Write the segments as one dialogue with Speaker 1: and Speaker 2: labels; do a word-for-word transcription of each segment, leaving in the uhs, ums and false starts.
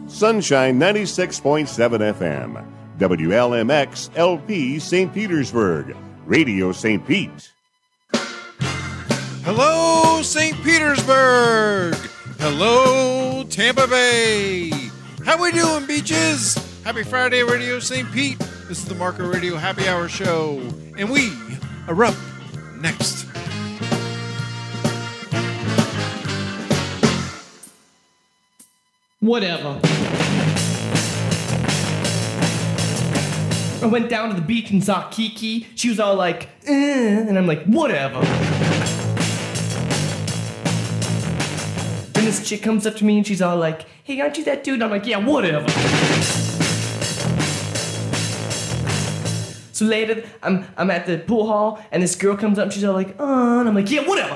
Speaker 1: Sunshine ninety-six point seven F M, W L M X L P Saint Petersburg, Radio Saint Pete.
Speaker 2: Hello, Saint Petersburg. Hello, Tampa Bay. How we doing, beaches? Happy Friday, Radio Saint Pete. This is the Marco Radio Happy Hour Show, and we are up next.
Speaker 3: Whatever. I went down to the beach and saw Kiki. She was all like, eh, and I'm like, whatever. And this chick comes up to me and she's all like, hey, aren't you that dude? And I'm like, yeah, whatever. So later, I'm I'm at the pool hall and this girl comes up and she's all like, oh, and I'm like, yeah, whatever.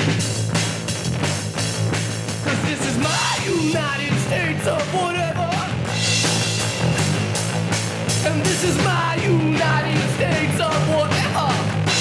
Speaker 3: Cause this is my United States of whatever. And this is my United States of whatever.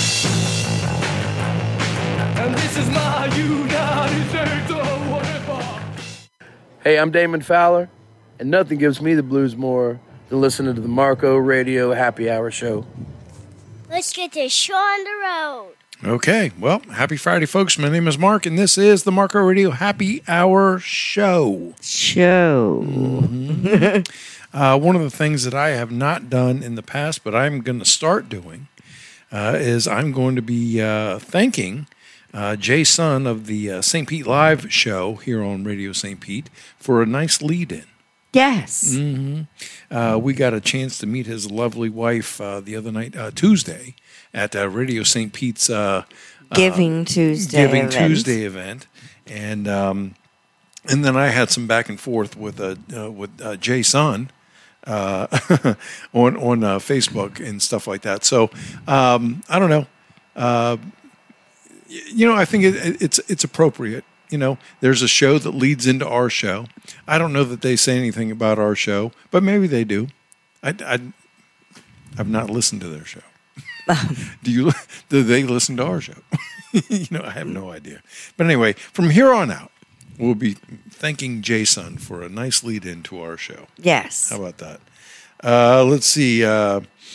Speaker 3: And this is my United States of whatever.
Speaker 4: Hey, I'm Damon Fowler, and nothing gives me the blues more than listening to the Marco Radio Happy Hour Show.
Speaker 5: Let's get this show on the road.
Speaker 2: Okay, well, happy Friday, folks. My name is Mark, and this is the Marco Radio Happy Hour Show.
Speaker 6: Show.
Speaker 2: Mm-hmm. uh, one of the things that I have not done in the past, but I'm going to start doing, uh, is I'm going to be uh, thanking uh, Jay Sun of the uh, Saint Pete Live show here on Radio Saint Pete for a nice lead-in.
Speaker 6: Yes.
Speaker 2: Mm-hmm. Uh, we got a chance to meet his lovely wife uh, the other night, uh, Tuesday, at uh, Radio Saint Pete's uh,
Speaker 6: Giving
Speaker 2: uh,
Speaker 6: Tuesday
Speaker 2: Giving
Speaker 6: event.
Speaker 2: Tuesday event, and um, and then I had some back and forth with uh, uh, with uh, Jay Sun uh, on on uh, Facebook and stuff like that. So um, I don't know. Uh, you know, I think it, it's it's appropriate. You know, there's a show that leads into our show. I don't know that they say anything about our show, but maybe they do. I, I, I've not listened to their show. do you? Do they listen to our show? you know, I have no idea. But anyway, from here on out, we'll be thanking Jason for a nice lead into our show.
Speaker 6: Yes.
Speaker 2: How about that? Uh, let's see. Uh,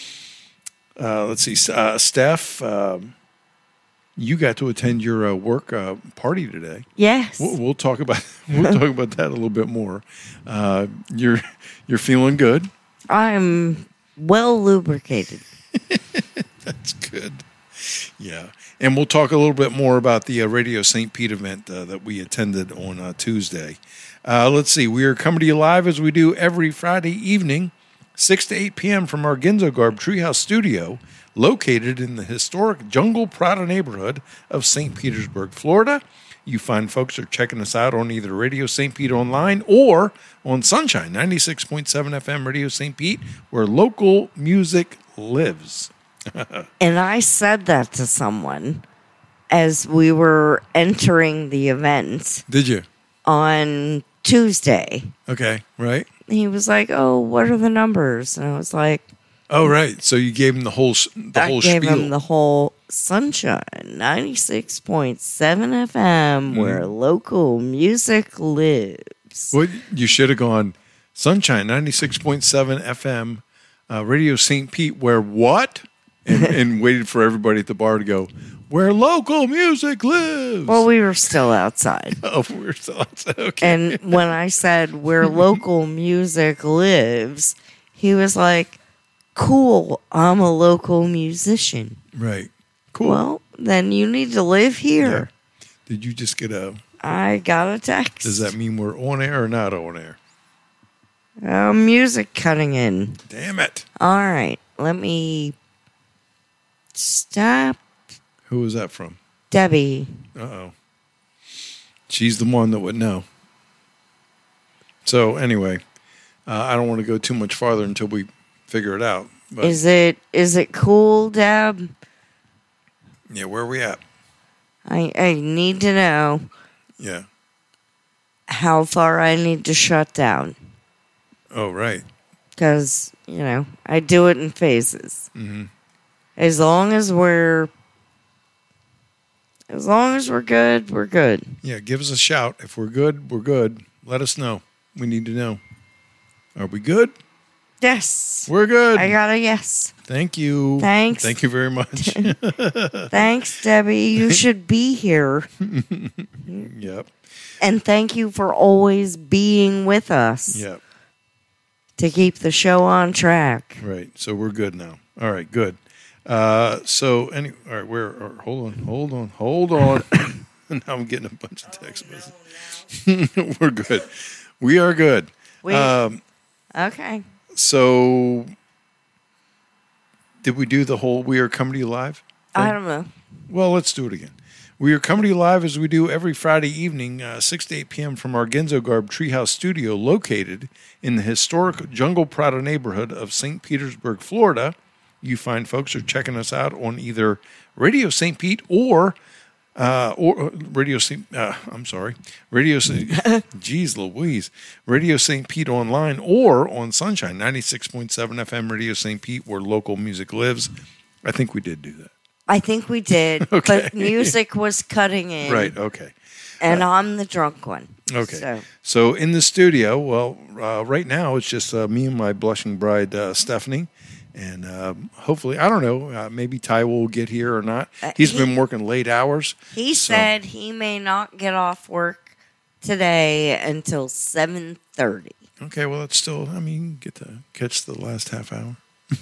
Speaker 2: uh, let's see. Uh, Steph. Um, You got to attend your uh, work uh, party today.
Speaker 6: Yes,
Speaker 2: we'll, we'll talk about we'll talk about that a little bit more. Uh, you're you're feeling good.
Speaker 6: I'm well lubricated.
Speaker 2: That's good. Yeah, and we'll talk a little bit more about the uh, Radio Saint Pete event uh, that we attended on uh, Tuesday. Uh, let's see. We are coming to you live as we do every Friday evening, six to eight p.m. from our Ginzo Garb Treehouse studio, located in the historic Jungle Prada neighborhood of Saint Petersburg, Florida. You fine folks are checking us out on either Radio Saint Pete Online or on Sunshine ninety-six point seven F M Radio Saint Pete, where local music lives.
Speaker 6: And I said that to someone as we were entering the event.
Speaker 2: Did you?
Speaker 6: On Tuesday.
Speaker 2: Okay, right.
Speaker 6: He was like, oh, what are the numbers? And I was like,
Speaker 2: oh, right. So you gave him the whole the
Speaker 6: I
Speaker 2: whole
Speaker 6: gave
Speaker 2: spiel.
Speaker 6: him the whole Sunshine ninety-six point seven F M, mm. where local music lives.
Speaker 2: Well, you should have gone Sunshine ninety-six point seven F M, uh, Radio Saint Pete, where what? And, and waited for everybody at the bar to go, where local music lives.
Speaker 6: Well, we were still outside.
Speaker 2: oh, we were still outside. Okay.
Speaker 6: And when I said where local music lives, he was like, cool, I'm a local musician.
Speaker 2: Right. Cool.
Speaker 6: Well, then you need to live here.
Speaker 2: Yeah. Did you just get a...
Speaker 6: I got a text.
Speaker 2: Does that mean we're on air or not on air?
Speaker 6: Uh, music cutting in.
Speaker 2: Damn it.
Speaker 6: All right. Let me stop.
Speaker 2: Who was that from?
Speaker 6: Debbie.
Speaker 2: Uh-oh. She's the one that would know. So, anyway, uh, I don't want to go too much farther until we figure it out. But,
Speaker 6: is it is it cool, Deb?
Speaker 2: Yeah, where are we at?
Speaker 6: I I need to know.
Speaker 2: Yeah.
Speaker 6: How far I need to shut down.
Speaker 2: Oh, right.
Speaker 6: Because, you know, I do it in phases.
Speaker 2: Mm-hmm.
Speaker 6: As long as we're as long as we're good, we're good.
Speaker 2: Yeah, give us a shout. If we're good, we're good. Let us know. We need to know. Are we good?
Speaker 6: Yes.
Speaker 2: We're good.
Speaker 6: I got a yes.
Speaker 2: Thank you.
Speaker 6: Thanks.
Speaker 2: Thank you very much.
Speaker 6: Thanks, Debbie. You should be here.
Speaker 2: Yep.
Speaker 6: And thank you for always being with us
Speaker 2: Yep.
Speaker 6: to keep the show on track.
Speaker 2: Right. So we're good now. All right. Good. Uh, so any. All right. Where? Or, hold on. Hold on. Hold on. Now I'm getting a bunch of text messages. We're good. We are good.
Speaker 6: We,
Speaker 2: Um,
Speaker 6: okay.
Speaker 2: so did we do the whole We Are Coming to You Live?
Speaker 6: I don't know.
Speaker 2: Well, let's do it again. We Are Coming to You Live as we do every Friday evening, uh, six to eight p.m. from our Genzo Garb Treehouse studio located in the historic Jungle Prado neighborhood of Saint Petersburg, Florida. You fine folks are checking us out on either Radio Saint Pete or uh, or Radio Saint Uh, I'm sorry, Radio Saint Geez Louise, Radio Saint Pete online or on Sunshine ninety-six point seven F M Radio Saint Pete, where local music lives. I think we did do that.
Speaker 6: I think we did,
Speaker 2: Okay.
Speaker 6: but music was cutting in.
Speaker 2: Right. Okay.
Speaker 6: And I'm the drunk one.
Speaker 2: Okay.
Speaker 6: So,
Speaker 2: So in the studio, well, uh, right now it's just uh, me and my blushing bride, uh, Stephanie. And uh, hopefully, I don't know, uh, maybe Ty will get here or not.
Speaker 6: Uh,
Speaker 2: He's
Speaker 6: he-
Speaker 2: been working late hours.
Speaker 6: he
Speaker 2: so-
Speaker 6: said he may not get off work today until seven thirty.
Speaker 2: Okay, well, it's still, I mean, get to catch the last half hour.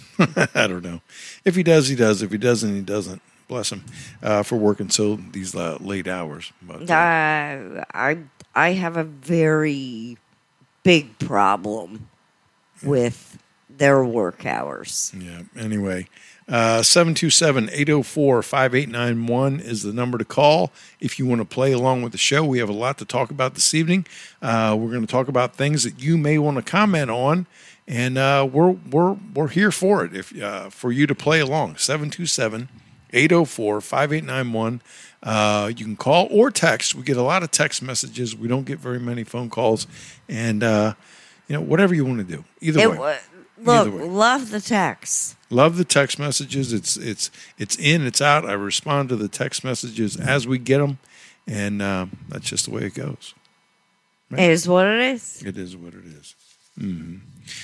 Speaker 2: I don't know. If he does, he does. If he doesn't, he doesn't. Bless him uh, for working so these uh, late hours. But, uh,
Speaker 6: Uh, I I have a very big problem with their work hours.
Speaker 2: Yeah. Anyway, uh, seven two seven, eight oh four, five eight nine one is the number to call if you want to play along with the show. We have a lot to talk about this evening. Uh, we're going to talk about things that you may want to comment on, and uh, we're we're we're here for it. If uh, for you to play along, seven two seven, eight oh four, five eight nine one. Uh, you can call or text. We get a lot of text messages. We don't get very many phone calls, and uh, you know, whatever you want to do. Either
Speaker 6: It
Speaker 2: way.
Speaker 6: wa- look,
Speaker 2: Either way.
Speaker 6: love the text.
Speaker 2: Love the text messages. It's it's it's in, it's out. I respond to the text messages as we get them, and um, that's just the way it goes.
Speaker 6: It is what it is.
Speaker 2: It is what it is. Mm-hmm.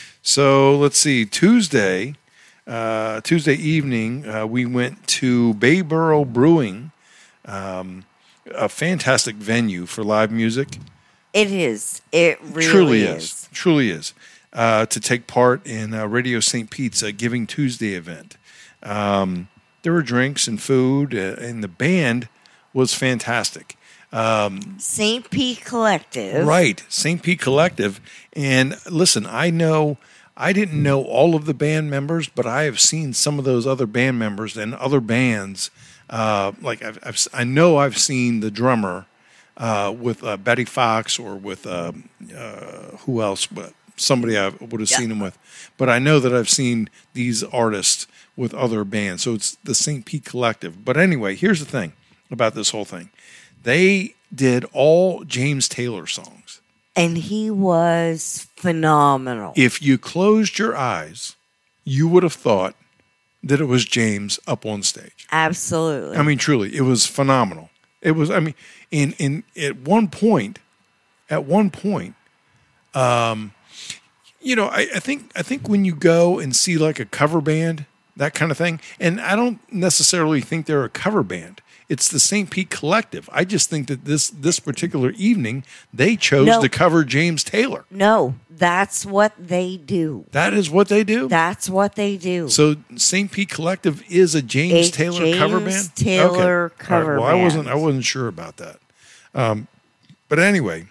Speaker 2: So let's see. Tuesday, uh, Tuesday evening, uh, we went to Bayboro Brewing, um, a fantastic venue for live music.
Speaker 6: It is. It really
Speaker 2: Truly
Speaker 6: is.
Speaker 2: is. Truly is. Uh, to take part in uh, Radio Saint Pete's uh, Giving Tuesday event. Um, there were drinks and food, uh, and the band was fantastic.
Speaker 6: Saint Pete Collective.
Speaker 2: Right, Saint Pete Collective. And listen, I know, I didn't know all of the band members, but I have seen some of those other band members and other bands. Uh, like I've, I've, I know I've seen the drummer uh, with uh, Betty Fox or with uh, uh, who else, but somebody I would have
Speaker 6: Yeah.
Speaker 2: seen him with. But I know that I've seen these artists with other bands. So it's the Saint Pete Collective. But anyway, here's the thing about this whole thing. They did all James Taylor songs.
Speaker 6: And he was phenomenal.
Speaker 2: If you closed your eyes, you would have thought that it was James up on stage.
Speaker 6: Absolutely.
Speaker 2: I mean, truly, it was phenomenal. It was, I mean, in, in, at one point, at one point, um, you know, I, I think, I think when you go and see like a cover band, that kind of thing, and I don't necessarily think they're a cover band. It's the Saint Pete Collective. I just think that this this particular evening they chose
Speaker 6: No.
Speaker 2: to cover James Taylor.
Speaker 6: no, that's what they do.
Speaker 2: That is what they do.
Speaker 6: That's what they do.
Speaker 2: So Saint Pete Collective is a James
Speaker 6: A
Speaker 2: Taylor cover
Speaker 6: James
Speaker 2: band.
Speaker 6: Taylor
Speaker 2: Okay.
Speaker 6: cover
Speaker 2: All right. Well, I wasn't. I
Speaker 6: band.
Speaker 2: wasn't sure about that. Um, but anyway,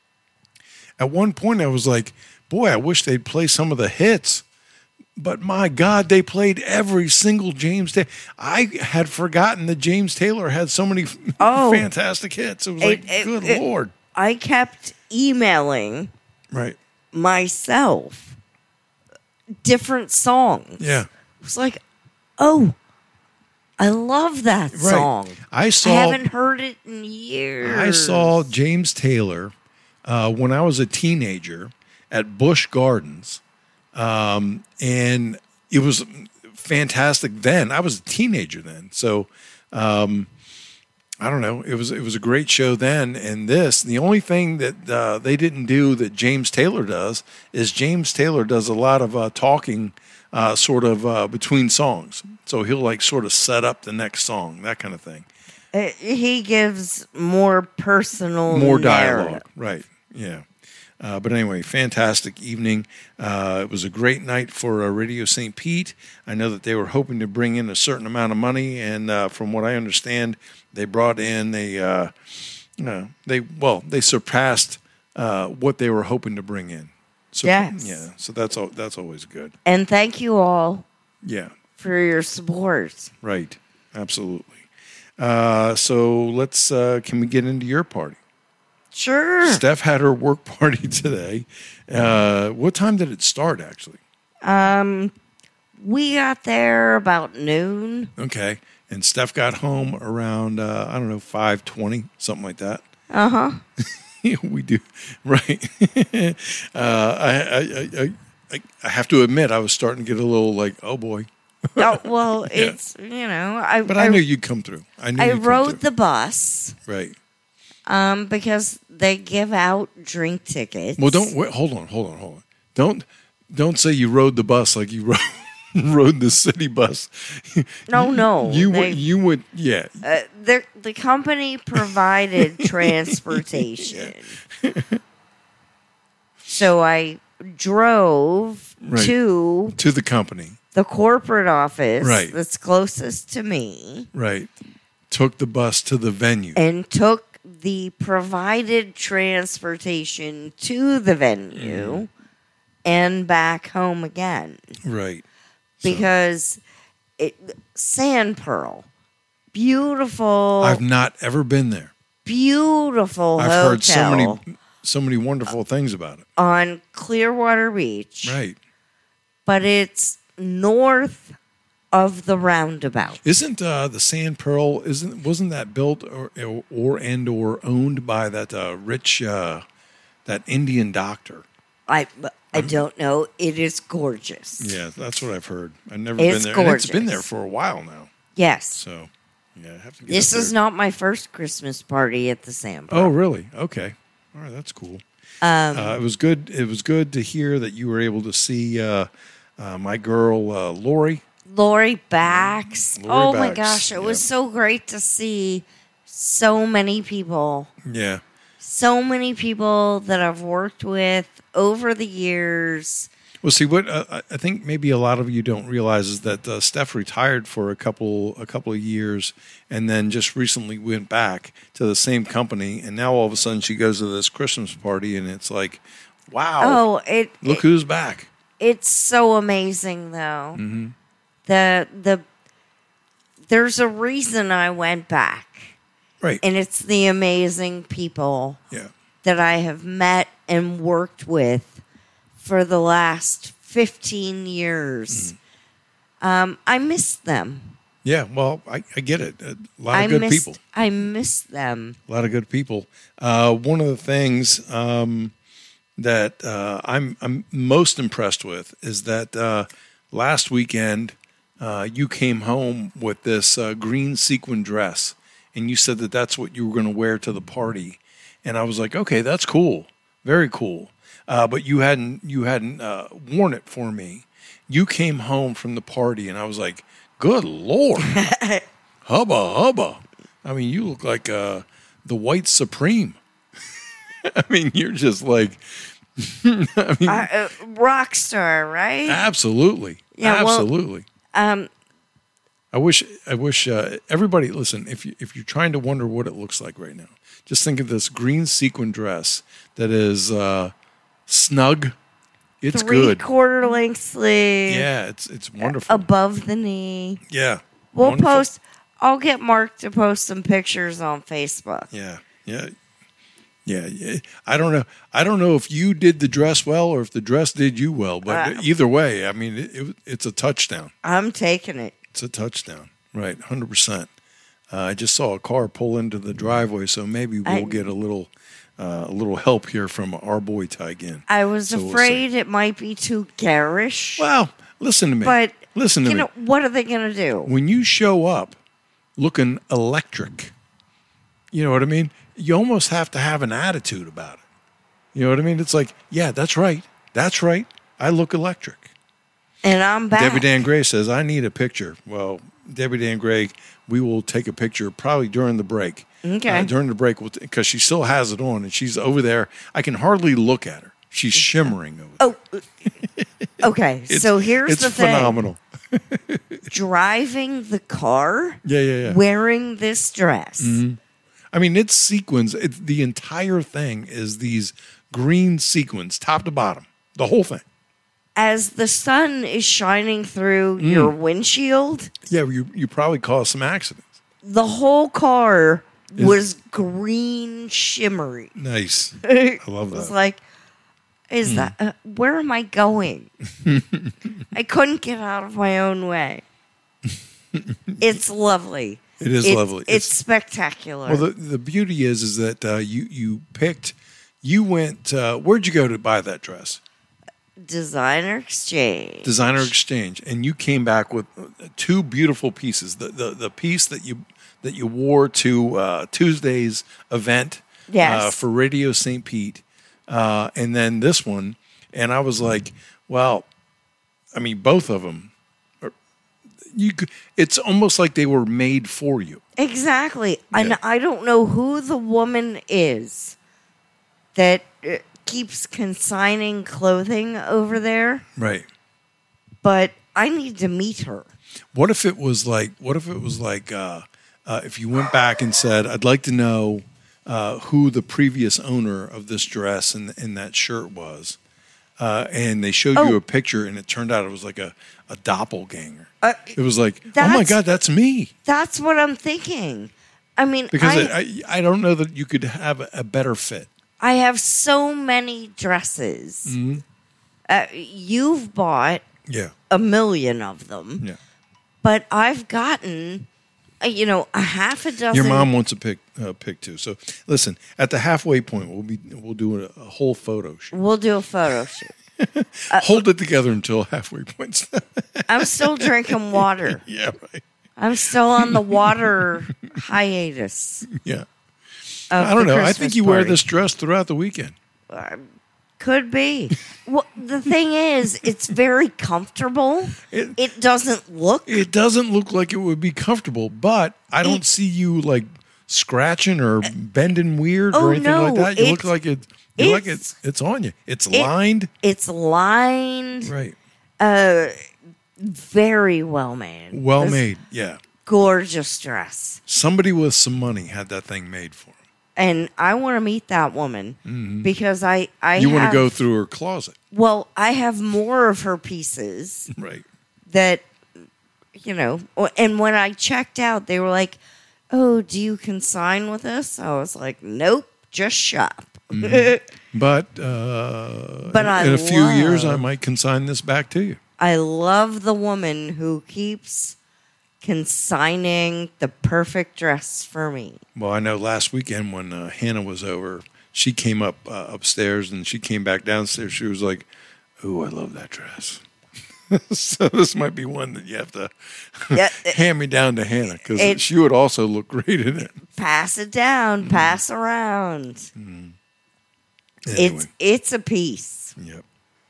Speaker 2: at one point I was like, "Boy, I wish they'd play some of the hits." But my God, they played every single James Taylor. I had forgotten that James Taylor had so many
Speaker 6: Oh.
Speaker 2: fantastic hits. It was like,
Speaker 6: It- it-
Speaker 2: good
Speaker 6: it-
Speaker 2: Lord.
Speaker 6: I kept emailing
Speaker 2: Right.
Speaker 6: myself different songs.
Speaker 2: Yeah.
Speaker 6: It was like, oh, I love that
Speaker 2: Right.
Speaker 6: song.
Speaker 2: I
Speaker 6: I
Speaker 2: saw.
Speaker 6: haven't heard it in years.
Speaker 2: I saw James Taylor uh, when I was a teenager at Busch Gardens, um, and it was fantastic then. I was a teenager then, so um, I don't know. It was it was a great show then, and this. The only thing that uh, they didn't do that James Taylor does is James Taylor does a lot of uh, talking, uh, sort of uh, between songs. So he'll like sort of set up the next song, that kind of thing.
Speaker 6: Uh, he gives more personal,
Speaker 2: More
Speaker 6: narrative.
Speaker 2: dialogue, right? Yeah. Uh, but anyway, fantastic evening. Uh, it was a great night for uh, Radio Saint Pete. I know that they were hoping to bring in a certain amount of money, and uh, from what I understand, they brought in a, uh, uh, they well, they surpassed uh, what they were hoping to bring in. So,
Speaker 6: Yes.
Speaker 2: Yeah. So that's al- that's always good.
Speaker 6: And thank you all
Speaker 2: Yeah.
Speaker 6: for your support.
Speaker 2: Right. Absolutely. Uh, so let's. Uh, can we get into your party?
Speaker 6: Sure.
Speaker 2: Steph had her work party today. Uh, what time did it start, actually?
Speaker 6: Um, we got there about noon.
Speaker 2: Okay. And Steph got home around, uh, I don't know, five twenty, something like that.
Speaker 6: Uh-huh.
Speaker 2: We do. Right. uh, I, I, I, I, I have to admit, I was starting to get a little like, oh, boy.
Speaker 6: Oh, well, it's, you know, I,
Speaker 2: But I, knew you'd come through. I knew
Speaker 6: I
Speaker 2: you'd come
Speaker 6: rode
Speaker 2: through.
Speaker 6: the bus
Speaker 2: Right.
Speaker 6: um, because they give out drink tickets.
Speaker 2: Well, don't, wait, hold on, hold on, hold on. Don't, don't say you rode the bus like you rode. Rode the city bus.
Speaker 6: No, no.
Speaker 2: You
Speaker 6: they-
Speaker 2: would, you would, yeah.
Speaker 6: Uh, the the company provided transportation, so I drove
Speaker 2: Right.
Speaker 6: to
Speaker 2: To the company,
Speaker 6: the corporate office
Speaker 2: Right.
Speaker 6: that's closest to me
Speaker 2: right? Took the bus to the venue.
Speaker 6: and took the provided transportation to the venue
Speaker 2: Mm-hmm.
Speaker 6: and back home again
Speaker 2: Right.
Speaker 6: because it Sand Pearl, beautiful.
Speaker 2: I've not ever been there.
Speaker 6: beautiful
Speaker 2: I've
Speaker 6: hotel
Speaker 2: heard so many, so many wonderful things about it.
Speaker 6: on Clearwater Beach,
Speaker 2: Right?
Speaker 6: but it's north of the roundabout.
Speaker 2: Isn't uh, the Sand Pearl? Isn't wasn't that built or or and or owned by that uh, rich uh, that Indian doctor?
Speaker 6: I I don't know. It is gorgeous.
Speaker 2: Yeah, that's what I've heard. I've never
Speaker 6: It's
Speaker 2: been there. And it's been
Speaker 6: gorgeous.
Speaker 2: there for a while now.
Speaker 6: Yes.
Speaker 2: So yeah, I have to get
Speaker 6: This
Speaker 2: up
Speaker 6: is
Speaker 2: there.
Speaker 6: not my first Christmas party at the Sand
Speaker 2: Oh,
Speaker 6: Pearl.
Speaker 2: really? Okay. All right, that's cool.
Speaker 6: Um,
Speaker 2: Uh, it was good. It was good to hear that you were able to see uh, uh, my girl uh, Lori.
Speaker 6: Lori Bax.
Speaker 2: Lori
Speaker 6: oh my
Speaker 2: Bax,
Speaker 6: gosh, it was
Speaker 2: yeah.
Speaker 6: so great to see so many people.
Speaker 2: Yeah.
Speaker 6: So many people that I've worked with over the years.
Speaker 2: Well, see, what uh, I- I think maybe a lot of you don't realize is that uh, Steph retired for a couple a couple of years, and then just recently went back to the same company, and now all of a sudden she goes to this Christmas party, and it's like, wow,
Speaker 6: Oh, it,
Speaker 2: look
Speaker 6: it
Speaker 2: who's back.
Speaker 6: it's so amazing though.
Speaker 2: Mm-hmm.
Speaker 6: The the there's a reason I went back,
Speaker 2: Right?
Speaker 6: and it's the amazing people
Speaker 2: Yeah.
Speaker 6: that I have met and worked with for the last fifteen years.
Speaker 2: Mm.
Speaker 6: Um, I miss them.
Speaker 2: Yeah. Well, I, I get it. A lot
Speaker 6: I
Speaker 2: of good
Speaker 6: missed,
Speaker 2: people.
Speaker 6: I miss them.
Speaker 2: A lot of good people. Uh, one of the things um, that uh, I'm I'm most impressed with is that uh, last weekend uh, you came home with this uh, green sequin dress, and you said that that's what you were going to wear to the party, and I was like, okay, that's cool, very cool. Uh, but you hadn't you hadn't uh, worn it for me. You came home from the party, and I was like, good Lord, hubba hubba. I mean, you look like uh, the White Supreme. I mean, you're just like, I mean,
Speaker 6: I, uh, rock star, right?
Speaker 2: absolutely,
Speaker 6: Yeah, well-
Speaker 2: absolutely.
Speaker 6: Um,
Speaker 2: I wish, I wish uh, everybody listen. If you if you're trying to wonder what it looks like right now, just think of this green sequin dress that is uh, snug. It's
Speaker 6: three
Speaker 2: good.
Speaker 6: quarter length sleeve.
Speaker 2: Yeah, it's it's wonderful.
Speaker 6: Above the knee.
Speaker 2: yeah,
Speaker 6: We'll
Speaker 2: wonderful.
Speaker 6: post. I'll get Mark to post some pictures on Facebook.
Speaker 2: Yeah, yeah, yeah, yeah. I don't know. I don't know if you did the dress well or if the dress did you well. But
Speaker 6: Uh,
Speaker 2: either way, I mean, it, it, it's a touchdown.
Speaker 6: I'm taking it.
Speaker 2: It's a touchdown, right? one hundred percent. Uh, I just saw a car pull into the driveway, so maybe we'll
Speaker 6: I-
Speaker 2: get a little, uh, a little help here from our boy Ty Ginn.
Speaker 6: I was
Speaker 2: So we'll
Speaker 6: afraid it might be too garish.
Speaker 2: Well, listen to me.
Speaker 6: but
Speaker 2: listen to
Speaker 6: you
Speaker 2: me.
Speaker 6: know what are they going to do?
Speaker 2: When you show up looking electric, You know what I mean? You almost have to have an attitude about it. You know what I mean? It's like, yeah, that's right. That's right. I look electric.
Speaker 6: And I'm back.
Speaker 2: Debbie Dan Gray says, I need a picture. Well, Debbie Dan Gray, we will take a picture probably during the break.
Speaker 6: Okay.
Speaker 2: Uh, during the break, because she still has it on, and she's over there. I can hardly look at her. She's shimmering over there.
Speaker 6: Oh, okay. so here's
Speaker 2: it's
Speaker 6: the thing.
Speaker 2: It's phenomenal.
Speaker 6: Driving the car,
Speaker 2: Yeah, yeah, yeah.
Speaker 6: wearing this dress.
Speaker 2: Mm-hmm. I mean, it's sequins. It's, the entire thing is these green sequins, top to bottom. The whole thing.
Speaker 6: As the sun is shining through
Speaker 2: Mm.
Speaker 6: your windshield,
Speaker 2: Yeah, you you probably caused some accidents.
Speaker 6: the whole car was green shimmery.
Speaker 2: Nice.
Speaker 6: I
Speaker 2: love
Speaker 6: It was
Speaker 2: that.
Speaker 6: like, is that, uh, where am I going? I couldn't get out of my own way. It's lovely.
Speaker 2: It is
Speaker 6: It's-
Speaker 2: lovely.
Speaker 6: It's, spectacular.
Speaker 2: Well, the, the beauty is is that uh, you you picked, you went, uh, where'd you go to buy that dress?
Speaker 6: Designer Exchange.
Speaker 2: Designer Exchange, and you came back with two beautiful pieces. The the, the piece that you that you wore to uh, Tuesday's event
Speaker 6: Yes.
Speaker 2: uh, for Radio Saint Pete, uh, and then this one. And I was like, well, I mean, both of them. Are, you, could- it's almost like they were made for you.
Speaker 6: Exactly.
Speaker 2: Yeah.
Speaker 6: And I don't know who the woman is that uh, keeps consigning clothing over there,
Speaker 2: Right.
Speaker 6: but I need to meet her.
Speaker 2: What if it was like? What if it was like? Uh, uh, if you went back and said, "I'd like to know uh, who the previous owner of this dress and, and that shirt was," uh, and they showed you
Speaker 6: Oh.
Speaker 2: a picture, and it turned out it was like a, a doppelganger.
Speaker 6: Uh,
Speaker 2: It was like, "Oh my
Speaker 6: that's-
Speaker 2: God, that's me!"
Speaker 6: That's what I'm thinking. I mean,
Speaker 2: Because
Speaker 6: I,
Speaker 2: I, I, I don't know that you could have a, a better fit.
Speaker 6: I have so many dresses.
Speaker 2: Mm-hmm.
Speaker 6: Uh, you've bought
Speaker 2: Yeah,
Speaker 6: a million of them,
Speaker 2: yeah.
Speaker 6: but I've gotten, uh, you know, a half a dozen.
Speaker 2: Your mom wants a pic, uh, pic too. So listen, at the halfway point, we'll be we'll do a, a whole photo shoot.
Speaker 6: We'll do a photo shoot.
Speaker 2: Hold it together until halfway points.
Speaker 6: I'm still drinking water.
Speaker 2: Yeah, right.
Speaker 6: I'm still on the water hiatus.
Speaker 2: Yeah.
Speaker 6: of
Speaker 2: I don't
Speaker 6: the
Speaker 2: know. I
Speaker 6: Christmas
Speaker 2: think you wear
Speaker 6: party.
Speaker 2: this dress throughout the weekend.
Speaker 6: Could be. Well, the thing is, it's very comfortable.
Speaker 2: It-
Speaker 6: It, doesn't look.
Speaker 2: It doesn't look like it would be comfortable, but I don't
Speaker 6: It-
Speaker 2: see you like scratching or bending weird
Speaker 6: Oh,
Speaker 2: or anything like
Speaker 6: no,
Speaker 2: that. You look
Speaker 6: it's-
Speaker 2: like it. You look like
Speaker 6: it's-
Speaker 2: it's it's on you. It's
Speaker 6: it-
Speaker 2: lined.
Speaker 6: It's lined.
Speaker 2: Right.
Speaker 6: Uh, very well made.
Speaker 2: Well
Speaker 6: This
Speaker 2: made. Yeah.
Speaker 6: Gorgeous dress.
Speaker 2: Somebody with some money had that thing made for him.
Speaker 6: And I want to meet that woman because I, I
Speaker 2: Mm-hmm. You want
Speaker 6: have,
Speaker 2: to go through her closet.
Speaker 6: well, I have more of her pieces
Speaker 2: Right.
Speaker 6: that, you know, and when I checked out, they were like, oh, do you consign with us? I was like, nope, just shop.
Speaker 2: But uh,
Speaker 6: But I
Speaker 2: in a few years, I
Speaker 6: love-
Speaker 2: might consign this back to you.
Speaker 6: I love the woman who keeps consigning the perfect dress for me.
Speaker 2: Well, I know last weekend when uh, Hannah was over, she came up uh, upstairs and she came back downstairs. She was like, "Ooh, I love that dress." So this might be one that you have to
Speaker 6: Yeah,
Speaker 2: hand me down to Hannah because
Speaker 6: It-
Speaker 2: she would also look great in it.
Speaker 6: pass it down, pass around.
Speaker 2: Anyway,
Speaker 6: It's it's a piece.
Speaker 2: yep.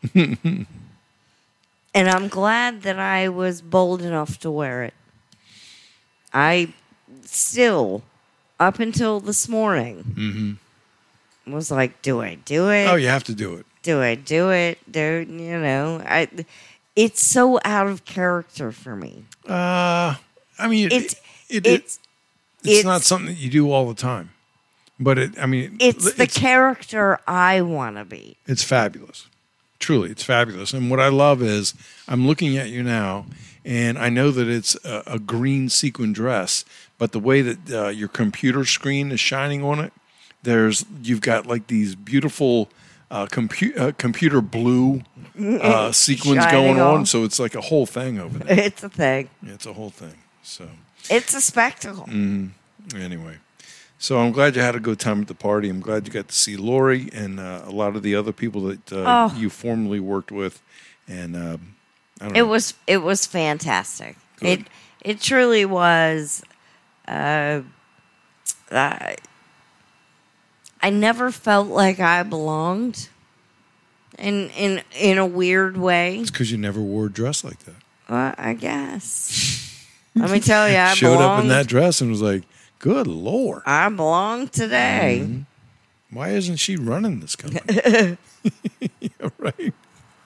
Speaker 6: And I'm glad that I was bold enough to wear it. I still, up until this morning, was like, do I do it?
Speaker 2: Oh, you have to do it.
Speaker 6: Do I do it? Do you know? I. It's so out of character for me.
Speaker 2: Uh, I mean, it,
Speaker 6: It's
Speaker 2: it, it,
Speaker 6: it's
Speaker 2: it's, not
Speaker 6: it's-
Speaker 2: something that you do all the time, but it. I mean,
Speaker 6: it's the
Speaker 2: it's,
Speaker 6: character I want to be.
Speaker 2: it's fabulous. Truly, it's fabulous. And what I love is I'm looking at you now, and I know that it's a, a green sequin dress, but the way that uh, your computer screen is shining on it, there's you've got like these beautiful uh, compu- uh, computer blue uh, sequins
Speaker 6: Shining
Speaker 2: going on.
Speaker 6: on.
Speaker 2: So it's like a whole thing over there.
Speaker 6: It's a thing.
Speaker 2: It's a whole thing. So
Speaker 6: It's a spectacle.
Speaker 2: anyway, so I'm glad you had a good time at the party. I'm glad you got to see Lori and uh, a lot of the other people that uh,
Speaker 6: Oh.
Speaker 2: you formerly worked with, and um, I don't
Speaker 6: It
Speaker 2: know.
Speaker 6: was it was fantastic.
Speaker 2: Good.
Speaker 6: It it truly was. Uh, uh, I never felt like I belonged in in in a weird way.
Speaker 2: It's because you never wore a dress like that.
Speaker 6: Well, I guess. Let me tell you, I
Speaker 2: Showed
Speaker 6: belonged.
Speaker 2: up in that dress and was like, good Lord.
Speaker 6: I belong today.
Speaker 2: Mm-hmm. Why isn't she running this company? Yeah, right.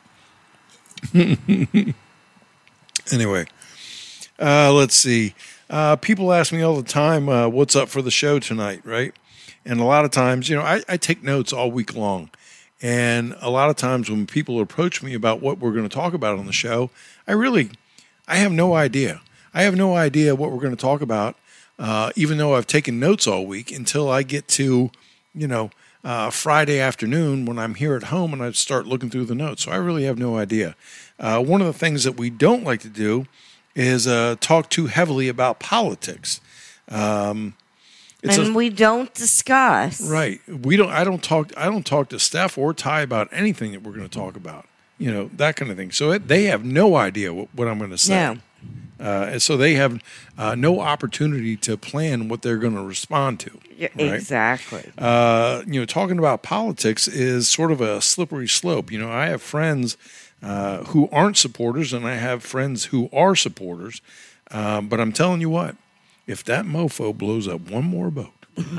Speaker 2: Anyway, uh, let's see. Uh, people ask me all the time, uh, what's up for the show tonight, right? And a lot of times, you know, I, I take notes all week long. And a lot of times when people approach me about what we're going to talk about on the show, I really, I have no idea. I have no idea what we're going to talk about, uh, even though I've taken notes all week, until I get to, you know, uh, Friday afternoon when I'm here at home and I start looking through the notes. So I really have no idea. Uh, one of the things that we don't like to do is uh, talk too heavily about politics. Um, it's
Speaker 6: and
Speaker 2: a,
Speaker 6: we don't discuss.
Speaker 2: right. We don't. I don't talk. I don't talk to Steph or Ty about anything that we're going to talk about. You know, that kind of thing. So it, they have no idea what, what I'm going to say.
Speaker 6: No.
Speaker 2: Uh, and so they have uh, no opportunity to plan what they're going to respond to.
Speaker 6: Yeah,
Speaker 2: right?
Speaker 6: exactly.
Speaker 2: Uh, you know, talking about politics is sort of a slippery slope. You know, I have friends uh, who aren't supporters, and I have friends who are supporters. Um, but I'm telling you what, if that mofo blows up one more boat,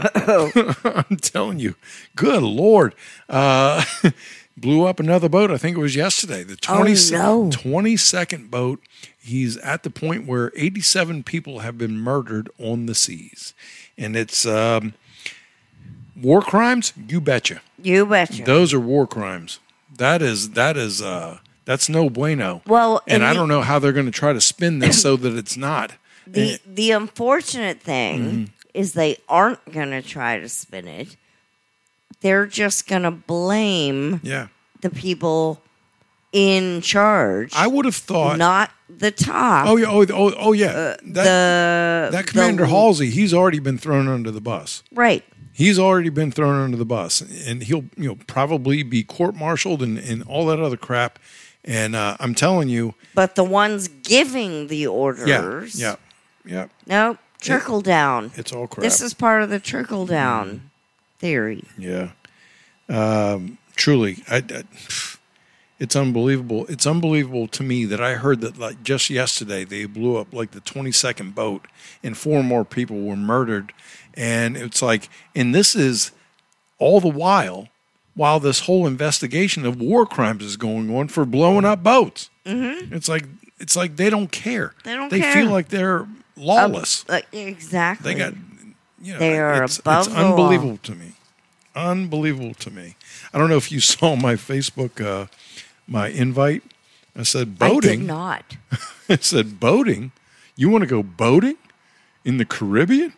Speaker 2: I'm telling you, good Lord, uh, blew up another boat. I think it was yesterday. The twenty,
Speaker 6: oh, no.
Speaker 2: twenty-second boat. He's at the point where eighty-seven people have been murdered on the seas. And it's um, war crimes? You betcha.
Speaker 6: You betcha.
Speaker 2: Those are war crimes. That is, that is, uh, that's no bueno.
Speaker 6: Well,
Speaker 2: and
Speaker 6: and
Speaker 2: I
Speaker 6: the-
Speaker 2: don't know how they're going to try to spin this so that it's not.
Speaker 6: The the unfortunate thing
Speaker 2: Mm-hmm.
Speaker 6: is they aren't going to try to spin it. They're just going to blame
Speaker 2: Yeah.
Speaker 6: the people in charge,
Speaker 2: I would have thought.
Speaker 6: not the top.
Speaker 2: Oh, yeah. Oh, oh, oh yeah.
Speaker 6: Uh,
Speaker 2: that,
Speaker 6: the
Speaker 2: that Commander
Speaker 6: the-
Speaker 2: Halsey, he's already been thrown under the bus.
Speaker 6: right.
Speaker 2: He's already been thrown under the bus, and he'll, you know, probably be court-martialed and, and all that other crap. And uh, I'm telling you,
Speaker 6: But the ones giving the
Speaker 2: yeah,
Speaker 6: orders,
Speaker 2: yeah, yeah,
Speaker 6: nope, trickle down.
Speaker 2: it's all crap.
Speaker 6: This is part of the trickle down theory.
Speaker 2: Yeah. Um, truly, I, I, it's unbelievable. It's unbelievable to me that I heard that like just yesterday they blew up like the twenty-second boat and four more people were murdered. And it's like, and this is all the while, while this whole investigation of war crimes is going on for blowing up boats. Mm-hmm. It's like, it's like they don't care.
Speaker 6: They don't
Speaker 2: They
Speaker 6: care.
Speaker 2: feel like they're lawless.
Speaker 6: Uh, exactly.
Speaker 2: They got, you know,
Speaker 6: They are
Speaker 2: it's,
Speaker 6: above
Speaker 2: it's
Speaker 6: the law.
Speaker 2: unbelievable to me. Unbelievable to me. I don't know if you saw my Facebook, uh, my invite. I said
Speaker 6: I
Speaker 2: boating.
Speaker 6: did not.
Speaker 2: I said boating. You want to go boating in the Caribbean?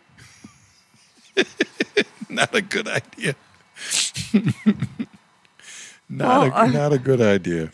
Speaker 2: Not a good idea. not
Speaker 6: Well,
Speaker 2: a
Speaker 6: uh,
Speaker 2: not a good idea.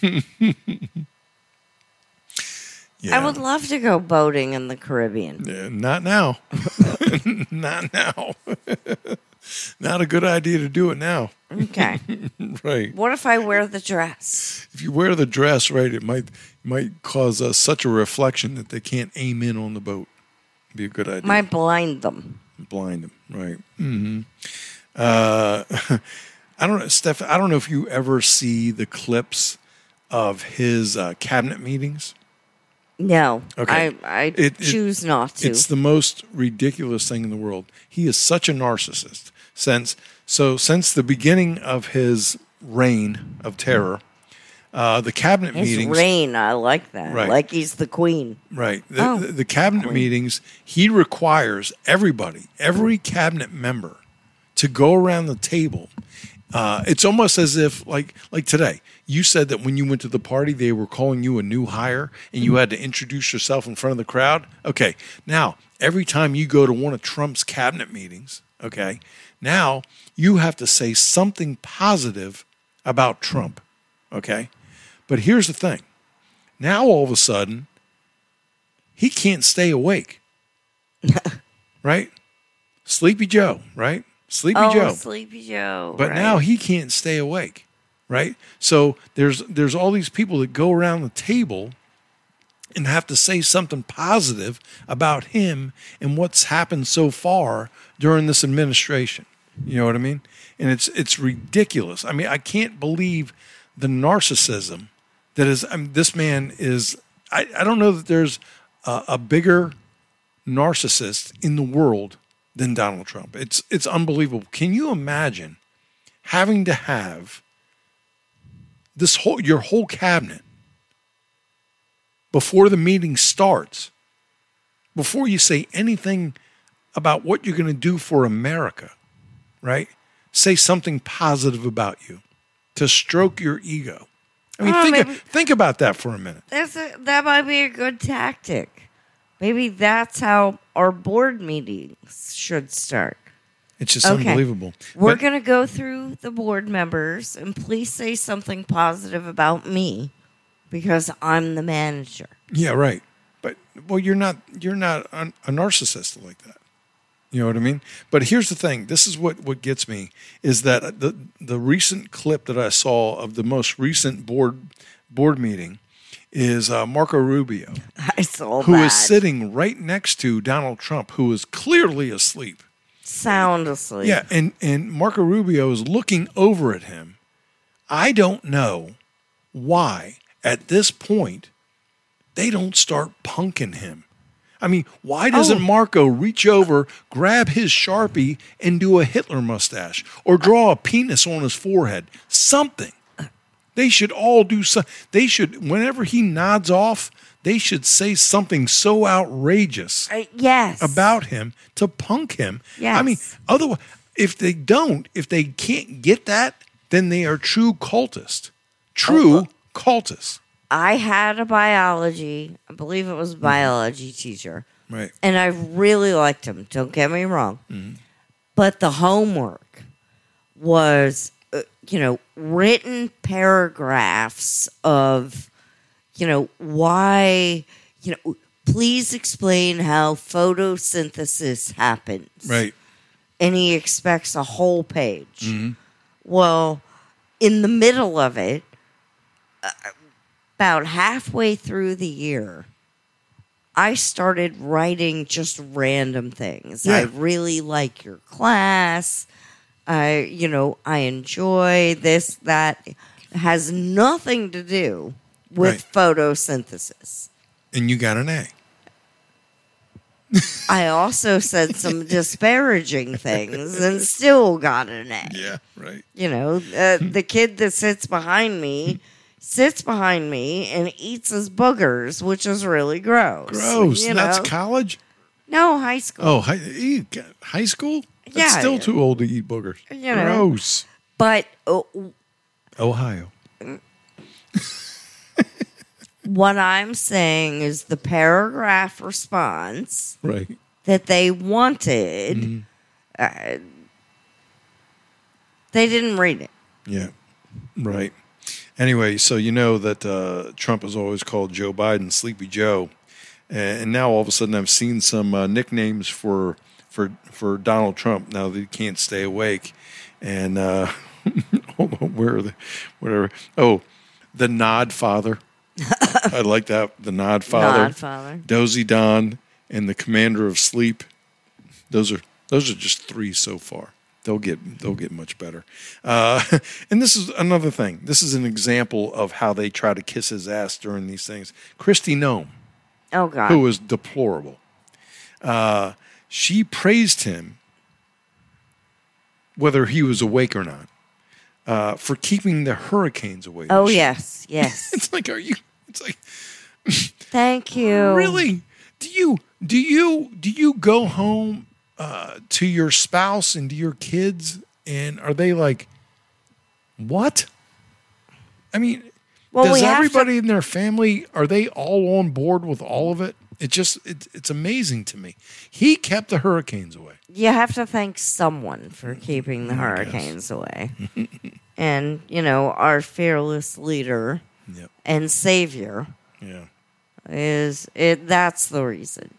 Speaker 2: Yeah.
Speaker 6: I would love to go boating in the Caribbean.
Speaker 2: Yeah, not now. Not now. Not a good idea to do it now.
Speaker 6: Okay.
Speaker 2: Right.
Speaker 6: What if I wear the dress?
Speaker 2: If you wear the dress right, it might might cause uh, such a reflection that they can't aim in on the boat. Be a good idea.
Speaker 6: Might blind them.
Speaker 2: Blind them, right? Mm-hmm. Uh, I don't know, Steph. I don't know if you ever see the clips of his uh, cabinet meetings.
Speaker 6: No.
Speaker 2: Okay.
Speaker 6: I, I
Speaker 2: It- it-
Speaker 6: choose not to.
Speaker 2: It's the most ridiculous thing in the world. He is such a narcissist. Since so since the beginning of his reign of terror, uh, the cabinet
Speaker 6: His
Speaker 2: meetings.
Speaker 6: reign, I like that.
Speaker 2: Right.
Speaker 6: Like he's the queen.
Speaker 2: Right. The,
Speaker 6: Oh.
Speaker 2: the, the cabinet meetings, he requires everybody, every cabinet member, to go around the table. Uh, it's almost as if, like, like today, you said that when you went to the party, they were calling you a new hire, and you had to introduce yourself in front of the crowd. Okay. Now, every time you go to one of Trump's cabinet meetings, okay, now you have to say something positive about Trump. Okay. But here's the thing. Now, all of a sudden, he can't stay awake. Right? Sleepy Joe, right? Sleepy
Speaker 6: oh,
Speaker 2: Joe.
Speaker 6: Sleepy Joe.
Speaker 2: But
Speaker 6: right.
Speaker 2: now he can't stay awake, right? So there's there's all these people that go around the table and have to say something positive about him and what's happened so far during this administration. You know what I mean? And it's it's ridiculous. I mean, I can't believe the narcissism that is. I mean, this man is. I, I don't know that there's a, a bigger narcissist in the world than Donald Trump. It's it's unbelievable. Can you imagine having to have this whole your whole cabinet before the meeting starts, before you say anything about what you're going to do for America, right? Say something positive about you to stroke your ego. I mean,
Speaker 6: Oh,
Speaker 2: think
Speaker 6: maybe-
Speaker 2: think about that for a minute.
Speaker 6: That's a, that might be a good tactic. Maybe that's how our board meetings should start.
Speaker 2: It's just
Speaker 6: Okay.
Speaker 2: unbelievable.
Speaker 6: We're
Speaker 2: But-
Speaker 6: going to go through the board members, and please say something positive about me because I'm the manager.
Speaker 2: Yeah, right. But well, you're not you're not a, a narcissist like that. You know what I mean? But here's the thing. This is what, what gets me is that the the recent clip that I saw of the most recent board board meeting is uh, Marco Rubio,
Speaker 6: I saw
Speaker 2: who
Speaker 6: that.
Speaker 2: is sitting right next to Donald Trump, who is clearly asleep.
Speaker 6: Sound asleep.
Speaker 2: Yeah, and, and Marco Rubio is looking over at him. I don't know why at this point they don't start punking him. I mean, why doesn't
Speaker 6: Oh.
Speaker 2: Marco reach over, grab his Sharpie, and do a Hitler mustache or draw a penis on his forehead? Something. They should all do so. They should, whenever he nods off, they should say something so outrageous
Speaker 6: Uh, yes.
Speaker 2: about him to punk him.
Speaker 6: Yes.
Speaker 2: I mean, otherwise, if they don't, if they can't get that, then they are true cultists. True
Speaker 6: Oh,
Speaker 2: cultists.
Speaker 6: I had a biology, I believe it was a biology teacher,
Speaker 2: Right.
Speaker 6: and I really liked him. Don't get me wrong.
Speaker 2: Mm-hmm.
Speaker 6: But the homework was, uh, you know, written paragraphs of, you know, why, you know, please explain how photosynthesis happens.
Speaker 2: Right.
Speaker 6: And he expects a whole page.
Speaker 2: Mm-hmm.
Speaker 6: Well, in the middle of it, uh, about halfway through the year, I started writing just random things. I
Speaker 2: Yeah.
Speaker 6: really like your class. I, you know, I enjoy this, that. It has nothing to do with photosynthesis.
Speaker 2: And you got an A.
Speaker 6: I also said some disparaging things and still got an A.
Speaker 2: Yeah, right.
Speaker 6: You know, uh, the kid that sits behind me sits behind me and eats his boogers, which is really gross.
Speaker 2: Gross.
Speaker 6: You
Speaker 2: That's
Speaker 6: know?
Speaker 2: college?
Speaker 6: No, high school.
Speaker 2: Oh, high, you got- high school? That's
Speaker 6: Yeah.
Speaker 2: still too old to eat boogers.
Speaker 6: You know.
Speaker 2: Gross.
Speaker 6: But uh,
Speaker 2: Ohio.
Speaker 6: what I'm saying is the paragraph response
Speaker 2: Right.
Speaker 6: that they wanted,
Speaker 2: Mm-hmm.
Speaker 6: uh, they didn't read it.
Speaker 2: Yeah. Right. Anyway, so you know that uh, Trump is always called Joe Biden, Sleepy Joe. And now all of a sudden I've seen some uh, nicknames for for for Donald Trump now that he can't stay awake. And uh, hold on, where are they? Whatever. Oh, the Nod Father. I like that. The Nod Father.
Speaker 6: Nod Father.
Speaker 2: Dozy Don and the Commander of Sleep. Those are those are just three so far. They'll get they'll get much better. Uh, and this is another thing. This is an example of how they try to kiss his ass during these things. Kristi Noem,
Speaker 6: Oh, God.
Speaker 2: who was deplorable. Uh, she praised him, whether he was awake or not, uh, for keeping the hurricanes away.
Speaker 6: Oh,
Speaker 2: this year.
Speaker 6: yes, yes.
Speaker 2: It's like, are you? It's like,
Speaker 6: Thank you.
Speaker 2: really? Do you do you do you go home uh, to your spouse and to your kids, and are they like, what? I mean,
Speaker 6: Well,
Speaker 2: does
Speaker 6: we have to-
Speaker 2: everybody in their family, are they all on board with all of it? It just it, it's amazing to me. He kept the hurricanes away.
Speaker 6: You have to thank someone for keeping the hurricanes away. And, you know, our fearless leader
Speaker 2: Yep.
Speaker 6: and savior
Speaker 2: Yeah.
Speaker 6: is it. That's the reason.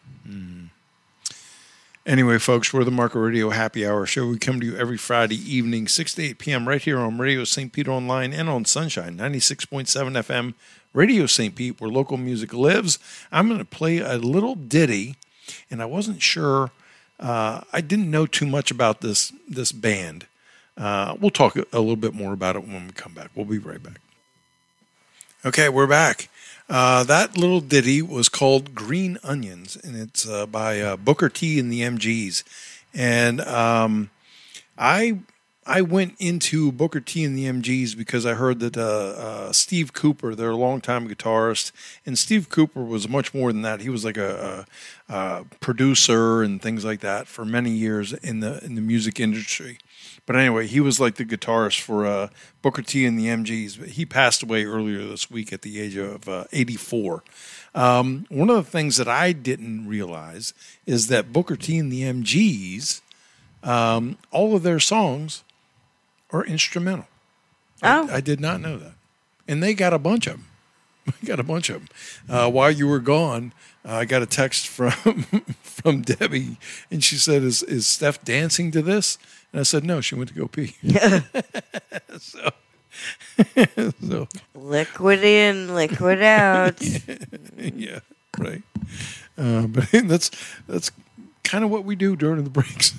Speaker 2: Anyway, folks, we're the Marco Radio Happy Hour Show. We come to you every Friday evening, six to eight p.m. right here on Radio Saint Pete Online and on Sunshine, ninety-six point seven F M, Radio Saint Pete, where local music lives. I'm going to play a little ditty, and I wasn't sure uh, I didn't know too much about this this band. Uh, we'll talk a little bit more about it when we come back. We'll be right back. Okay, we're back. Uh, that little ditty was called Green Onions, and it's uh, by uh, Booker T and the M Gs. And um, I I went into Booker T and the M Gs because I heard that uh, uh, Steve Cooper, their longtime guitarist, and Steve Cooper was much more than that. He was like a, a, a producer and things like that for many years in the in the music industry. But anyway, he was like the guitarist for uh, Booker T and the M Gs. But he passed away earlier this week at the age of uh, eighty-four. Um, one of the things that I didn't realize is that Booker T and the M Gs, um, all of their songs are instrumental.
Speaker 6: Oh.
Speaker 2: I, I did not know that. And they got a bunch of them. I got a bunch of them. Uh, while you were gone, uh, I got a text from from Debbie, and she said, is, is Steph dancing to this? And I said, no, she went to go pee. so, so,
Speaker 6: Liquid in, liquid out.
Speaker 2: yeah, right. Uh, but that's that's kind of what we do during the breaks.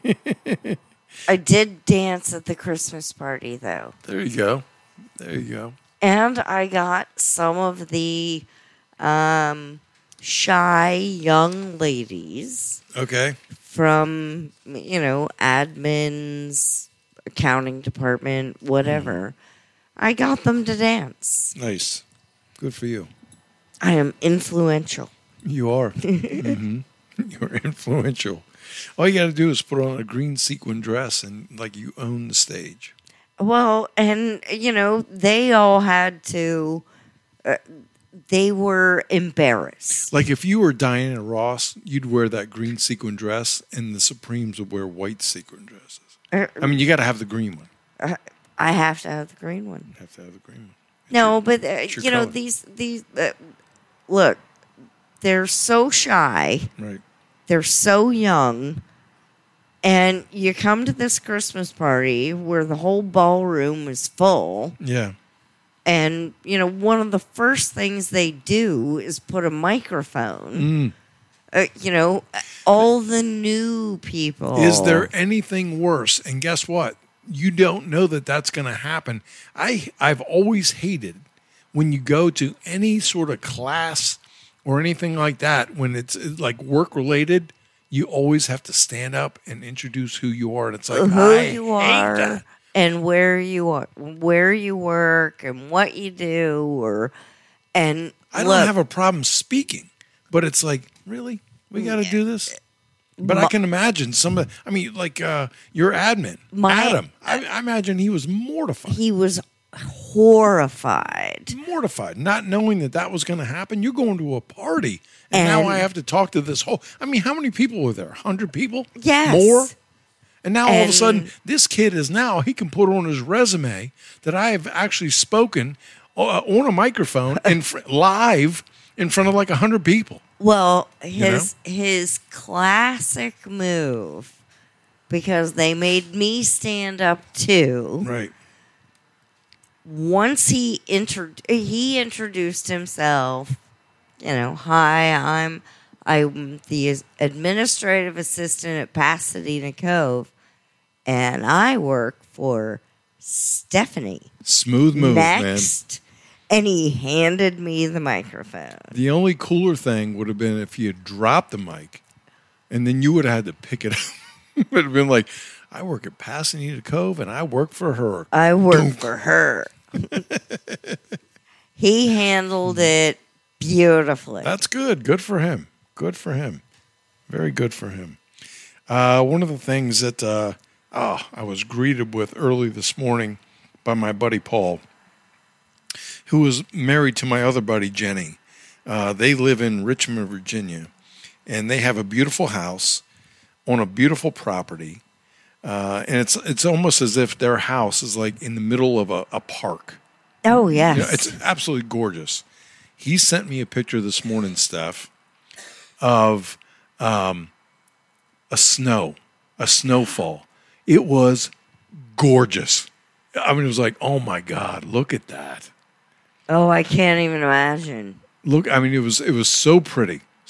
Speaker 6: I did dance at the Christmas party, though.
Speaker 2: There you go. There you go.
Speaker 6: And I got some of the um, shy young ladies
Speaker 2: Okay.
Speaker 6: from, you know, admins, accounting department, whatever. Mm. I got them to dance.
Speaker 2: Nice. Good for you.
Speaker 6: I am influential.
Speaker 2: You are. mm-hmm. You're influential. All you got to do is put on a green sequin dress and like you own the stage.
Speaker 6: Well, and, you know, they all had to, uh, they were embarrassed.
Speaker 2: Like if you were Diana Ross, you'd wear that green sequin dress and the Supremes would wear white sequin dresses.
Speaker 6: Uh,
Speaker 2: I mean, you got to have the green one.
Speaker 6: Uh, I have to have the green one.
Speaker 2: You have to have the green one. It's
Speaker 6: no,
Speaker 2: your,
Speaker 6: but, uh, you know,
Speaker 2: color.
Speaker 6: these, these, uh, look, they're so shy.
Speaker 2: Right.
Speaker 6: They're so young. And you come to this Christmas party where the whole ballroom is full.
Speaker 2: Yeah.
Speaker 6: And, you know, one of the first things they do is put a microphone.
Speaker 2: Mm.
Speaker 6: Uh, you know, all the new people.
Speaker 2: Is there anything worse? And guess what? You don't know that that's going to happen. I, I've always hated when you go to any sort of class or anything like that, when it's like work related, you always have to stand up and introduce who you are. And it's like,
Speaker 6: who
Speaker 2: I
Speaker 6: you
Speaker 2: hate
Speaker 6: are
Speaker 2: that.
Speaker 6: And where you are, where you work and what you do. Or, and
Speaker 2: I don't
Speaker 6: look,
Speaker 2: have a problem speaking, but it's like, really? We got to do this? But
Speaker 6: My-
Speaker 2: I can imagine some of, I mean, like uh, your admin,
Speaker 6: My-
Speaker 2: Adam. I, I imagine he was mortified.
Speaker 6: he was horrified.
Speaker 2: mortified, not knowing that that was going to happen. You're going to a party, and,
Speaker 6: And-
Speaker 2: now I have to talk to this whole. I mean, how many people were there? one hundred people?
Speaker 6: Yes.
Speaker 2: More? And now all of a
Speaker 6: And-
Speaker 2: sudden, this kid is now, he can put on his resume that I have actually spoken uh, on a microphone in fr- live in front of like one hundred people.
Speaker 6: Well, his his classic move, because they made me stand up too.
Speaker 2: Right.
Speaker 6: Once he intro- he introduced himself, you know, hi, I'm I'm the administrative assistant at Pasadena Cove, and I work for Stephanie.
Speaker 2: Smooth move, man.
Speaker 6: Next, and he handed me the microphone.
Speaker 2: The only cooler thing would have been if he had dropped the mic, and then you would have had to pick it up. It would have been like, I work at Pasadena Cove, and I work for her.
Speaker 6: I work for her. He handled it beautifully.
Speaker 2: That's good. Good for him. Good for him. Very good for him. Uh, one of the things that uh, oh, I was greeted with early this morning by my buddy Paul, who was married to my other buddy Jenny. Uh, they live in Richmond, Virginia, and they have a beautiful house on a beautiful property. Uh, and it's it's almost as if their house is like in the middle of a, a park.
Speaker 6: Oh, yes.
Speaker 2: You know, it's absolutely gorgeous. He sent me a picture this morning, Steph, of um, a snow, a snowfall. It was gorgeous. I mean, it was like, oh my God, look at that.
Speaker 6: Oh, I can't even imagine.
Speaker 2: Look, I mean, it was it was so pretty,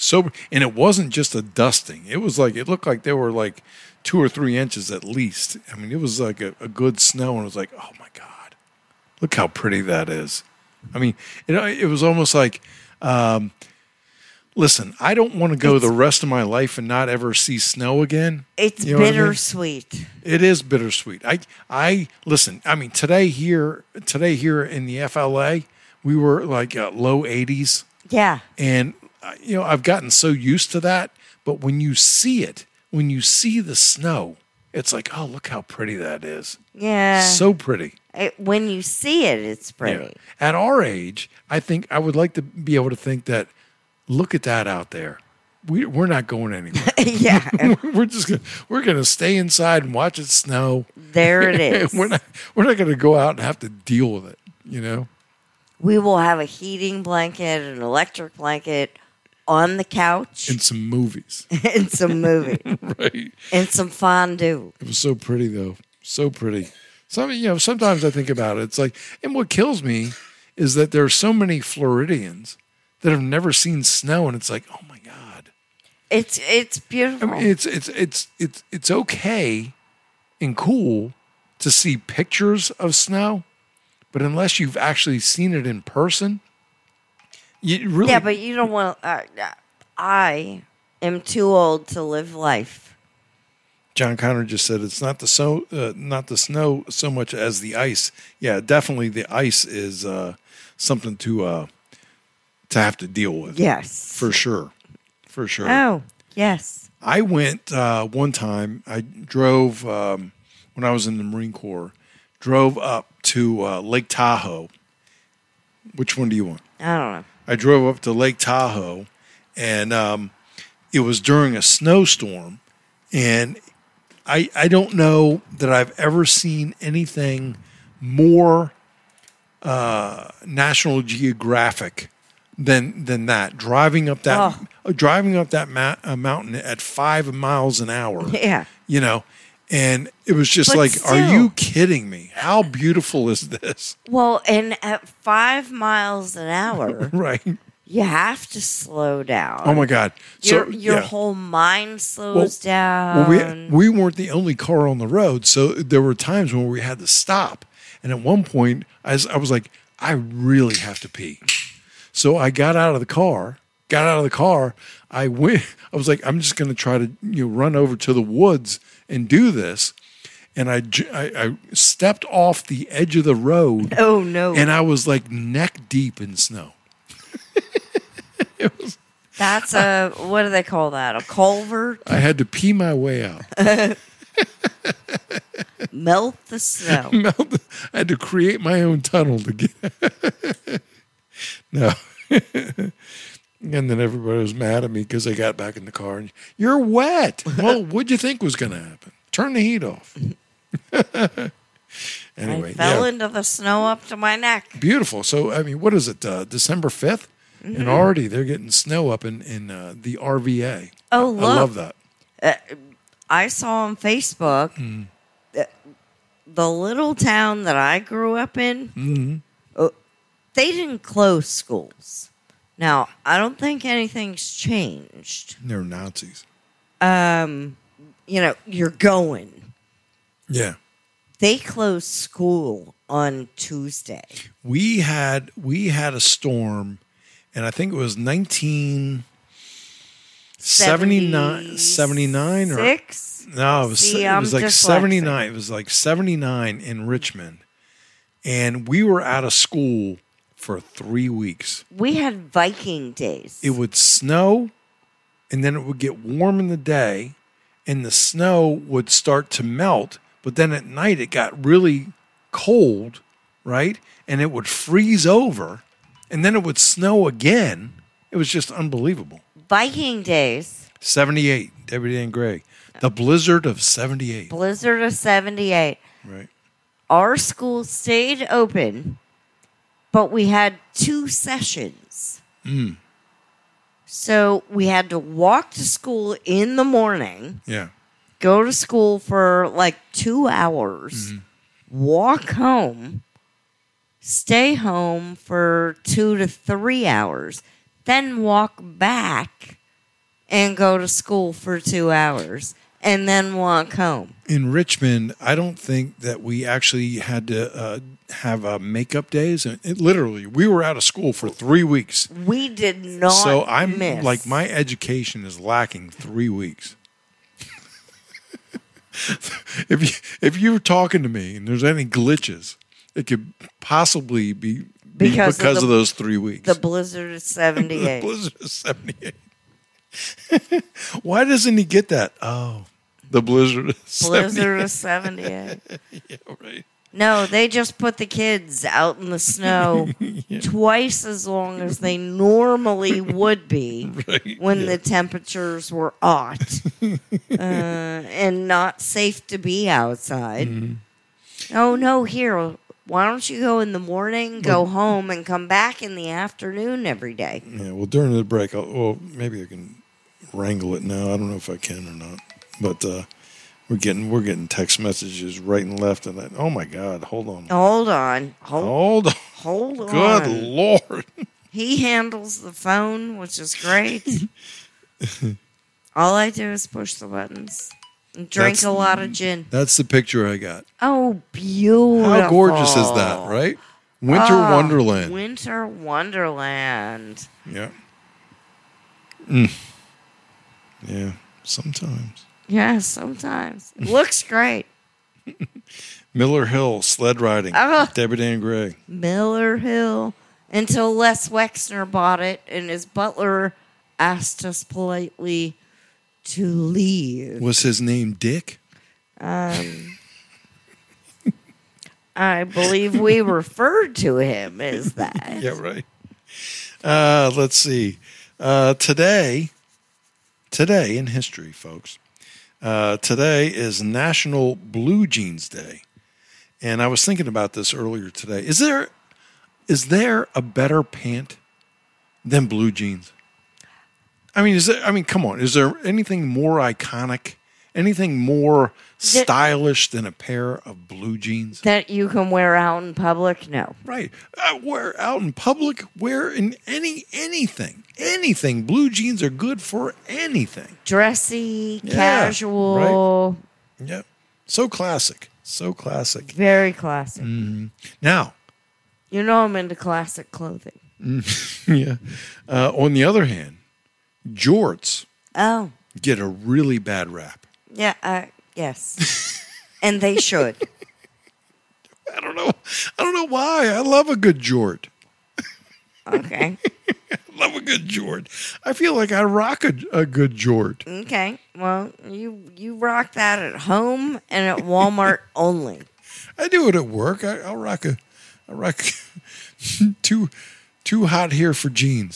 Speaker 2: So, and it wasn't just a dusting. It was like, it looked like there were like two or three inches at least. I mean, it was like a, a good snow, and it was like, oh my God, look how pretty that is. I mean, it, it was almost like, um, listen, I don't want to go
Speaker 6: It's-
Speaker 2: the rest of my life and not ever see snow again.
Speaker 6: It's
Speaker 2: You know what I mean?
Speaker 6: bittersweet.
Speaker 2: It is bittersweet. I, I listen. I mean, today here, today here in the F L A, we were like uh, low eighties,
Speaker 6: Yeah.
Speaker 2: and uh, you know, I've gotten so used to that. But when you see it, when you see the snow, it's like, oh, look how pretty that is.
Speaker 6: Yeah.
Speaker 2: So pretty.
Speaker 6: It- when you see it, it's pretty.
Speaker 2: Yeah. At our age, I think I would like to be able to think that. Look at that out there. We we're not going anywhere.
Speaker 6: Yeah.
Speaker 2: we're just gonna, we're going to stay inside and watch it snow.
Speaker 6: There it is.
Speaker 2: we're not we're not going to go out and have to deal with it. You know.
Speaker 6: We will have a heating blanket, an electric blanket on the couch,
Speaker 2: In some movies,
Speaker 6: and some movie,
Speaker 2: right?
Speaker 6: and some fondue.
Speaker 2: It was so pretty though, so pretty. Some you know sometimes I think about it. It's like, and what kills me is that there are so many Floridians that have never seen snow, and it's like, oh my God.
Speaker 6: It's it's
Speaker 2: I
Speaker 6: beautiful.
Speaker 2: mean, it's it's it's it's it's okay and cool to see pictures of snow, but unless you've actually seen it in person, you really
Speaker 6: yeah, but you don't want. Uh, I am too old to live life.
Speaker 2: John Connor just said it's not the so uh, not the snow so much as the ice. Yeah, definitely the ice is uh, something to uh, to have to deal with.
Speaker 6: Yes,
Speaker 2: For sure, for sure.
Speaker 6: Oh, yes.
Speaker 2: I went uh, one time. I drove um, when I was in the Marine Corps. Drove up to uh, Lake Tahoe. Which one do you want?
Speaker 6: I don't know.
Speaker 2: I drove up to Lake Tahoe, and um, it was during a snowstorm. And I I don't know that I've ever seen anything more uh, National Geographic than than that. Driving up that
Speaker 6: Oh.
Speaker 2: uh, driving up that ma- uh, mountain at five miles an hour.
Speaker 6: Yeah.
Speaker 2: You know, and it was just
Speaker 6: But
Speaker 2: like,
Speaker 6: still.
Speaker 2: are you kidding me? How beautiful is this?
Speaker 6: Well, and at five miles an hour,
Speaker 2: Right.
Speaker 6: you have to slow down.
Speaker 2: Oh my God.
Speaker 6: Your
Speaker 2: So
Speaker 6: your
Speaker 2: yeah.
Speaker 6: whole mind slows down.
Speaker 2: Well, we we weren't the only car on the road, so there were times when we had to stop. And at one point, I was, I was like, I really have to pee. So I got out of the car. Got out of the car. I went. I was like, I'm just going to try to you know run over to the woods and do this. And I, j- I I stepped off the edge of the road,
Speaker 6: Oh no.
Speaker 2: and I was like neck deep in snow.
Speaker 6: That's a what do they call that? A culvert?
Speaker 2: I had to pee my way out.
Speaker 6: Melt the snow.
Speaker 2: Melt- I had to create my own tunnel to get. No. And then everybody was mad at me because I got back in the car and you're wet. Well, what'd you think was going to happen? Turn the heat off. Anyway,
Speaker 6: I fell
Speaker 2: yeah,
Speaker 6: into the snow up to my neck.
Speaker 2: beautiful. So, I mean, what is it? Uh, December fifth?
Speaker 6: Mm-hmm.
Speaker 2: And already they're getting snow up in, in uh, the R V A.
Speaker 6: Oh,
Speaker 2: I
Speaker 6: look.
Speaker 2: love that.
Speaker 6: I saw on Facebook
Speaker 2: Mm.
Speaker 6: that the little town that I grew up in,
Speaker 2: Mm-hmm.
Speaker 6: uh, they didn't close schools. Now, I don't think anything's changed.
Speaker 2: They're Nazis.
Speaker 6: Um, you know, you're going.
Speaker 2: Yeah.
Speaker 6: They closed school on Tuesday.
Speaker 2: We had we had a storm, and I think it was nineteen seventy-nine, seventy-nine or
Speaker 6: Six?
Speaker 2: no, it was
Speaker 6: See,
Speaker 2: it
Speaker 6: I'm
Speaker 2: was like
Speaker 6: dyslexic.
Speaker 2: seventy-nine. It was like seventy-nine in Richmond, and we were out of school for three weeks.
Speaker 6: We had Viking days.
Speaker 2: It would snow, and then it would get warm in the day, and the snow would start to melt. But then at night it got really cold, right? And it would freeze over, and then it would snow again. It was just unbelievable.
Speaker 6: Viking days.
Speaker 2: seventy-eight, Deputy Dan Gray. The blizzard of seventy-eight.
Speaker 6: Blizzard of seventy-eight.
Speaker 2: Right.
Speaker 6: Our school stayed open, but we had two sessions.
Speaker 2: Mm.
Speaker 6: So we had to walk to school in the morning,
Speaker 2: Yeah.
Speaker 6: go to school for like two hours,
Speaker 2: Mm-hmm.
Speaker 6: walk home, stay home for two to three hours, then walk back and go to school for two hours and then walk home.
Speaker 2: In Richmond, I don't think that we actually had to uh, have uh, makeup days. And it, literally, we were out of school for three weeks.
Speaker 6: We did not
Speaker 2: So I'm
Speaker 6: miss.
Speaker 2: like, my education is lacking three weeks. if you if you were talking to me and there's any glitches, it could possibly be, be
Speaker 6: Because
Speaker 2: because,
Speaker 6: of
Speaker 2: of,
Speaker 6: the-
Speaker 2: those three weeks.
Speaker 6: The blizzard is seventy-eight.
Speaker 2: The blizzard is seventy-eight. Why doesn't he get that? Oh, the blizzard is
Speaker 6: Blizzard is seventy-eight.
Speaker 2: Yeah, right.
Speaker 6: No, they just put the kids out in the snow twice as long as they normally would be
Speaker 2: Right,
Speaker 6: when
Speaker 2: yeah.
Speaker 6: the temperatures were hot uh, and not safe to be outside.
Speaker 2: Mm-hmm.
Speaker 6: Oh, no, here, why don't you go in the morning, go home, and come back in the afternoon every day?
Speaker 2: Yeah, well, during the break, I'll, well, maybe I can wrangle it now. I don't know if I can or not, but uh, we're getting we're getting text messages right and left, and I, oh my God, hold on,
Speaker 6: Hold on. Hold,
Speaker 2: hold on,
Speaker 6: hold on.
Speaker 2: good Lord,
Speaker 6: He handles the phone, which is great. All I do is push the buttons and drink
Speaker 2: That's-
Speaker 6: a lot of gin.
Speaker 2: that's the picture I got.
Speaker 6: Oh, beautiful.
Speaker 2: How gorgeous is that, right? Winter
Speaker 6: Oh,
Speaker 2: Wonderland.
Speaker 6: Winter Wonderland.
Speaker 2: Yeah. Mm. Yeah, sometimes.
Speaker 6: Yeah, sometimes. It looks great.
Speaker 2: Miller Hill, sled riding.
Speaker 6: Oh.
Speaker 2: Debbie Dan Gray.
Speaker 6: Miller Hill. Until Les Wexner bought it and his butler asked us politely to leave.
Speaker 2: Was his name Dick?
Speaker 6: Um, I believe we referred to him as that.
Speaker 2: Yeah, right. Uh, let's see. Uh, today, today in history, folks, uh, today is National Blue Jeans Day. And I was thinking about this earlier today. Is there is there a better pant than blue jeans? I mean, is there, I mean, come on. Is there anything more iconic, anything more stylish than a pair of blue jeans?
Speaker 6: That you can wear out in public? No.
Speaker 2: Right. Uh, wear out in public, wear in any anything. Anything. Blue jeans are good for anything.
Speaker 6: Dressy,
Speaker 2: Yeah,
Speaker 6: casual,
Speaker 2: Yep. So classic. So classic.
Speaker 6: very classic.
Speaker 2: Now,
Speaker 6: You know I'm into classic clothing.
Speaker 2: yeah. Uh, on the other hand, jorts
Speaker 6: Oh,
Speaker 2: get a really bad rap.
Speaker 6: yeah, uh, yes. And they should.
Speaker 2: I don't know. I don't know why. I love a good jort.
Speaker 6: Okay.
Speaker 2: I love a good jort. I feel like I rock a, a good jort.
Speaker 6: Okay. Well, you you rock that at home and at Walmart only.
Speaker 2: I do it at work. I, I'll rock a, I rock too, too hot here for jeans.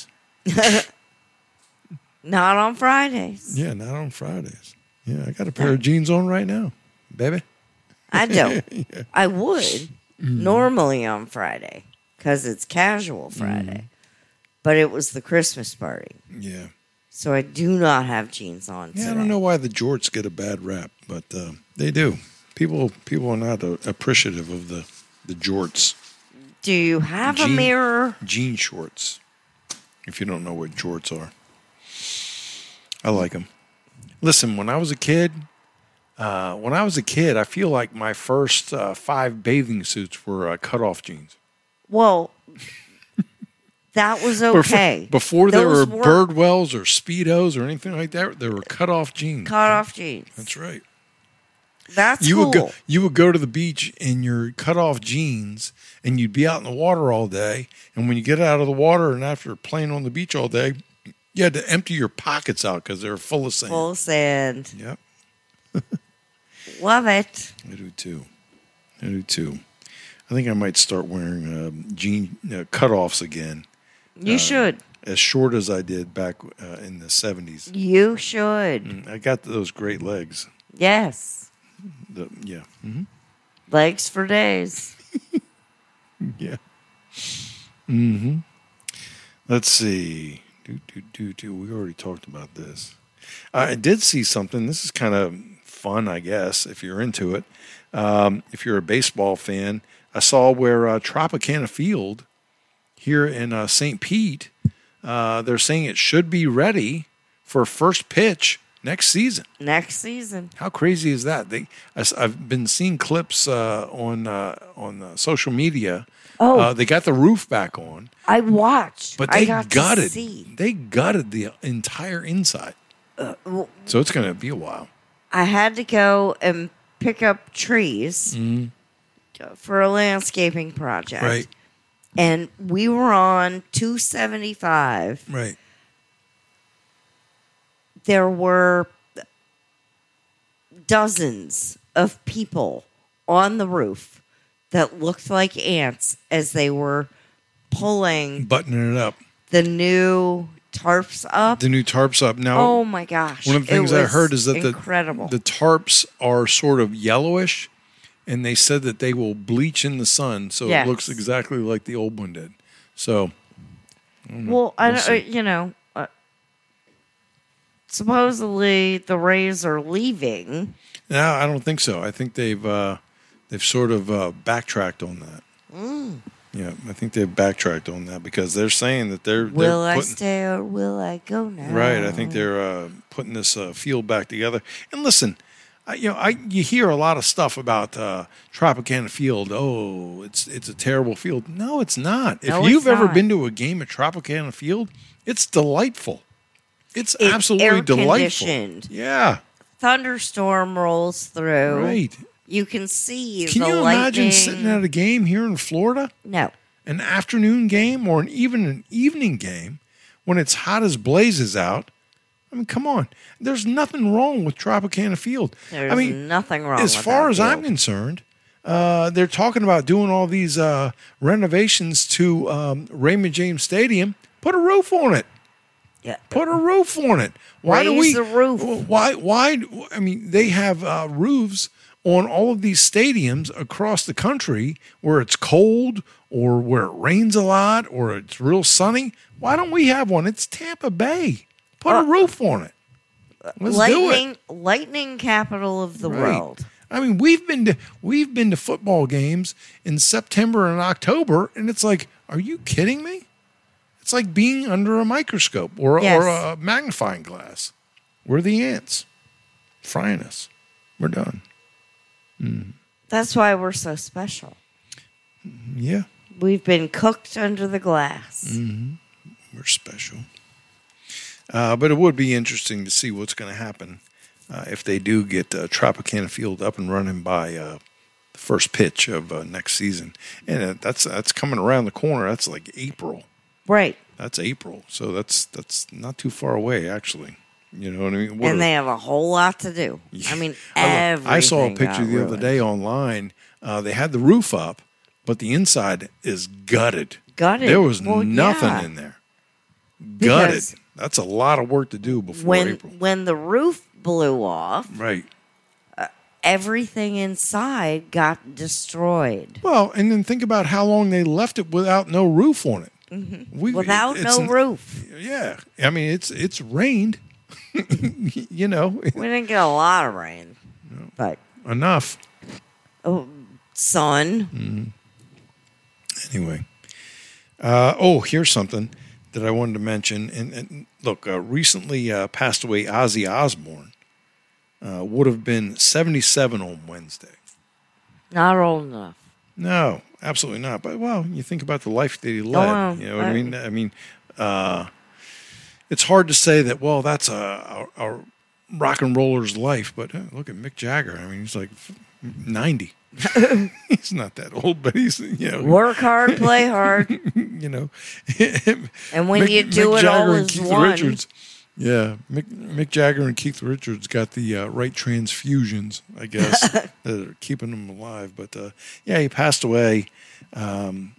Speaker 6: Not on Fridays.
Speaker 2: Yeah, not on Fridays. Yeah, I got a pair of jeans on right now, baby.
Speaker 6: I don't. I would normally on Friday because it's casual Friday. But it was the Christmas party.
Speaker 2: Yeah.
Speaker 6: So I do not have jeans on
Speaker 2: Yeah,
Speaker 6: today.
Speaker 2: I don't know why the jorts get a bad rap, but uh, they do. People people are not uh, appreciative of the, the jorts.
Speaker 6: Do you have a
Speaker 2: Jean-
Speaker 6: mirror?
Speaker 2: Jean shorts, if you don't know what jorts are. I like them. Listen, when I was a kid, uh, when I was a kid, I feel like my first uh, five bathing suits were uh, cut-off jeans.
Speaker 6: Well, that was
Speaker 2: Before-
Speaker 6: okay.
Speaker 2: Before there were
Speaker 6: Those
Speaker 2: Birdwells or Speedos or anything like that, there were cut-off jeans.
Speaker 6: cut off jeans.
Speaker 2: That's right.
Speaker 6: That's
Speaker 2: You
Speaker 6: cool.
Speaker 2: would go. You would go to the beach in your cut-off jeans, and you'd be out in the water all day. And when you get out of the water, and after playing on the beach all day, you had to empty your pockets out because they were full of sand.
Speaker 6: Full sand.
Speaker 2: Yep,
Speaker 6: Love it.
Speaker 2: I do too. I do too. I think I might start wearing um, jean uh, cut-offs again,
Speaker 6: You should.
Speaker 2: as short as I did back uh, in the seventies.
Speaker 6: You should.
Speaker 2: Mm, I got those great legs.
Speaker 6: Yes.
Speaker 2: The, yeah, hmm
Speaker 6: Legs for days.
Speaker 2: yeah. Mm-hmm. Let's see. Do, do, do, do. We already talked about this. I did see something. This is kind of fun, I guess, if you're into it. Um, if you're a baseball fan, I saw where uh, Tropicana Field here in uh, Saint Pete, uh, they're saying it should be ready for first pitch next season.
Speaker 6: Next season.
Speaker 2: How crazy is that? They, I, have been seeing clips uh, on uh, on uh, social media.
Speaker 6: Oh.
Speaker 2: Uh, they got the roof back on,
Speaker 6: I watched.
Speaker 2: but
Speaker 6: I
Speaker 2: they
Speaker 6: got
Speaker 2: gutted.
Speaker 6: To see.
Speaker 2: They gutted the entire inside.
Speaker 6: Uh, well,
Speaker 2: So it's going to be a while.
Speaker 6: I had to go and pick up trees
Speaker 2: Mm-hmm.
Speaker 6: for a landscaping project.
Speaker 2: Right.
Speaker 6: And we were on two seventy-five.
Speaker 2: Right.
Speaker 6: There were dozens of people on the roof that looked like ants as they were pulling
Speaker 2: Buttoning it up.
Speaker 6: the new tarps up.
Speaker 2: The new tarps up. Now,
Speaker 6: Oh my gosh.
Speaker 2: one of the
Speaker 6: it
Speaker 2: things I
Speaker 6: was
Speaker 2: heard is that the,
Speaker 6: incredible.
Speaker 2: the tarps are sort of yellowish, and they said that they will bleach in the sun, so
Speaker 6: Yes.
Speaker 2: it looks exactly like the old one did. So,
Speaker 6: well, I
Speaker 2: We'll
Speaker 6: don't,
Speaker 2: see.
Speaker 6: you know, uh, supposedly the Rays are leaving.
Speaker 2: no, I don't think so. I think they've uh, they've sort of uh, backtracked on that.
Speaker 6: Mm.
Speaker 2: Yeah, I think they've backtracked on that because they're saying that they're,
Speaker 6: Will
Speaker 2: they're
Speaker 6: I
Speaker 2: putting,
Speaker 6: stay or will I go now?
Speaker 2: right. I think they're uh, putting this uh, field back together. And listen, I, you know, I you hear a lot of stuff about uh, Tropicana Field. Oh, it's it's a terrible field. No, it's not. If
Speaker 6: No, it's
Speaker 2: you've ever
Speaker 6: not.
Speaker 2: been to a game at Tropicana Field, it's delightful. It's,
Speaker 6: It's
Speaker 2: absolutely
Speaker 6: air
Speaker 2: delightful.
Speaker 6: conditioned.
Speaker 2: Yeah,
Speaker 6: Thunderstorm rolls through.
Speaker 2: right.
Speaker 6: You can see
Speaker 2: Can
Speaker 6: the
Speaker 2: you
Speaker 6: lightning.
Speaker 2: imagine sitting at a game here in Florida?
Speaker 6: No.
Speaker 2: An afternoon game or an even an evening game when it's hot as blazes out. I mean, come on. There's nothing wrong with Tropicana Field.
Speaker 6: There's
Speaker 2: I mean,
Speaker 6: nothing wrong
Speaker 2: as
Speaker 6: with
Speaker 2: far
Speaker 6: that
Speaker 2: as I'm
Speaker 6: field.
Speaker 2: concerned, uh, they're talking about doing all these uh, renovations to um, Raymond James Stadium. Put a roof on it.
Speaker 6: Yeah.
Speaker 2: Put a roof on it. Why do we?
Speaker 6: Raise the roof.
Speaker 2: Why? Why? I mean, they have uh, roofs on all of these stadiums across the country where it's cold or where it rains a lot or it's real sunny. Why don't we have one? It's Tampa Bay. Put a
Speaker 6: Uh,
Speaker 2: roof on it. Let's do it.
Speaker 6: lightning, lightning capital of the
Speaker 2: Right.
Speaker 6: world.
Speaker 2: I mean, we've been to we've been to football games in September and October, and it's like, are you kidding me? It's like being under a microscope or,
Speaker 6: Yes.
Speaker 2: or a magnifying glass. We're the ants frying us. We're done.
Speaker 6: That's why we're so special.
Speaker 2: Yeah,
Speaker 6: We've been cooked under the glass.
Speaker 2: Mm. we're special. Uh, but it would be interesting to see what's going to happen uh, if they do get uh, Tropicana Field up and running by uh, the first pitch of uh, next season. And uh, that's that's coming around the corner. That's like April.
Speaker 6: Right.
Speaker 2: That's April, so that's that's not too far away, actually. You know what I mean? What
Speaker 6: And
Speaker 2: a-
Speaker 6: they have a whole lot to do. I mean,
Speaker 2: I, lo- I saw a
Speaker 6: everything
Speaker 2: picture
Speaker 6: got
Speaker 2: the other
Speaker 6: ruined.
Speaker 2: day online. Uh, they had the roof up, but the inside is gutted.
Speaker 6: Gutted.
Speaker 2: There was
Speaker 6: Well,
Speaker 2: nothing
Speaker 6: yeah.
Speaker 2: in there. Gutted.
Speaker 6: Because
Speaker 2: That's a lot of work to do before
Speaker 6: When
Speaker 2: April.
Speaker 6: when the roof blew off,
Speaker 2: Right.
Speaker 6: everything inside got destroyed.
Speaker 2: Well, and then think about how long they left it without no roof on it. We,
Speaker 6: Without
Speaker 2: it's
Speaker 6: no
Speaker 2: n-
Speaker 6: roof.
Speaker 2: Yeah, I mean it's it's rained. you know,
Speaker 6: We didn't get a lot of rain. But
Speaker 2: enough.
Speaker 6: oh, sun.
Speaker 2: Anyway, uh, oh, here's something that I wanted to mention. And, and look, uh, recently uh, passed away Ozzy Osbourne. Uh, would have been seventy-seven on Wednesday.
Speaker 6: Not old enough.
Speaker 2: No, absolutely not. But well, you think about the life that he led.
Speaker 6: wow.
Speaker 2: You know what I
Speaker 6: I-
Speaker 2: mean? I mean, uh, it's hard to say that. Well, that's a, a, a rock and roller's life. But uh, look at Mick Jagger. I mean, he's like ninety. He's not that old, but he's you know
Speaker 6: Work hard, play hard.
Speaker 2: you know.
Speaker 6: And when
Speaker 2: Mick-
Speaker 6: you do
Speaker 2: Mick
Speaker 6: it
Speaker 2: Jagger
Speaker 6: all
Speaker 2: and
Speaker 6: as
Speaker 2: Keith
Speaker 6: one.
Speaker 2: Richards. Yeah, Mick, Mick Jagger and Keith Richards got the uh, right transfusions, I guess, that are keeping them alive. But uh, yeah, he passed away um,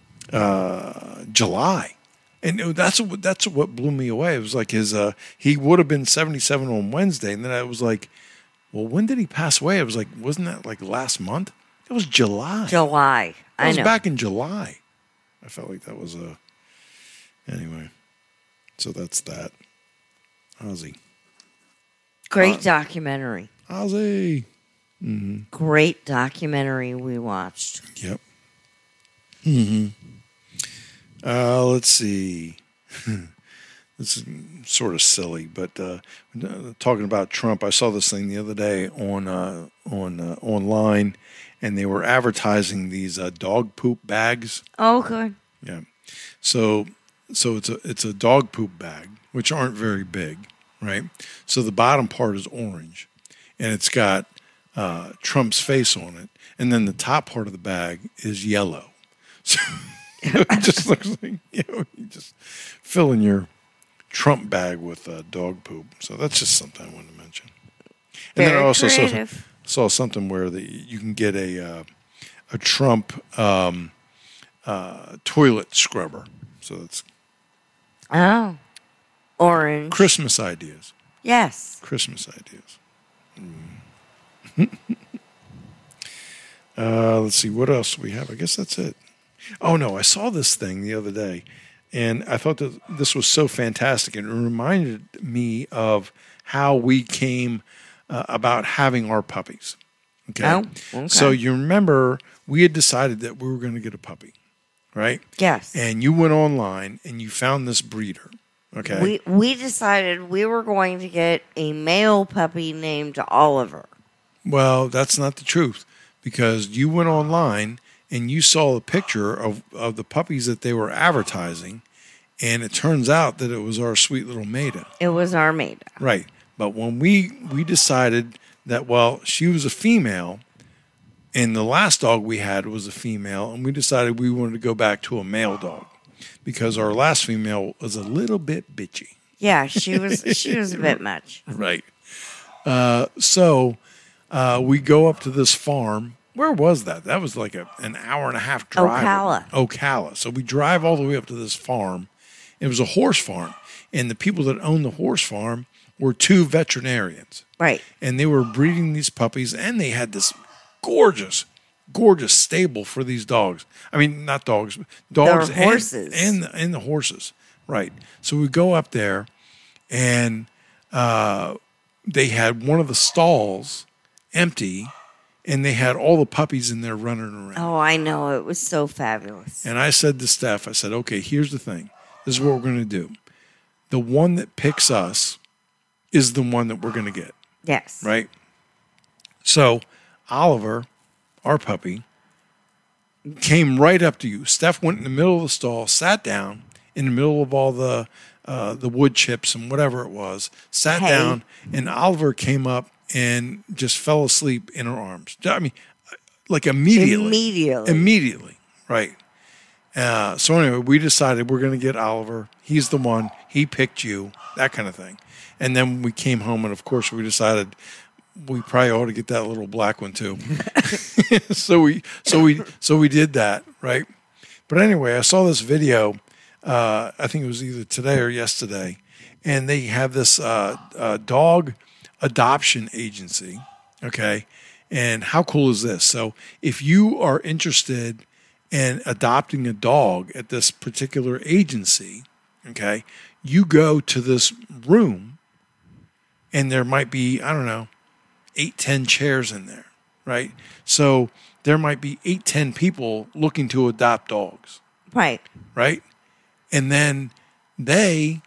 Speaker 2: uh, July, and it- that's what that's what blew me away. It was like his uh, he would have been seventy-seven on Wednesday, and then I was like, well, when did he pass away? I was like, wasn't that like last month? It was July.
Speaker 6: July.
Speaker 2: That
Speaker 6: I
Speaker 2: was
Speaker 6: know.
Speaker 2: back in July. I felt like that was a anyway. So that's that. Ozzy.
Speaker 6: Great
Speaker 2: Uh,
Speaker 6: documentary.
Speaker 2: Ozzy.
Speaker 6: Great documentary we watched.
Speaker 2: Yep. Hmm. Uh, let's see. it's sort of silly, but uh, talking about Trump, I saw this thing the other day on uh, on uh, online, and they were advertising these uh, dog poop bags.
Speaker 6: Oh, good.
Speaker 2: Yeah, so so it's a it's a dog poop bag, which aren't very big, right? So the bottom part is orange, and it's got uh, Trump's face on it, and then the top part of the bag is yellow. So it just looks like, you know, you just filling your Trump bag with uh, dog poop. So that's just something I wanted to mention. And
Speaker 6: Very
Speaker 2: then I also saw,
Speaker 6: creative.
Speaker 2: saw something where the, you can get a uh, a Trump um, uh, toilet scrubber. So that's
Speaker 6: Oh, orange.
Speaker 2: Christmas ideas.
Speaker 6: Yes.
Speaker 2: Christmas ideas. Mm. uh, let's see, what else we have? I guess that's it. Oh, no, I saw this thing the other day, and I thought that this was so fantastic. And it reminded me of how we came uh, about having our puppies. Okay?
Speaker 6: Oh, okay.
Speaker 2: So you remember we had decided that we were going to get a puppy, right?
Speaker 6: Yes.
Speaker 2: And you went online and you found this breeder. Okay.
Speaker 6: We we decided we were going to get a male puppy named Oliver.
Speaker 2: Well, that's not the truth, because you went online and you saw a picture of, of the puppies that they were advertising, and it turns out that it was our sweet little Maida.
Speaker 6: It was our Maida.
Speaker 2: Right. But when we, we decided that, well, she was a female, and the last dog we had was a female, and we decided we wanted to go back to a male dog because our last female was a little bit bitchy.
Speaker 6: Yeah, she was she was a bit much.
Speaker 2: Right. Uh, so uh, we go up to this farm. Where was that? That was like a, an hour and a half drive.
Speaker 6: Ocala.
Speaker 2: Ocala. So we drive all the way up to this farm. It was a horse farm. And the people that owned the horse farm were two veterinarians.
Speaker 6: Right.
Speaker 2: And they were breeding these puppies, and they had this gorgeous, gorgeous stable for these dogs. I mean, not dogs, dogs
Speaker 6: Their horses.
Speaker 2: And, and, and the horses. Right. So we go up there, and uh, they had one of the stalls empty, and they had all the puppies in there running around.
Speaker 6: Oh, I know. It was so fabulous.
Speaker 2: And I said to Steph, I said, okay, here's the thing. This is what we're going to do. The one that picks us is the one that we're going to get.
Speaker 6: Yes.
Speaker 2: Right? So Oliver, our puppy, came right up to you. Steph went in the middle of the stall, sat down in the middle of all the uh, the wood chips and whatever it was, sat
Speaker 6: Hey.
Speaker 2: down, and Oliver came up and just fell asleep in her arms. I mean, like immediately.
Speaker 6: Immediately.
Speaker 2: Immediately. Right. Uh, so anyway, we decided we're going to get Oliver. He's the one. He picked you, that kind of thing. And then we came home, and of course we decided we probably ought to get that little black one too. so we, so we, so we did that, right? But anyway, I saw this video. Uh, I think it was either today or yesterday, and they have this uh, uh, dog adoption agency. Okay, and how cool is this? So if you are interested in adopting a dog at this particular agency, okay, you go to this room, and there might be, I don't know, eight, ten chairs in there, right? So there might be eight, ten people looking to adopt dogs,
Speaker 6: Right.
Speaker 2: right? And then they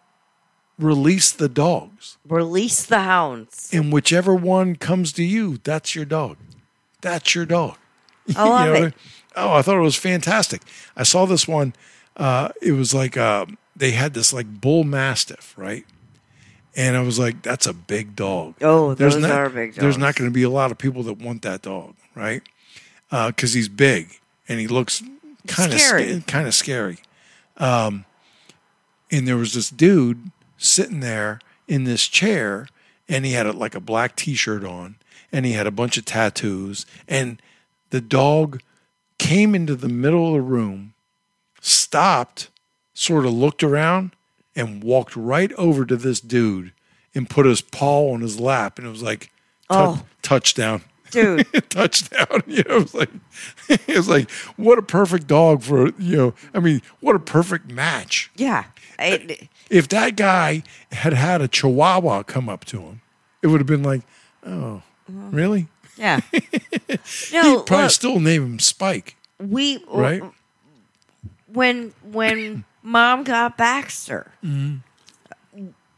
Speaker 2: release the dogs.
Speaker 6: Release the hounds.
Speaker 2: And whichever one comes to you, that's your dog. That's your dog.
Speaker 6: I love
Speaker 2: You know,
Speaker 6: it.
Speaker 2: Oh, I thought it was fantastic. I saw this one. Uh, it was like uh, they had this like bull mastiff, right? And I was like, that's a big dog.
Speaker 6: Oh,
Speaker 2: There's
Speaker 6: those
Speaker 2: not,
Speaker 6: are big
Speaker 2: There's
Speaker 6: dogs.
Speaker 2: not going to be a lot of people that want that dog, right? Because he's big and he looks kind of
Speaker 6: Scary.
Speaker 2: kind of scary. Um, and there was this dude sitting there in this chair, and he had a, like a black T-shirt on, and he had a bunch of tattoos, and the dog came into the middle of the room, stopped, sort of looked around, and walked right over to this dude and put his paw on his lap, and it was like, tou-
Speaker 6: Oh.
Speaker 2: touchdown.
Speaker 6: Dude.
Speaker 2: touchdown. You know, it was like, it was like, what a perfect dog for, you know, I mean, what a perfect match.
Speaker 6: Yeah. I,
Speaker 2: If that guy had had a Chihuahua come up to him, it would have been like, oh, really?
Speaker 6: yeah.
Speaker 2: He'd
Speaker 6: No,
Speaker 2: probably
Speaker 6: look,
Speaker 2: still name him Spike,
Speaker 6: we
Speaker 2: right?
Speaker 6: when when Mom got Baxter,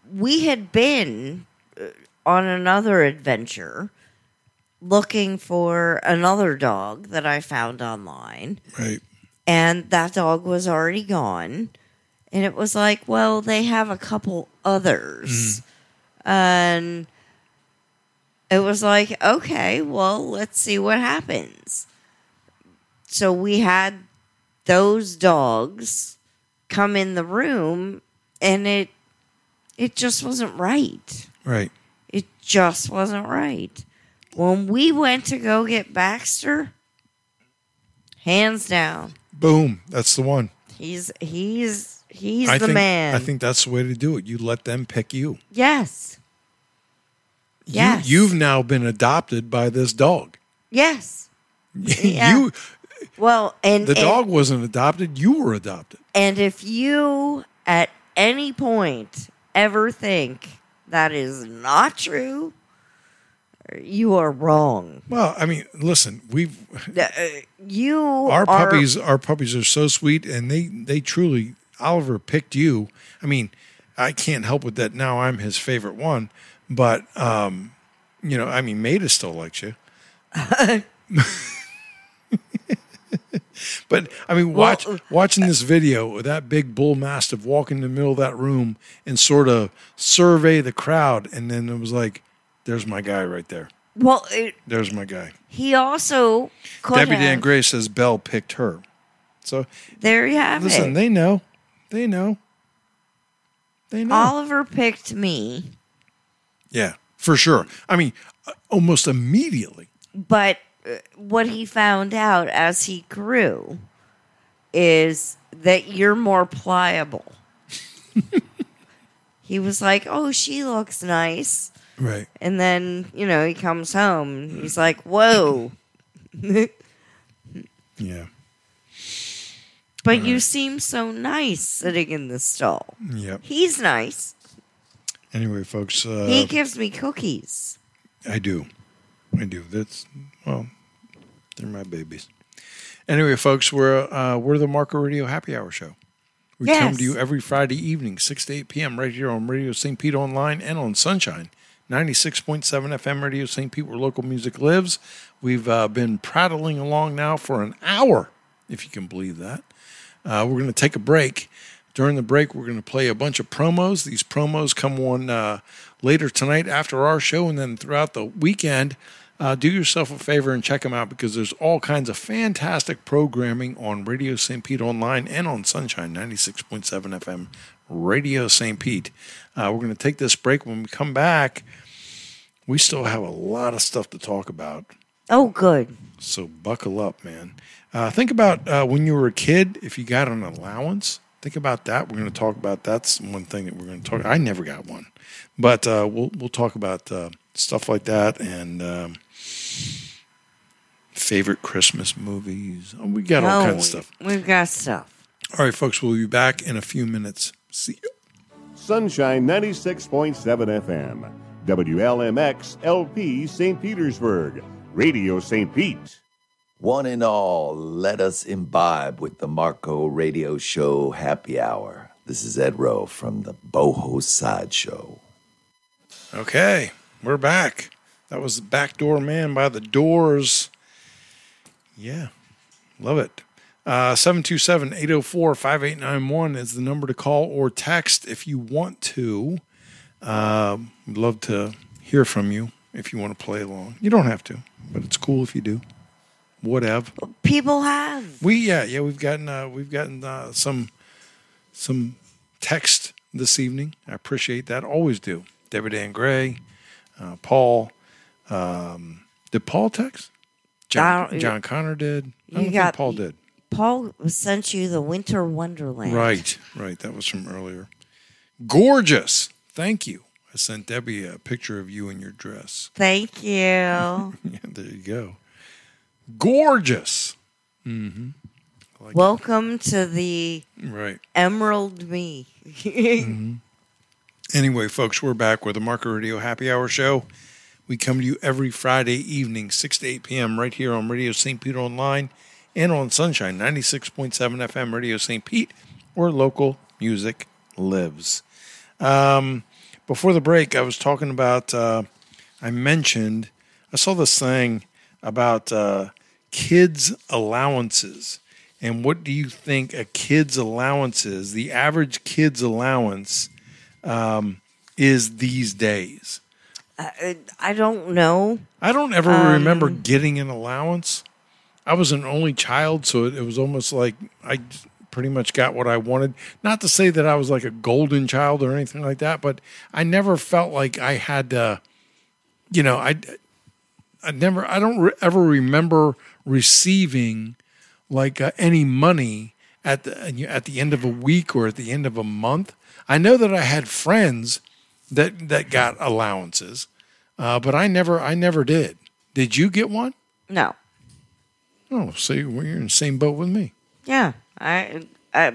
Speaker 6: we had been uh, on another adventure looking for another dog that I found online.
Speaker 2: Right.
Speaker 6: And that dog was already gone. And it was like, well, they have a couple others. Mm. And it was like, okay, well, let's see what happens. So we had those dogs come in the room, and it it just wasn't right.
Speaker 2: Right.
Speaker 6: It just wasn't right. When we went to go get Baxter, hands down.
Speaker 2: Boom. That's the one.
Speaker 6: He's he's he's
Speaker 2: I
Speaker 6: the
Speaker 2: think,
Speaker 6: man.
Speaker 2: I think that's the way to do it. You let them pick you.
Speaker 6: Yes. Yes.
Speaker 2: You, you've now been adopted by this dog.
Speaker 6: Yes. Yeah.
Speaker 2: you
Speaker 6: Well, and
Speaker 2: the
Speaker 6: and,
Speaker 2: dog wasn't adopted. You were adopted.
Speaker 6: And if you at any point ever think that is not true, you are wrong.
Speaker 2: Well, I mean, listen, we've
Speaker 6: Uh, you
Speaker 2: our
Speaker 6: are,
Speaker 2: puppies. Our puppies are so sweet, and they they truly. Oliver picked you. I mean, I can't help with that. Now I'm his favorite one, but um, you know, I mean, Maida still likes you. But I mean, watch
Speaker 6: Well,
Speaker 2: watching this video with that big bull mastiff walk in the middle of that room and sort of survey the crowd, and then it was like, "There's my guy right there.
Speaker 6: Well, it,
Speaker 2: There's my guy."
Speaker 6: he also could
Speaker 2: Debbie
Speaker 6: have,
Speaker 2: Dan Gray says Belle picked her. So
Speaker 6: there you have
Speaker 2: listen,
Speaker 6: it.
Speaker 2: they know, they know, they know.
Speaker 6: Oliver picked me,
Speaker 2: Yeah, for sure. I mean, uh, almost immediately.
Speaker 6: but uh, what he found out as he grew is that you're more pliable. He was like, "Oh, she looks nice."
Speaker 2: Right.
Speaker 6: And then, you know, he comes home and he's like, "Whoa."
Speaker 2: Yeah.
Speaker 6: But you seem so nice sitting in the stall.
Speaker 2: Yep.
Speaker 6: He's nice.
Speaker 2: Anyway, folks, uh,
Speaker 6: He gives me cookies.
Speaker 2: I do. I do. That's, well, they're my babies. Anyway, folks, we're uh, we're the Marco Radio Happy Hour Show. We
Speaker 6: Yes.
Speaker 2: come to you every Friday evening, six to eight p.m. right here on Radio Saint Pete Online and on Sunshine, ninety-six point seven F M Radio Saint Pete, where local music lives. We've uh, been prattling along now for an hour, if you can believe that. Uh, we're going to take a break. During the break, we're going to play a bunch of promos. These promos come on uh, later tonight after our show, and then throughout the weekend. Uh, do yourself a favor and check them out, because there's all kinds of fantastic programming on Radio Saint Pete Online and on Sunshine, ninety-six point seven F M Radio Saint Pete. Uh, we're going to take this break. When we come back, we still have a lot of stuff to talk about.
Speaker 6: Oh, good.
Speaker 2: So buckle up, man. Uh, think about uh, when you were a kid, if you got an allowance. Think about that. We're going to talk about that's one thing that we're going to talk. I never got one, but uh, we'll we'll talk about uh, stuff like that and um, favorite Christmas movies. Oh, we got all
Speaker 6: Oh,
Speaker 2: kinds of stuff.
Speaker 6: We've got stuff.
Speaker 2: All right, folks. We'll be back in a few minutes. See you.
Speaker 1: Sunshine ninety-six point seven F M, W L M X L P Saint Petersburg, Radio Saint Pete.
Speaker 7: One and all, let us imbibe with the Marco Radio Show Happy Hour. This is Ed Rowe from the Boho Sideshow.
Speaker 2: Okay, we're back. That was the Backdoor Man by the Doors. Yeah, love it. Uh, seven two seven, eight oh four, five eight nine one is the number to call or text if you want to. Uh, we'd love to hear from you if you want to play along. You don't have to, but it's cool if you do. Whatever.
Speaker 6: People have.
Speaker 2: We yeah yeah we've gotten uh, we've gotten uh, some some text this evening. I appreciate that. Always do. Debbie Dan Gray, uh, Paul. Um, did Paul text? John,
Speaker 6: Uh,
Speaker 2: John Connor did. I
Speaker 6: you
Speaker 2: don't
Speaker 6: got-
Speaker 2: think Paul did.
Speaker 6: Paul sent you the Winter Wonderland.
Speaker 2: Right, right. That was from earlier. Gorgeous. Thank you. I sent Debbie a picture of you in your dress.
Speaker 6: Thank you.
Speaker 2: Yeah, there you go. Gorgeous. Mm-hmm. Like
Speaker 6: Welcome to the
Speaker 2: it. Right.
Speaker 6: Emerald Me.
Speaker 2: Mm-hmm. Anyway, folks, we're back with the Marco Radio Happy Hour Show. We come to you every Friday evening, six to eight p.m. right here on Radio Saint Pete Online and on Sunshine, ninety-six point seven F M Radio Saint Pete, where local music lives. Um, before the break, I was talking about, uh, I mentioned, I saw this thing about uh, kids' allowances. And what do you think a kid's allowance is? The average kid's allowance um, is these days.
Speaker 6: I, I don't know.
Speaker 2: I don't ever
Speaker 6: Um,
Speaker 2: remember getting an allowance. I was an only child, so it, it was almost like I pretty much got what I wanted. Not to say that I was like a golden child or anything like that, but I never felt like I had to, you know, I, I never, I don't re- ever remember receiving like uh, any money at the at the end of a week or at the end of a month. I know that I had friends that that got allowances, uh, but I never I never did. Did you get one?
Speaker 6: No.
Speaker 2: Oh, see, well, you're in the same boat with me.
Speaker 6: Yeah, I I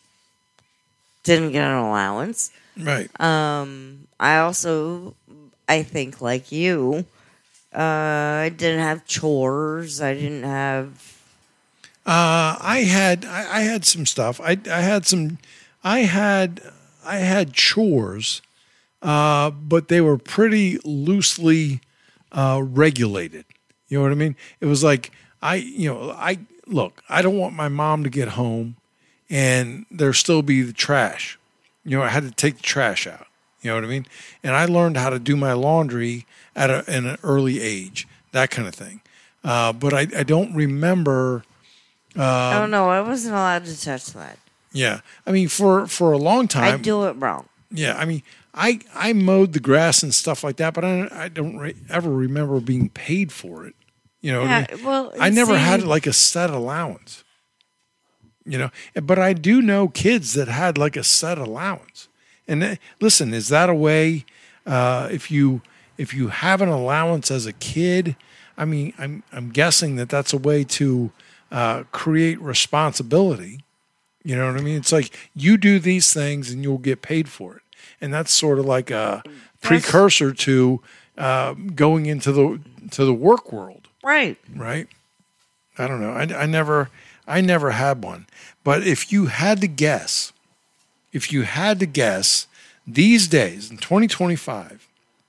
Speaker 6: didn't get an allowance.
Speaker 2: Right.
Speaker 6: Um, I also, I think like you, uh, I didn't have chores. I didn't have.
Speaker 2: Uh, I had I, I had some stuff. I I had some. I had I had chores, uh, but they were pretty loosely uh, regulated. You know what I mean? It was like I, you know, I look. I don't want my mom to get home and there still be the trash. You know, I had to take the trash out. You know what I mean? And I learned how to do my laundry at a, an early age, that kind of thing. Uh, but I, I don't remember.
Speaker 6: I don't know. I wasn't allowed to touch that.
Speaker 2: Yeah, I mean, for, for a long time.
Speaker 6: I do it wrong.
Speaker 2: Yeah, I mean, I I mowed the grass and stuff like that, but I I don't re- ever remember being paid for it. You know,
Speaker 6: Yeah,
Speaker 2: what I mean?
Speaker 6: well,
Speaker 2: I never
Speaker 6: see-
Speaker 2: had like a set allowance. You know, but I do know kids that had like a set allowance. And uh, listen, is that a way? Uh, if you if you have an allowance as a kid, I mean, I'm I'm guessing that that's a way to uh, create responsibility. You know what I mean? It's like you do these things and you'll get paid for it, and that's sort of like a precursor to uh, going into the to the work world,
Speaker 6: Right.
Speaker 2: right? I don't know. I, I never I never had one, but if you had to guess, if you had to guess these days in twenty twenty-five,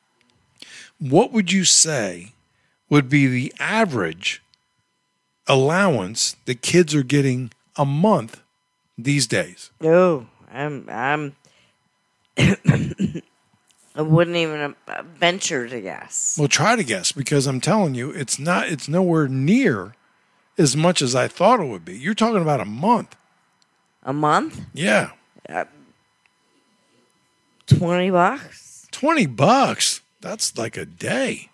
Speaker 2: what would you say would be the average allowance that kids are getting a month these days?
Speaker 6: No, I'm. I'm. I wouldn't even uh, venture to guess.
Speaker 2: Well, try to guess, because I'm telling you, it's not. It's nowhere near as much as I thought it would be. You're talking about a month.
Speaker 6: A month?
Speaker 2: Yeah,
Speaker 6: Twenty bucks?
Speaker 2: twenty bucks. That's like a day.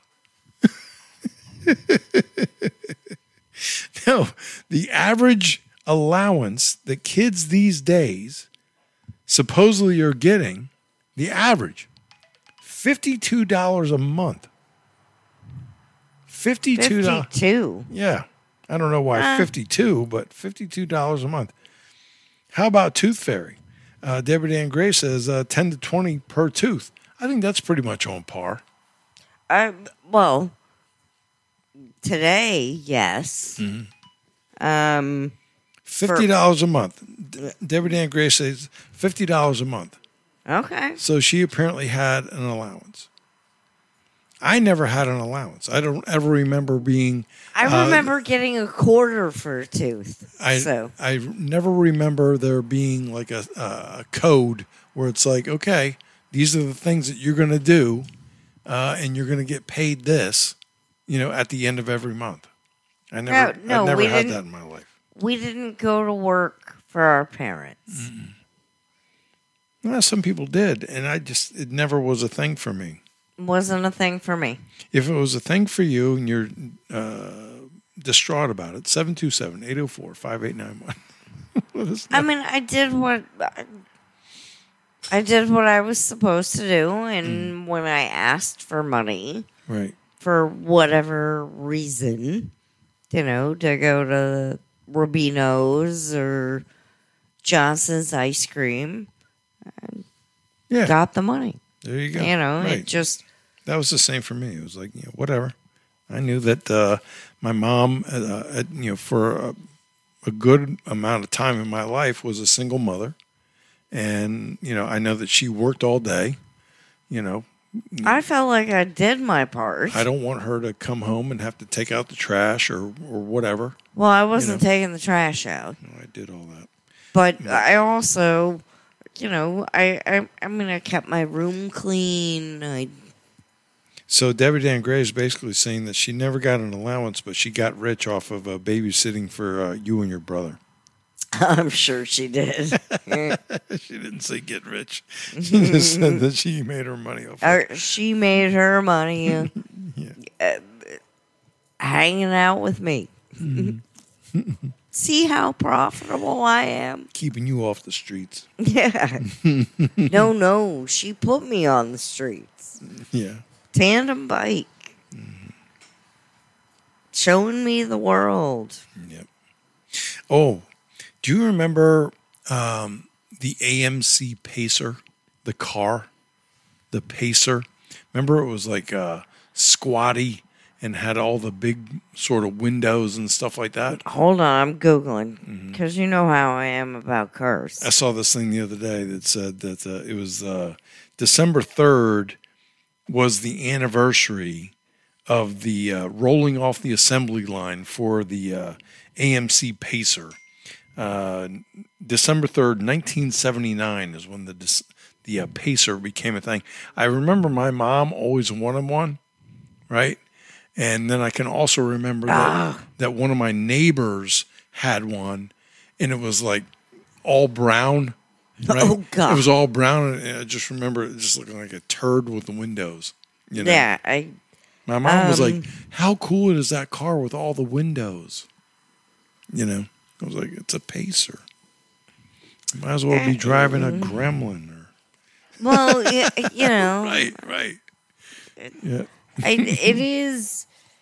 Speaker 2: No, the average allowance that kids these days supposedly are getting, the average, fifty-two dollars a month. fifty-two dollars.
Speaker 6: Fifty-two.
Speaker 2: Yeah. I don't know why
Speaker 6: Uh.
Speaker 2: fifty-two, but fifty-two dollars a month. How about Tooth Fairy? Uh, Deborah Dan Gray says uh, ten to twenty per tooth. I think that's pretty much on par.
Speaker 6: I well, today, yes.
Speaker 2: Mm-hmm.
Speaker 6: Um,
Speaker 2: fifty dollars a month. De- Deborah Dan Gray says fifty dollars a month.
Speaker 6: okay.
Speaker 2: So she apparently had an allowance. I never had an allowance. I don't ever remember being.
Speaker 6: I
Speaker 2: uh,
Speaker 6: remember getting a quarter for a tooth.
Speaker 2: I
Speaker 6: so
Speaker 2: I never remember there being like a, a code where it's like, okay, these are the things that you're going to do, uh, and you're going to get paid this, you know, at the end of every month. I never,
Speaker 6: No, no,
Speaker 2: I never
Speaker 6: we
Speaker 2: had
Speaker 6: didn't-
Speaker 2: that in my life.
Speaker 6: we didn't go to work for our parents.
Speaker 2: Well, some people did, and I just it never was a thing for me.
Speaker 6: Wasn't a thing for me.
Speaker 2: If it was a thing for you and you're uh, distraught about it, seven two seven, eight oh four, five eight nine one. Let us know.
Speaker 6: I mean, I did what I did what I was supposed to do, and when I asked for money
Speaker 2: Right.
Speaker 6: for whatever reason, you know, to go to Rubino's or Johnson's ice cream,
Speaker 2: Yeah.
Speaker 6: got the money.
Speaker 2: There you go.
Speaker 6: You know,
Speaker 2: Right.
Speaker 6: it just
Speaker 2: That was the same for me. It was like, you know, whatever. I knew that uh, my mom, uh, at, you know, for a, a good amount of time in my life was a single mother. And, you know, I know that she worked all day. you know,
Speaker 6: I felt like I did my part.
Speaker 2: I don't want her to come home and have to take out the trash or, or whatever.
Speaker 6: Well, I wasn't
Speaker 2: know.
Speaker 6: taking the trash out.
Speaker 2: No, I did all that.
Speaker 6: But I also, you know, I, I, I mean, I kept my room clean. I
Speaker 2: So Debbie Dan Gray is basically saying that she never got an allowance, but she got rich off of uh, babysitting for uh, you and your brother.
Speaker 6: I'm sure she did.
Speaker 2: She didn't say get rich. She just said that she made her money off it.
Speaker 6: Uh, she made her money uh, uh, hanging out with me. See how profitable I am?
Speaker 2: Keeping you off the streets.
Speaker 6: Yeah. No, no. She put me on the streets.
Speaker 2: Yeah.
Speaker 6: Tandem bike.
Speaker 2: Mm-hmm.
Speaker 6: Showing me the world.
Speaker 2: Yep. Oh, do you remember um, the A M C Pacer, the car, the Pacer? Remember it was like uh, squatty and had all the big sort of windows and stuff like that?
Speaker 6: Hold on, I'm Googling. Because you know how I am about cars.
Speaker 2: I saw this thing the other day that said that uh, it was uh, December third was the anniversary of the uh, rolling off the assembly line for the uh, A M C Pacer. Uh, December third, nineteen seventy-nine is when the the uh, Pacer became a thing. I remember my mom always wanted one, right? And then I can also remember that,
Speaker 6: Ah.
Speaker 2: that one of my neighbors had one, and it was like all brown. Right?
Speaker 6: Oh, God.
Speaker 2: It was all brown, and I just remember it just looking like a turd with the windows. You know?
Speaker 6: Yeah, I
Speaker 2: My mom was
Speaker 6: Um,
Speaker 2: like, how cool is that car with all the windows? You know, I was like, it's a Pacer. Might as well be driving a Gremlin. Or
Speaker 6: well, y- you know,
Speaker 2: right, right. Yeah,
Speaker 6: I, it is.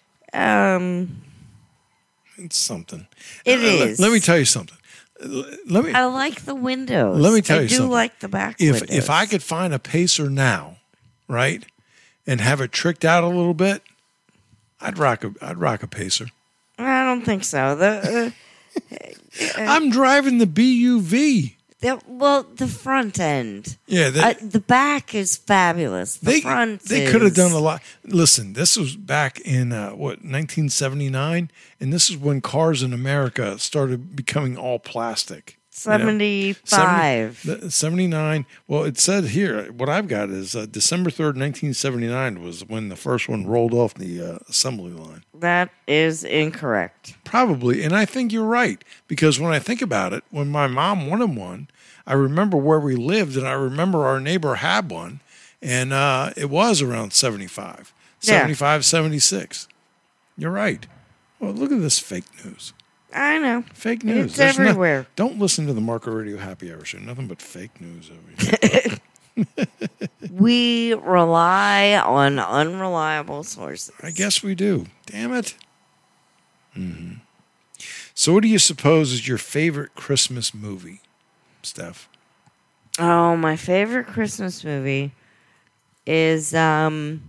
Speaker 6: Um,
Speaker 2: it's something.
Speaker 6: It
Speaker 2: Uh,
Speaker 6: is.
Speaker 2: Let, let me tell you something. Let me
Speaker 6: I like the windows.
Speaker 2: let me tell
Speaker 6: I
Speaker 2: you
Speaker 6: do
Speaker 2: something.
Speaker 6: like the back
Speaker 2: if
Speaker 6: windows.
Speaker 2: if I could find a Pacer now, right, and have it tricked out a little bit, I'd rock a I'd rock a Pacer.
Speaker 6: I don't think so. The, uh,
Speaker 2: I'm driving the B U V.
Speaker 6: the well, the front end.
Speaker 2: Yeah, they,
Speaker 6: Uh, the back is fabulous. The
Speaker 2: they
Speaker 6: front.
Speaker 2: they could have
Speaker 6: is-
Speaker 2: done a lot. Listen, this was back in uh, what nineteen seventy-nine, and this is when cars in America started becoming all plastic. you know?
Speaker 6: seventy-five.
Speaker 2: seventy, the- seventy-nine. Well, it said here, what I've got is uh, December third, nineteen seventy-nine was when the first one rolled off the uh, assembly line.
Speaker 6: That is incorrect.
Speaker 2: Probably, and I think you're right, because when I think about it, when my mom wanted one, I remember where we lived, and I remember our neighbor had one, and uh, it was around seventy-five,
Speaker 6: Yeah.
Speaker 2: seventy-five, seventy-six. You're right. Well, look at this fake news.
Speaker 6: I know.
Speaker 2: Fake news.
Speaker 6: It's
Speaker 2: There's no-
Speaker 6: everywhere.
Speaker 2: don't listen to the Marco Radio Happy Hour show. Nothing but fake news over here.
Speaker 6: We rely on unreliable sources.
Speaker 2: I guess we do. Damn it. hmm So what do you suppose is your favorite Christmas movie, Steph?
Speaker 6: Oh, my favorite Christmas movie is um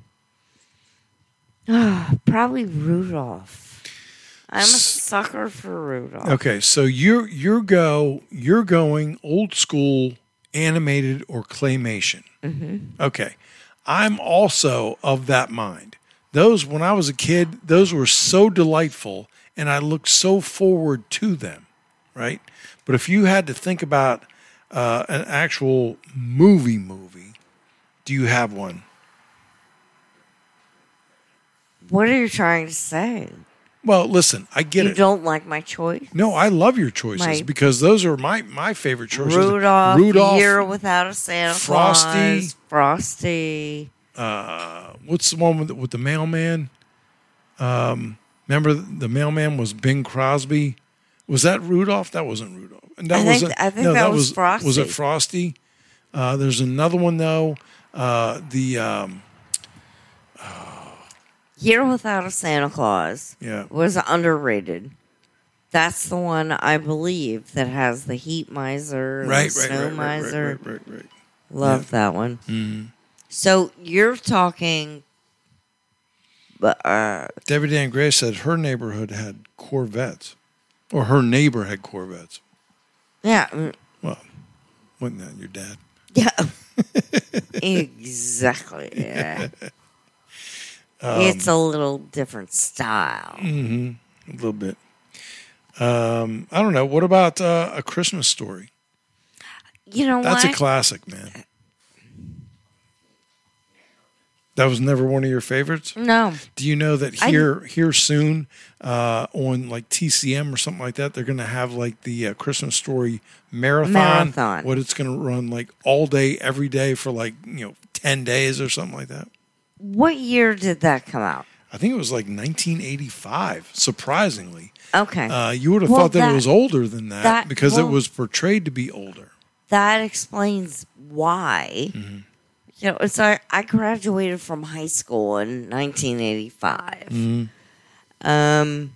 Speaker 6: probably Rudolph. I'm a sucker for Rudolph.
Speaker 2: Okay, so you're you're go you're going old school animated or claymation.
Speaker 6: Mm-hmm.
Speaker 2: Okay, I'm also of that mind. Those when I was a kid, those were so delightful, and I looked so forward to them. Right, but if you had to think about uh, an actual movie, movie, do you have one?
Speaker 6: What are you trying to say?
Speaker 2: Well, listen, I get
Speaker 6: You
Speaker 2: it.
Speaker 6: don't like my choice?
Speaker 2: No, I love your choices
Speaker 6: My-
Speaker 2: because those are my, my favorite choices.
Speaker 6: Rudolph,
Speaker 2: Rudolph,
Speaker 6: Year Without a Santa
Speaker 2: Frosty.
Speaker 6: Claus, Frosty.
Speaker 2: uh, what's the one with the, with the mailman? Um, remember the mailman was Bing Crosby. Was that Rudolph? That wasn't Rudolph. And that
Speaker 6: I think-
Speaker 2: was
Speaker 6: I think that was Frosty.
Speaker 2: Was it Frosty? Uh, there's another one though. Uh, the um,
Speaker 6: Year Without a Santa Claus
Speaker 2: yeah.
Speaker 6: was underrated. That's the one I believe that has the heat miser, and
Speaker 2: Right,
Speaker 6: the
Speaker 2: right,
Speaker 6: snow
Speaker 2: right, right,
Speaker 6: miser.
Speaker 2: right, right, right, right.
Speaker 6: Love that one.
Speaker 2: Mm-hmm.
Speaker 6: So you're talking, but uh,
Speaker 2: Debbie Dan Gray said her neighborhood had Corvettes, or her neighbor had Corvettes.
Speaker 6: yeah, mm,
Speaker 2: Well, wasn't that your dad?
Speaker 6: yeah. Exactly. Yeah. It's a little different style.
Speaker 2: A little bit. Um, I don't know. What about uh, A Christmas Story?
Speaker 6: You know
Speaker 2: That's
Speaker 6: what?
Speaker 2: a classic, man. That was never one of your favorites?
Speaker 6: No.
Speaker 2: Do you know that
Speaker 6: I-
Speaker 2: here here soon uh, on like T C M or something like that, they're going to have like the uh, Christmas Story marathon.
Speaker 6: Marathon.
Speaker 2: What it's going to run like all day, every day for like, you know, ten days or something like that.
Speaker 6: What year did that come out?
Speaker 2: I think it was like nineteen eighty-five, surprisingly.
Speaker 6: Okay.
Speaker 2: Uh, you would have
Speaker 6: Well,
Speaker 2: thought that,
Speaker 6: that-
Speaker 2: it was older than that,
Speaker 6: that-
Speaker 2: because
Speaker 6: well-
Speaker 2: it was portrayed to be older.
Speaker 6: That explains why.
Speaker 2: Mm-hmm.
Speaker 6: You know, it's I, I graduated from high school in nineteen eighty-five.
Speaker 2: Mm-hmm.
Speaker 6: Um.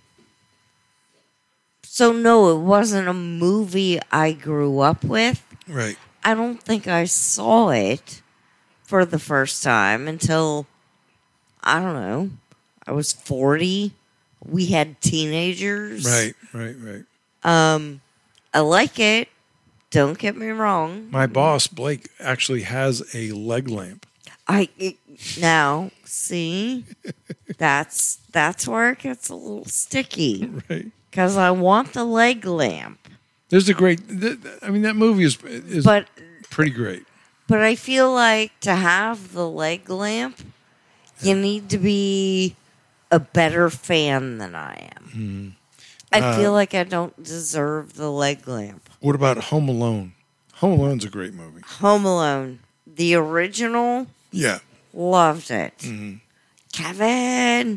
Speaker 6: So no, it wasn't a movie I grew up with.
Speaker 2: Right.
Speaker 6: I don't think I saw it for the first time until I don't know. I was forty. We had teenagers.
Speaker 2: Right, right, right.
Speaker 6: Um, I like it. Don't get me wrong.
Speaker 2: My boss, Blake, actually has a leg lamp.
Speaker 6: I it, now see that's that's where it gets a little sticky
Speaker 2: Right.
Speaker 6: because I want the leg lamp,
Speaker 2: There's a great, th- th- I mean, that movie is, is
Speaker 6: but
Speaker 2: pretty great.
Speaker 6: but I feel like to have the leg lamp, you need to be a better fan than I am. I feel like I don't deserve the leg lamp.
Speaker 2: What about Home Alone? Home Alone's a great movie.
Speaker 6: Home Alone, the original,
Speaker 2: Yeah.
Speaker 6: loved it.
Speaker 2: Mm-hmm.
Speaker 6: Kevin,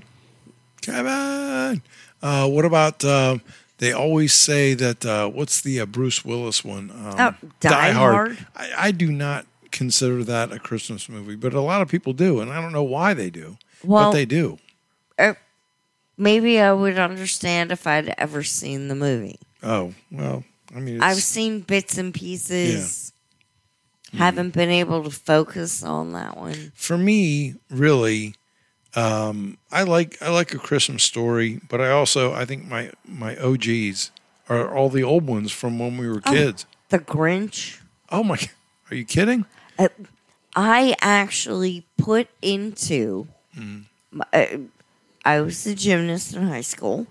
Speaker 2: Kevin. Uh, what about, uh, they always say that, uh, what's the uh, Bruce Willis one? Um,
Speaker 6: Oh, Die Hard.
Speaker 2: I, I do not consider that a Christmas movie, but a lot of people do, and I don't know why they do,
Speaker 6: Well,
Speaker 2: but they do.
Speaker 6: uh, maybe I would understand if I'd ever seen the movie.
Speaker 2: Oh, well, I mean, it's,
Speaker 6: I've seen bits and pieces. Haven't been able to focus on that one.
Speaker 2: for me, really, um, I like I like A Christmas Story, but I also I think my my O Gs are all the old ones from when we were kids.
Speaker 6: The Grinch.
Speaker 2: Oh, my! Are you kidding?
Speaker 6: Uh, I actually put into. My, uh, I was a gymnast in high school,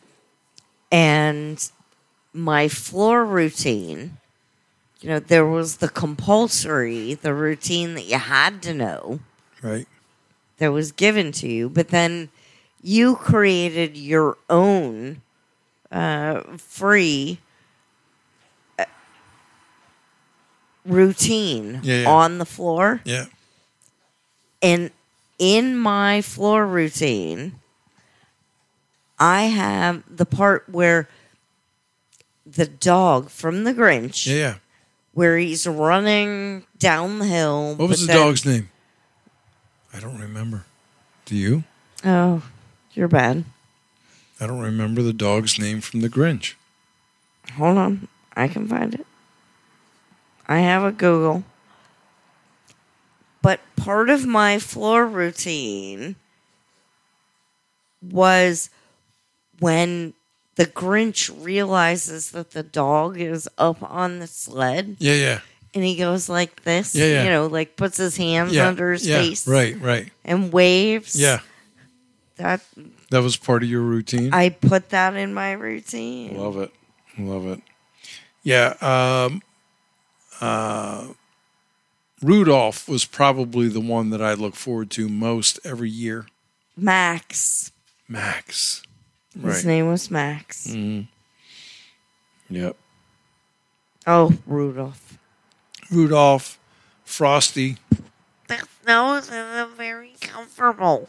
Speaker 6: and my floor routine. You know, there was the compulsory, the routine that you had to know
Speaker 2: Right.
Speaker 6: that was given to you, but then you created your own uh, free uh, routine
Speaker 2: Yeah, yeah.
Speaker 6: on the floor.
Speaker 2: Yeah.
Speaker 6: And in my floor routine, I have the part where the dog from the Grinch,
Speaker 2: Yeah. Yeah.
Speaker 6: where he's running down the hill.
Speaker 2: What was
Speaker 6: but
Speaker 2: the
Speaker 6: then-
Speaker 2: dog's name? I don't remember. Do you?
Speaker 6: Oh, you're bad.
Speaker 2: I don't remember the dog's name from the Grinch.
Speaker 6: Hold on. I can find it. I have a Google. But part of my floor routine was when the Grinch realizes that the dog is up on the sled
Speaker 2: Yeah, yeah.
Speaker 6: and he goes like this,
Speaker 2: Yeah, yeah.
Speaker 6: you know, like puts his hands
Speaker 2: Yeah.
Speaker 6: under his
Speaker 2: yeah.
Speaker 6: face
Speaker 2: Right, right.
Speaker 6: and waves.
Speaker 2: Yeah.
Speaker 6: That
Speaker 2: That was part of your routine.
Speaker 6: I put that in my routine.
Speaker 2: Love it. Love it. Yeah. Um, uh, Rudolph was probably the one that I look forward to most every year.
Speaker 6: Max.
Speaker 2: Max.
Speaker 6: His
Speaker 2: Right.
Speaker 6: name was Max.
Speaker 2: Yep.
Speaker 6: Oh, Rudolph.
Speaker 2: Rudolph, Frosty.
Speaker 6: That nose isn't very comfortable.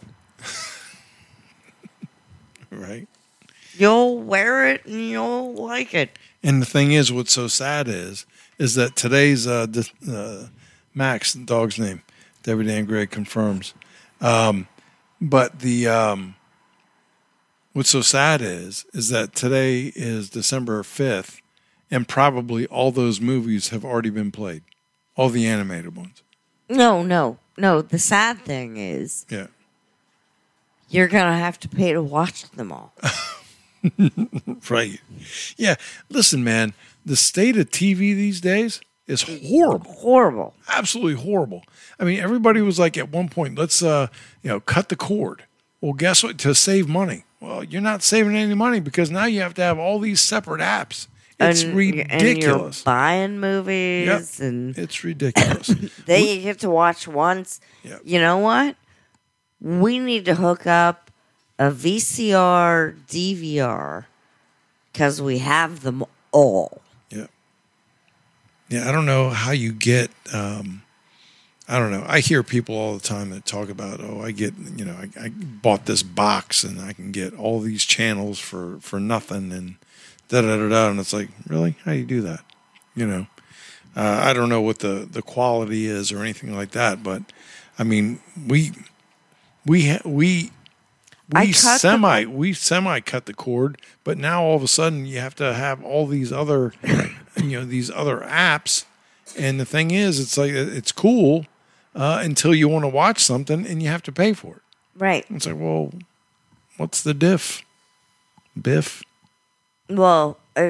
Speaker 2: Right.
Speaker 6: You'll wear it and you'll like it.
Speaker 2: And the thing is, what's so sad is, is that today's uh, the, uh, Max, the dog's name, Debbie Dan Gray confirms. Um, but the um, what's so sad is, is that today is December fifth, and probably all those movies have already been played, all the animated ones.
Speaker 6: No, no, no. The sad thing is
Speaker 2: Yeah.
Speaker 6: you're going to have to pay to watch them all.
Speaker 2: Right. Yeah. Listen, man, the state of T V these days, is horrible.
Speaker 6: Horrible.
Speaker 2: Absolutely horrible. I mean, everybody was like at one point, let's uh, you know, cut the cord. Well, guess what? To save money. Well, you're not saving any money because now you have to have all these separate apps. It's
Speaker 6: and,
Speaker 2: ridiculous.
Speaker 6: And you're buying movies,
Speaker 2: Yep.
Speaker 6: and
Speaker 2: It's ridiculous.
Speaker 6: they you get to watch once.
Speaker 2: Yep.
Speaker 6: You know what? We need to hook up a V C R, D V R, because we have them all.
Speaker 2: Yeah. Yeah, I don't know how you get, um, I don't know. I hear people all the time that talk about, oh, I get, you know, I, I bought this box and I can get all these channels for, for nothing and da da da da. And it's like, really? How do you do that? You know, uh, I don't know what the, the quality is or anything like that, but I mean, we, we, ha- we,
Speaker 6: I
Speaker 2: we
Speaker 6: cut
Speaker 2: semi the- we semi cut the cord, but now all of a sudden you have to have all these other, you know, these other apps. And the thing is, it's like it's cool uh, until you want to watch something and you have to pay for it.
Speaker 6: Right.
Speaker 2: It's like, well, what's the diff? Biff.
Speaker 6: Well, uh,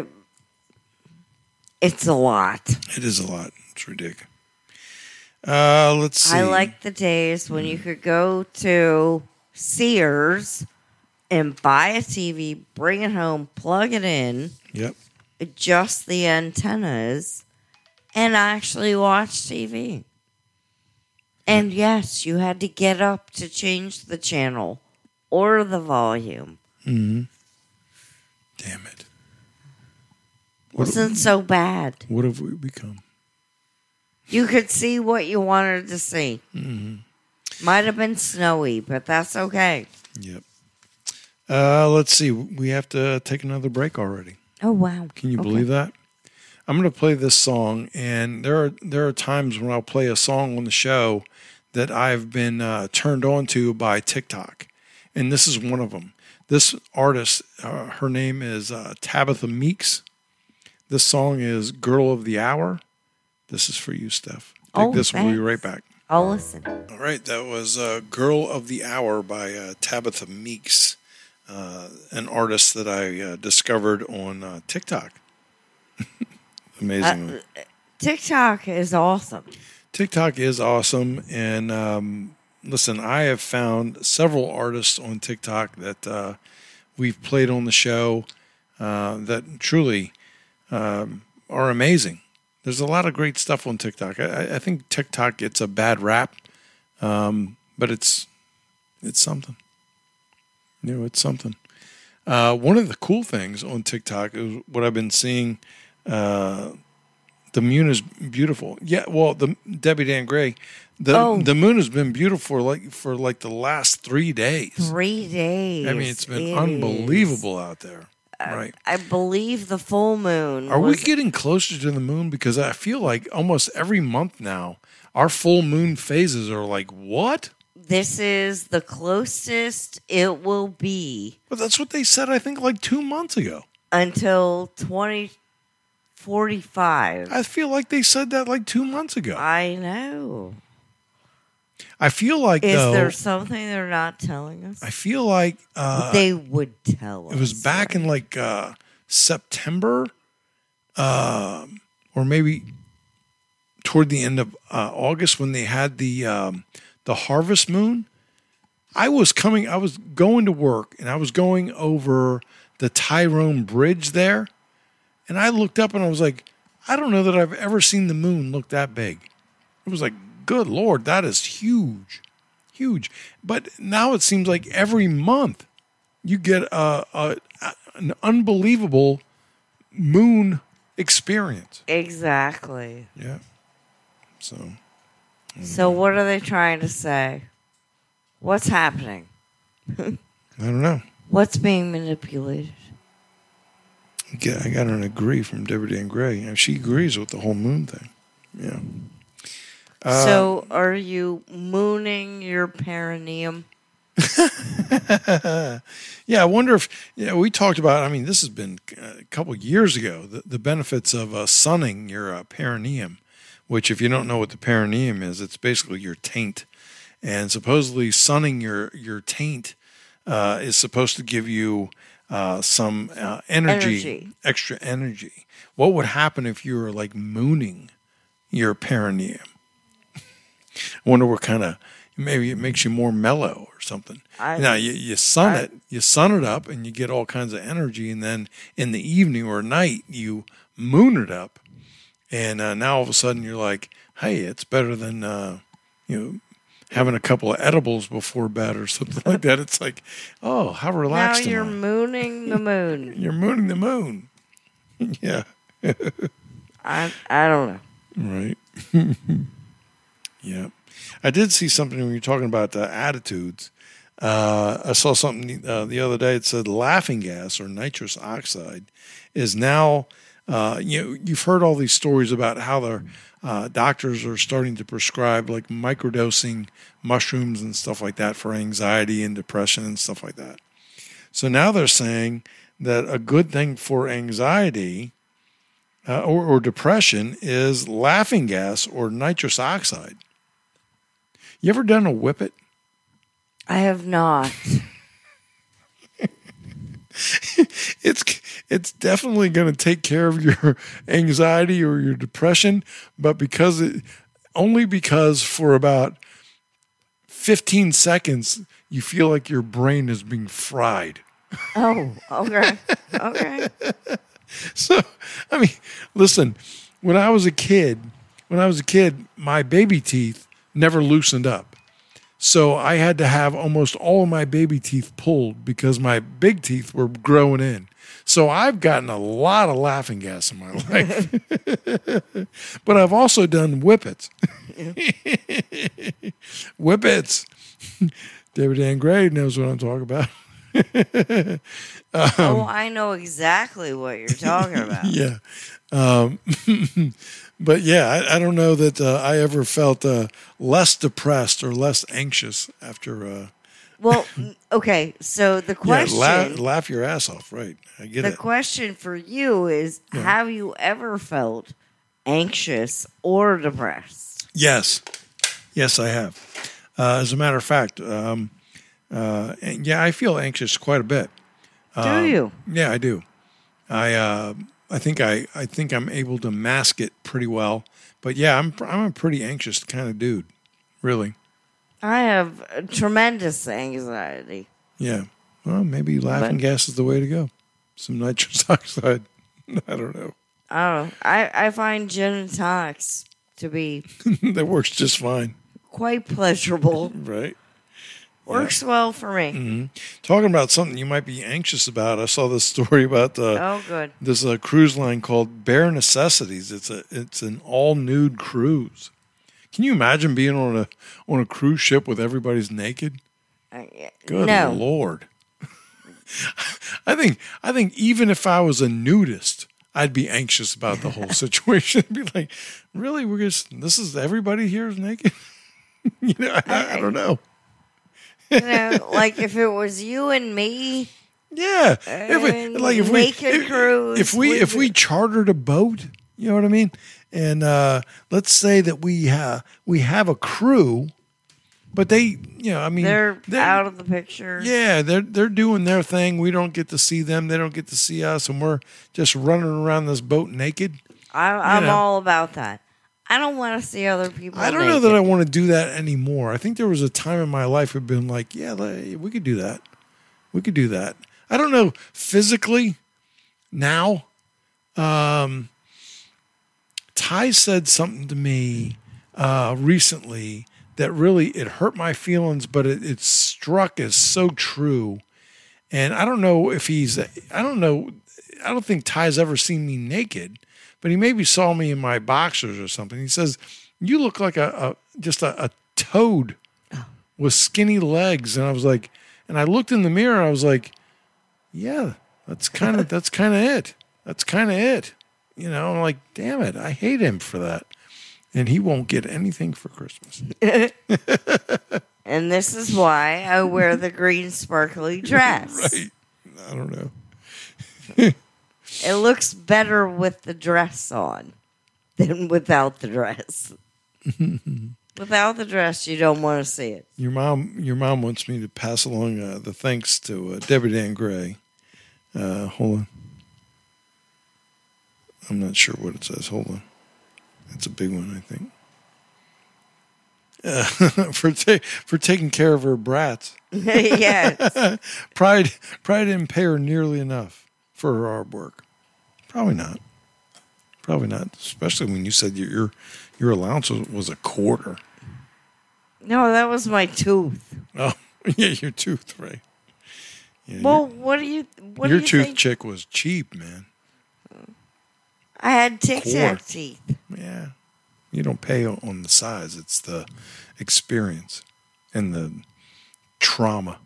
Speaker 6: it's a lot.
Speaker 2: It is a lot. It's ridiculous. Uh, let's see.
Speaker 6: I like the days when you could go to Sears and buy a T V, bring it home, plug it in,
Speaker 2: Yep.
Speaker 6: adjust the antennas, and actually watch T V. And yes, you had to get up to change the channel or the volume.
Speaker 2: Mm-hmm. Damn it.
Speaker 6: Wasn't so bad.
Speaker 2: What have we become?
Speaker 6: You could see what you wanted to see.
Speaker 2: Mm-hmm.
Speaker 6: Might have been snowy, but that's okay.
Speaker 2: Yep. Uh, let's see. We have to take another break already.
Speaker 6: Oh, wow.
Speaker 2: Can you
Speaker 6: Okay.
Speaker 2: believe that? I'm going to play this song, and there are there are times when I'll play a song on the show that I've been uh, turned on to by TikTok, and this is one of them. This artist, uh, her name is uh, Tabitha Meeks. This song is "Girl of the Hour." This is for you, Steph. Take
Speaker 6: Oh,
Speaker 2: this. We'll be
Speaker 6: thanks.
Speaker 2: right back.
Speaker 6: I'll listen.
Speaker 2: All right, that was uh, "Girl of the Hour" by uh, Tabitha Meeks, uh, an artist that I uh, discovered on uh, TikTok. Amazing.
Speaker 6: Uh, TikTok is awesome.
Speaker 2: TikTok is awesome. And um, listen, I have found several artists on TikTok that uh, we've played on the show uh, that truly um, are amazing. There's a lot of great stuff on TikTok. I, I think TikTok gets a bad rap, um, but it's it's something. You know, it's something. Uh, one of the cool things on TikTok is what I've been seeing. Uh, the moon is beautiful. Yeah, well, the Debbie Dan Gray, the
Speaker 6: Oh.
Speaker 2: the moon has been beautiful for like for like the last three days.
Speaker 6: Three days.
Speaker 2: I mean, it's been
Speaker 6: It
Speaker 2: unbelievable out there.
Speaker 6: is.
Speaker 2: Right?
Speaker 6: I believe the full moon.
Speaker 2: Are we
Speaker 6: was-
Speaker 2: getting closer to the moon? Because I feel like almost every month now, our full moon phases are like what?
Speaker 6: This is the closest it will be
Speaker 2: But that's what they said. I think like two months ago.
Speaker 6: until twenty forty-five.
Speaker 2: I feel like they said that like two months ago.
Speaker 6: I know.
Speaker 2: I feel like
Speaker 6: Is
Speaker 2: though.
Speaker 6: there something they're not telling us?
Speaker 2: I feel like uh,
Speaker 6: they would tell us.
Speaker 2: it was back in like uh, September, um, or maybe toward the end of uh, August when they had the um, the harvest moon. I was coming. I was going to work, and I was going over the Tyrone Bridge there, and I looked up and I was like, I don't know that I've ever seen the moon look that big. It was like, good Lord, that is huge, huge. But now it seems like every month you get a, a an unbelievable moon experience.
Speaker 6: Exactly.
Speaker 2: Yeah. So
Speaker 6: So what are they trying to say? What's happening?
Speaker 2: I don't know.
Speaker 6: What's being manipulated?
Speaker 2: I got, I got an agree from Deborah Dan Gray. And she agrees with the whole moon thing. Yeah. Uh,
Speaker 6: So are you mooning your perineum?
Speaker 2: Yeah, I wonder if yeah we talked about. I mean, this has been a couple of years ago. The, the benefits of uh, sunning your uh, perineum, which, if you don't know what the perineum is, it's basically your taint, and supposedly sunning your your taint uh, is supposed to give you uh, some uh, energy,
Speaker 6: Energy.
Speaker 2: extra energy. What would happen if you were like mooning your perineum. I wonder what kind of, maybe it makes you more mellow or something.
Speaker 6: I-
Speaker 2: now, you, you sun
Speaker 6: I-
Speaker 2: it, you sun it up, and you get all kinds of energy. And then in the evening or night, you moon it up. And uh, now all of a sudden you're like, hey, it's better than, uh, you know, having a couple of edibles before bed or something like that. It's like, oh, how
Speaker 6: Now
Speaker 2: relaxed am
Speaker 6: you're
Speaker 2: I?
Speaker 6: mooning the moon.
Speaker 2: You're mooning the moon. Yeah.
Speaker 6: I I don't know.
Speaker 2: Right. Yeah. I did see something when you're talking about uh, attitudes. Uh, I saw something uh, the other day. It said laughing gas or nitrous oxide is now, uh, you know, you've heard all these stories about how the uh, doctors are starting to prescribe like microdosing mushrooms and stuff like that for anxiety and depression and stuff like that. So now they're saying that a good thing for anxiety uh, or, or depression is laughing gas or nitrous oxide. You ever done a whippet?
Speaker 6: I have not.
Speaker 2: It's it's definitely going to take care of your anxiety or your depression, but because it only because for about fifteen seconds you feel like your brain is being fried.
Speaker 6: Oh, okay. Okay.
Speaker 2: So, I mean, listen, when I was a kid, when I was a kid, my baby teeth never loosened up. So I had to have almost all of my baby teeth pulled because my big teeth were growing in. So I've gotten a lot of laughing gas in my life. But I've also done whippets. Whippets. David Ann Gray knows what I'm talking about. um,
Speaker 6: oh, I know exactly what you're talking about.
Speaker 2: Yeah. Um, but yeah, I, I don't know that uh, I ever felt uh, less depressed or less anxious after. Uh,
Speaker 6: Well, okay. So the question,
Speaker 2: yeah, laugh, laugh your ass off, right? I get
Speaker 6: the
Speaker 2: it.
Speaker 6: question for you is:
Speaker 2: Yeah.
Speaker 6: have you ever felt anxious or depressed?
Speaker 2: Yes, yes, I have. Uh, as a matter of fact, um, uh, and yeah, I feel anxious quite a bit.
Speaker 6: Do
Speaker 2: Um,
Speaker 6: you?
Speaker 2: Yeah, I do. I uh, I think I, I think I'm able to mask it pretty well. But yeah, I'm I'm a pretty anxious kind of dude, really.
Speaker 6: I have uh, tremendous anxiety.
Speaker 2: Yeah. Well, maybe laughing
Speaker 6: But-
Speaker 2: gas is the way to go. Some nitrous oxide. I don't know.
Speaker 6: I don't know. I, I find gin and tonics to be
Speaker 2: That works just fine,
Speaker 6: quite pleasurable.
Speaker 2: right?
Speaker 6: Works well for me.
Speaker 2: Mm-hmm. Talking about something you might be anxious about, I saw this story about uh,
Speaker 6: Oh, good.
Speaker 2: this uh, cruise line called Bare Necessities. It's a it's an all nude cruise. Can you imagine being on a on a cruise ship with everybody's naked?
Speaker 6: Uh,
Speaker 2: Good
Speaker 6: no.
Speaker 2: Lord. I think I think even if I was a nudist, I'd be anxious about the whole situation. I'd be like, really? We're just this is everybody here is naked? you know, I, I don't know.
Speaker 6: You know, like if it was you and me,
Speaker 2: Yeah. If we,
Speaker 6: And
Speaker 2: like if we
Speaker 6: naked
Speaker 2: if,
Speaker 6: cruise
Speaker 2: if we
Speaker 6: with
Speaker 2: if we
Speaker 6: it.
Speaker 2: chartered a boat, you know what I mean? And uh, let's say that we uh, we have a crew, but they, you know, I mean,
Speaker 6: they're, out of the picture.
Speaker 2: Yeah, they're they're doing their thing. We don't get to see them. They don't get to see us, and we're just running around this boat naked.
Speaker 6: I, I'm
Speaker 2: know.
Speaker 6: all about that. I don't want to see other people.
Speaker 2: I don't know that I want to do that anymore. I think there was a time in my life where I've been like, yeah, like, we could do that. We could do that. I don't know physically now. Um, Ty said something to me uh, recently that really it hurt my feelings, but it, it struck as so true. And I don't know if he's. I don't know. I don't think Ty's ever seen me naked. But he maybe saw me in my boxers or something. He says, "You look like a, a just a, a toad with skinny legs." And I was like, and I looked in the mirror. And I was like, "Yeah, that's kind of that's kind of it. That's kind of it." You know, I'm like, "Damn it, I hate him for that." And he won't get anything for Christmas.
Speaker 6: And this is why I wear the green sparkly dress.
Speaker 2: Right? I don't know.
Speaker 6: It looks better with the dress on than without the dress. Without the dress, you don't want to see it.
Speaker 2: Your mom, your mom wants me to pass along uh, the thanks to uh, Debbie Dan Gray. Uh, hold on. I'm not sure what it says. Hold on. That's a big one, I think. Uh, for ta- for taking care of her brats.
Speaker 6: Yes.
Speaker 2: Pride Pride didn't pay her nearly enough for her hard work. Probably not. Probably not. Especially when you said your your, your allowance was, was a quarter.
Speaker 6: No, that was my tooth.
Speaker 2: Oh, yeah, your tooth, right? Yeah,
Speaker 6: Well,
Speaker 2: your,
Speaker 6: what do you? What
Speaker 2: your
Speaker 6: do you
Speaker 2: tooth
Speaker 6: think?
Speaker 2: chick was cheap, man.
Speaker 6: I had Tic Tac
Speaker 2: Core.
Speaker 6: teeth.
Speaker 2: Yeah, you don't pay on on the size; it's the experience and the trauma.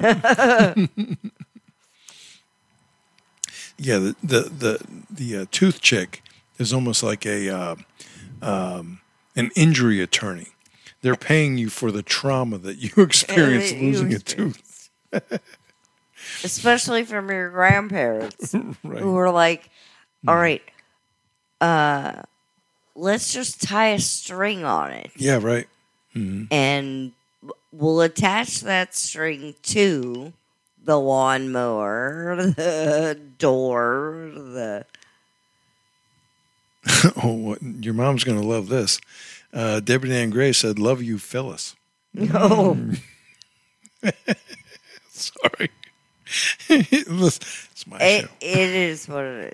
Speaker 2: Yeah, the the the, the uh, tooth chick is almost like a uh, um, an injury attorney. They're paying you for the trauma that you experienced
Speaker 6: You
Speaker 2: losing a
Speaker 6: experienced.
Speaker 2: tooth.
Speaker 6: Especially from your grandparents,
Speaker 2: Right.
Speaker 6: who were like, "All right, uh, let's just tie a string on it,
Speaker 2: Yeah, right.
Speaker 6: and we'll attach that string to the lawnmower, the door, the."
Speaker 2: Oh, what, your mom's going to love this. Uh, Debbie Ann Gray said, "Love you, Phyllis."
Speaker 6: No,
Speaker 2: Sorry. Listen, it's my
Speaker 6: it,
Speaker 2: show.
Speaker 6: it is what it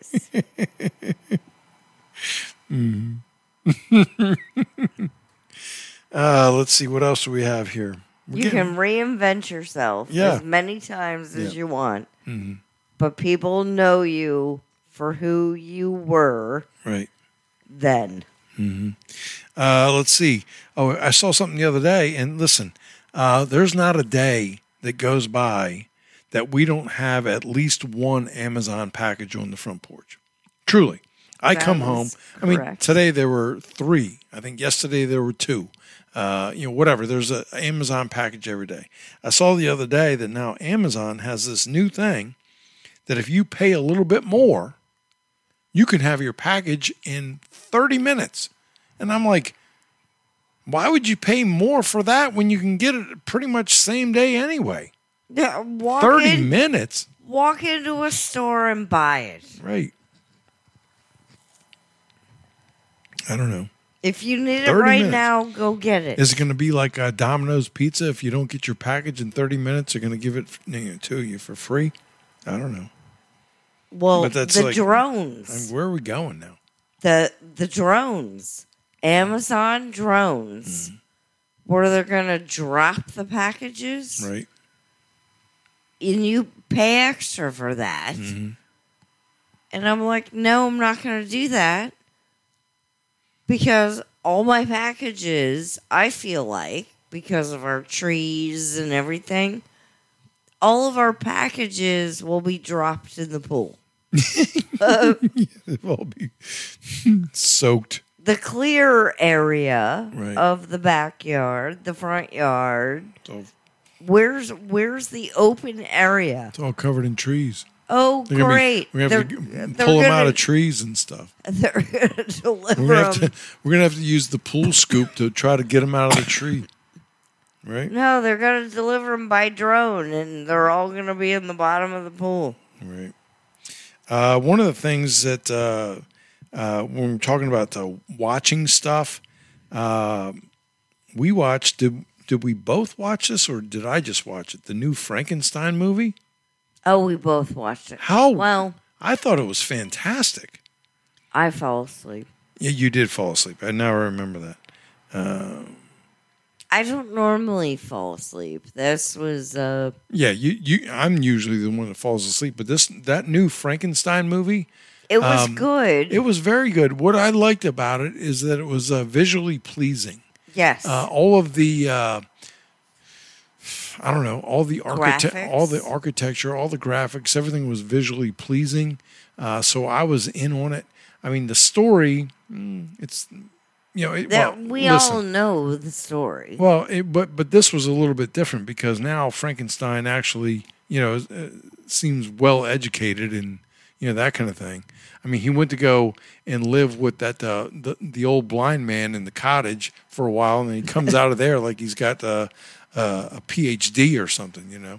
Speaker 6: is.
Speaker 2: Uh, let's see. What else do we have here? We're
Speaker 6: You
Speaker 2: getting-
Speaker 6: can reinvent yourself
Speaker 2: Yeah.
Speaker 6: as many times as
Speaker 2: Yeah.
Speaker 6: you want, but people know you for who you were
Speaker 2: Right.
Speaker 6: then.
Speaker 2: Uh, let's see. Oh, I saw something the other day, and listen, uh, there's not a day that goes by that we don't have at least one Amazon package on the front porch. Truly. I
Speaker 6: That
Speaker 2: come
Speaker 6: is
Speaker 2: home. I mean,
Speaker 6: correct.
Speaker 2: today there were three. I think yesterday there were two. Uh, you know, whatever. There's an Amazon package every day. I saw the other day that now Amazon has this new thing that if you pay a little bit more, you can have your package in thirty minutes. And I'm like, why would you pay more for that when you can get it pretty much same day anyway?
Speaker 6: Yeah, walk
Speaker 2: thirty
Speaker 6: in,
Speaker 2: minutes?
Speaker 6: walk into a store and buy it.
Speaker 2: Right. I don't know.
Speaker 6: If you need it
Speaker 2: thirty
Speaker 6: right
Speaker 2: minutes.
Speaker 6: now, go get it.
Speaker 2: Is it going to be like a Domino's pizza? If you don't get your package in thirty minutes, they're going to give it you know, to you for free? I don't know.
Speaker 6: well,
Speaker 2: but that's
Speaker 6: the
Speaker 2: like-
Speaker 6: drones,
Speaker 2: I mean, where are we going now?
Speaker 6: the the drones, Amazon drones,
Speaker 2: Mm-hmm.
Speaker 6: where they're gonna drop the packages,
Speaker 2: Right.
Speaker 6: and you pay extra for that.
Speaker 2: Mm-hmm.
Speaker 6: And I'm like, no, I'm not gonna do that because all my packages, I feel like, because of our trees and everything, all of our packages will be dropped in the pool.
Speaker 2: They'll all be soaked.
Speaker 6: The clear area
Speaker 2: Right.
Speaker 6: of the backyard, the front yard,
Speaker 2: It's all,
Speaker 6: where's where's the open area?
Speaker 2: it's all covered in trees.
Speaker 6: Oh,
Speaker 2: They're gonna be-
Speaker 6: great!
Speaker 2: we're going to
Speaker 6: They're-
Speaker 2: have to
Speaker 6: they're
Speaker 2: pull them out
Speaker 6: gonna-
Speaker 2: of trees and stuff.
Speaker 6: They're gonna deliver
Speaker 2: We're going to
Speaker 6: them.
Speaker 2: have to, we're gonna have to use the pool scoop to try to get them out of the tree. Right?
Speaker 6: No, they're gonna deliver them by drone, and they're all gonna be in the bottom of the pool.
Speaker 2: Right. Uh, one of the things that uh, uh, when we're talking about uh, watching stuff, uh, we watched. Did did we both watch this, or did I just watch it? The new Frankenstein movie.
Speaker 6: Oh, we both watched it.
Speaker 2: How?
Speaker 6: Well,
Speaker 2: I thought it was fantastic.
Speaker 6: I fell asleep.
Speaker 2: Yeah, you did fall asleep. I now remember that.
Speaker 6: I don't normally fall asleep. This was uh
Speaker 2: Yeah, you, you. I'm usually the one that falls asleep, but this that new Frankenstein movie,
Speaker 6: it was
Speaker 2: Um,
Speaker 6: good.
Speaker 2: it was very good. What I liked about it is that it was uh, visually pleasing.
Speaker 6: yes.
Speaker 2: Uh, all of the, uh, I don't know, all the architect,
Speaker 6: Graphics.
Speaker 2: all the architecture, all the graphics, everything was visually pleasing. Uh, so I was in on it. I mean, the story, mm, it's, you know, it,
Speaker 6: that
Speaker 2: well,
Speaker 6: we
Speaker 2: listen.
Speaker 6: all know the story.
Speaker 2: Well, it, but but this was a little bit different because now Frankenstein actually, you know, uh, seems well educated and you know that kind of thing. I mean, he went to go and live with that uh, the the old blind man in the cottage for a while, and then he comes out of there like he's got uh, uh, a P H D or something, you know.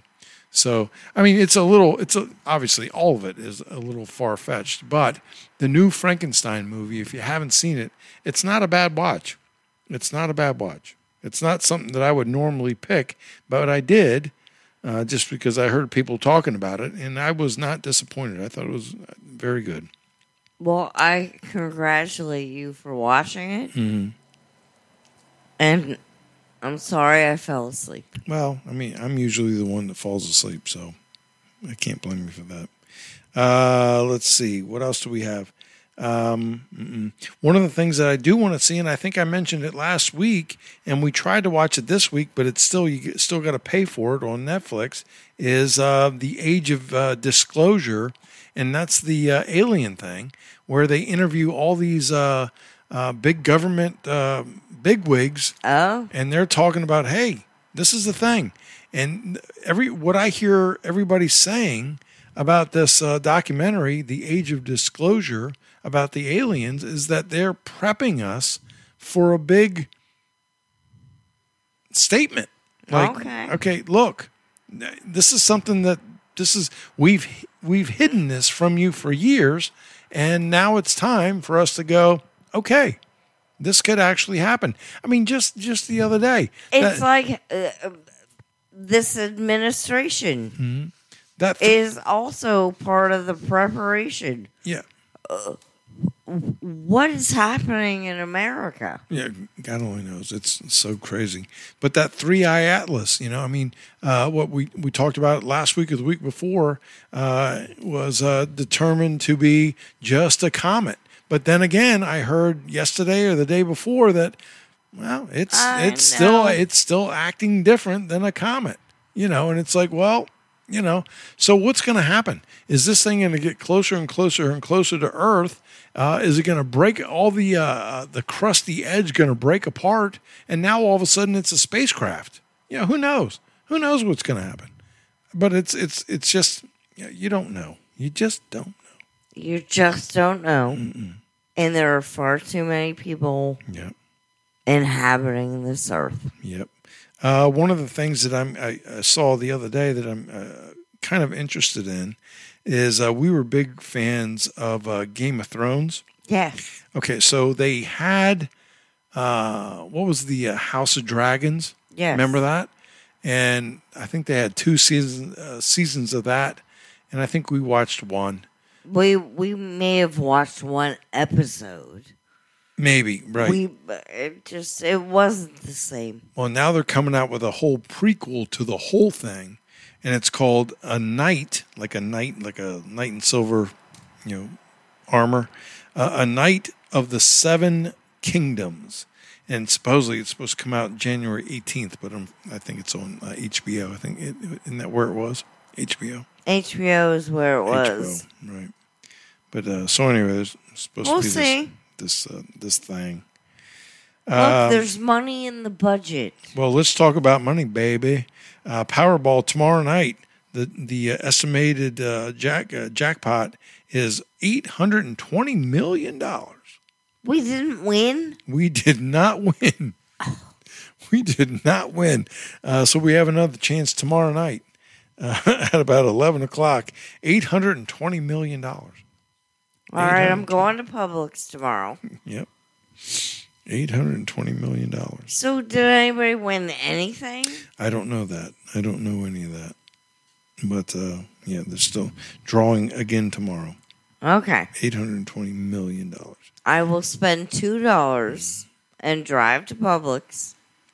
Speaker 2: So, I mean, it's a little, it's a, obviously all of it is a little far-fetched, but the new Frankenstein movie, if you haven't seen it, it's not a bad watch. It's not a bad watch. It's not something that I would normally pick, but I did uh, just because I heard people talking about it, and I was not disappointed. I thought it was very good.
Speaker 6: Well, I congratulate you for watching it.
Speaker 2: Mm-hmm.
Speaker 6: And I'm sorry I fell asleep.
Speaker 2: Well, I mean, I'm usually the one that falls asleep, so I can't blame you for that. Uh, let's see. What else do we have? Um, mm-mm. One of the things that I do want to see, and I think I mentioned it last week, and we tried to watch it this week, but it's still you get, still got to pay for it on Netflix, is uh, The Age of uh, Disclosure, and that's the uh, alien thing, where they interview all these uh, uh, big government uh, bigwigs,
Speaker 6: Oh?
Speaker 2: and they're talking about, hey, this is the thing. And every what I hear everybody saying about this uh, documentary, The Age of Disclosure, about the aliens, is that they're prepping us for a big statement. Like,
Speaker 6: Okay.
Speaker 2: okay, look, this is something that this is we've we've hidden this from you for years, and now it's time for us to go, okay, this could actually happen. I mean, just just the other day,
Speaker 6: It's
Speaker 2: that,
Speaker 6: like uh, this administration
Speaker 2: that
Speaker 6: is also part of the preparation.
Speaker 2: yeah.
Speaker 6: What is happening in America?
Speaker 2: Yeah, God only knows. It's so crazy. But that three eye atlas, you know, I mean, uh, what we, we talked about last week or the week before uh, was uh, determined to be just a comet. But then again, I heard yesterday or the day before that, well, it's
Speaker 6: I
Speaker 2: it's
Speaker 6: know.
Speaker 2: still it's still acting different than a comet, you know. And it's like, well, you know, so what's going to happen? Is this thing going to get closer and closer and closer to Earth? Uh, is it going to break all the uh, the crusty edge going to break apart? And now all of a sudden it's a spacecraft. You know, who knows? Who knows what's going to happen? But it's it's it's just you don't know. You just don't know.
Speaker 6: You just don't know.
Speaker 2: Mm-mm.
Speaker 6: And there are far too many people
Speaker 2: Yep.
Speaker 6: inhabiting this earth.
Speaker 2: Yep. Uh, one of the things that I'm, I, I saw the other day that I'm uh, kind of interested in is uh, we were big fans of uh, Game of Thrones.
Speaker 6: Yes.
Speaker 2: Okay, so they had, uh, what was the uh, House of Dragons?
Speaker 6: Yes.
Speaker 2: Remember that? And I think they had two seasons uh, seasons of that, and I think we watched one.
Speaker 6: We we may have watched one episode.
Speaker 2: Maybe, right.
Speaker 6: We it just it wasn't the same.
Speaker 2: Well, now they're coming out with a whole prequel to the whole thing, and it's called A Knight, like a knight, like a knight in silver, you know, armor, uh, A Knight of the Seven Kingdoms. And supposedly it's supposed to come out January eighteenth, but I'm, I think it's on uh, H B O. I think it, isn't that where it was? H B O.
Speaker 6: H B O is where it was.
Speaker 2: H B O, right. But uh, so anyway, there's supposed
Speaker 6: We'll
Speaker 2: to be
Speaker 6: see.
Speaker 2: this this uh, this thing.
Speaker 6: Look,
Speaker 2: Um,
Speaker 6: there's money in the budget.
Speaker 2: Well, let's talk about money, baby. Uh, Powerball tomorrow night. The the uh, estimated uh, jack uh, jackpot is eight hundred and twenty million dollars.
Speaker 6: We didn't win.
Speaker 2: We did not win. We did not win. Uh, so we have another chance tomorrow night uh, at about eleven o'clock. Eight hundred and twenty million dollars.
Speaker 6: All right, I'm going to Publix tomorrow.
Speaker 2: Yep. Eight hundred and twenty million dollars.
Speaker 6: So, did anybody win anything?
Speaker 2: I don't know that. I don't know any of that. But uh, yeah, they're still drawing again tomorrow.
Speaker 6: Okay.
Speaker 2: Eight hundred and twenty million dollars.
Speaker 6: I will spend two dollars and drive to Publix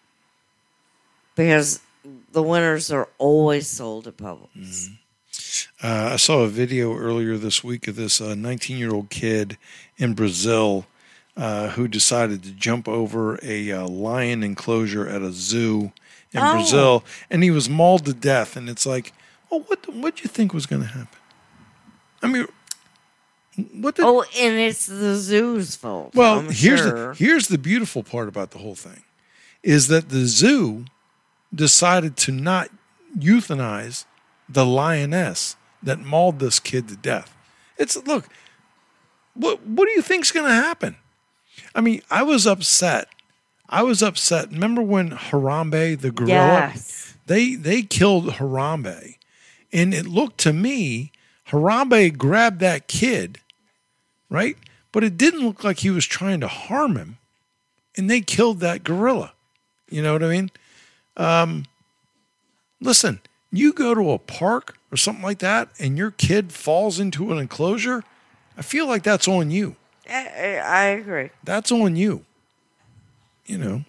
Speaker 6: because the winners are always sold at Publix.
Speaker 2: Uh, I saw a video earlier this week of this nineteen-year-old kid in Brazil uh, who decided to jump over a uh, lion enclosure at a zoo in
Speaker 6: Oh.
Speaker 2: Brazil, and he was mauled to death. And it's like, well, what what do you think was going to happen? I mean, what did?
Speaker 6: Oh, and it's the zoo's fault.
Speaker 2: Well,
Speaker 6: I'm
Speaker 2: here's
Speaker 6: sure.
Speaker 2: the here's the beautiful part about the whole thing, is that the zoo decided to not euthanize the lioness that mauled this kid to death. It's look, what what do you think's going to happen? I mean, I was upset. I was upset. Remember when Harambe the gorilla?
Speaker 6: Yes.
Speaker 2: They they killed Harambe, And it looked to me, Harambe grabbed that kid, right? But it didn't look like he was trying to harm him. And they killed that gorilla. You know what I mean? Um, listen, you go to a park or something like that and your kid falls into an enclosure, I feel like that's on you.
Speaker 6: I, I agree.
Speaker 2: That's on you. You know.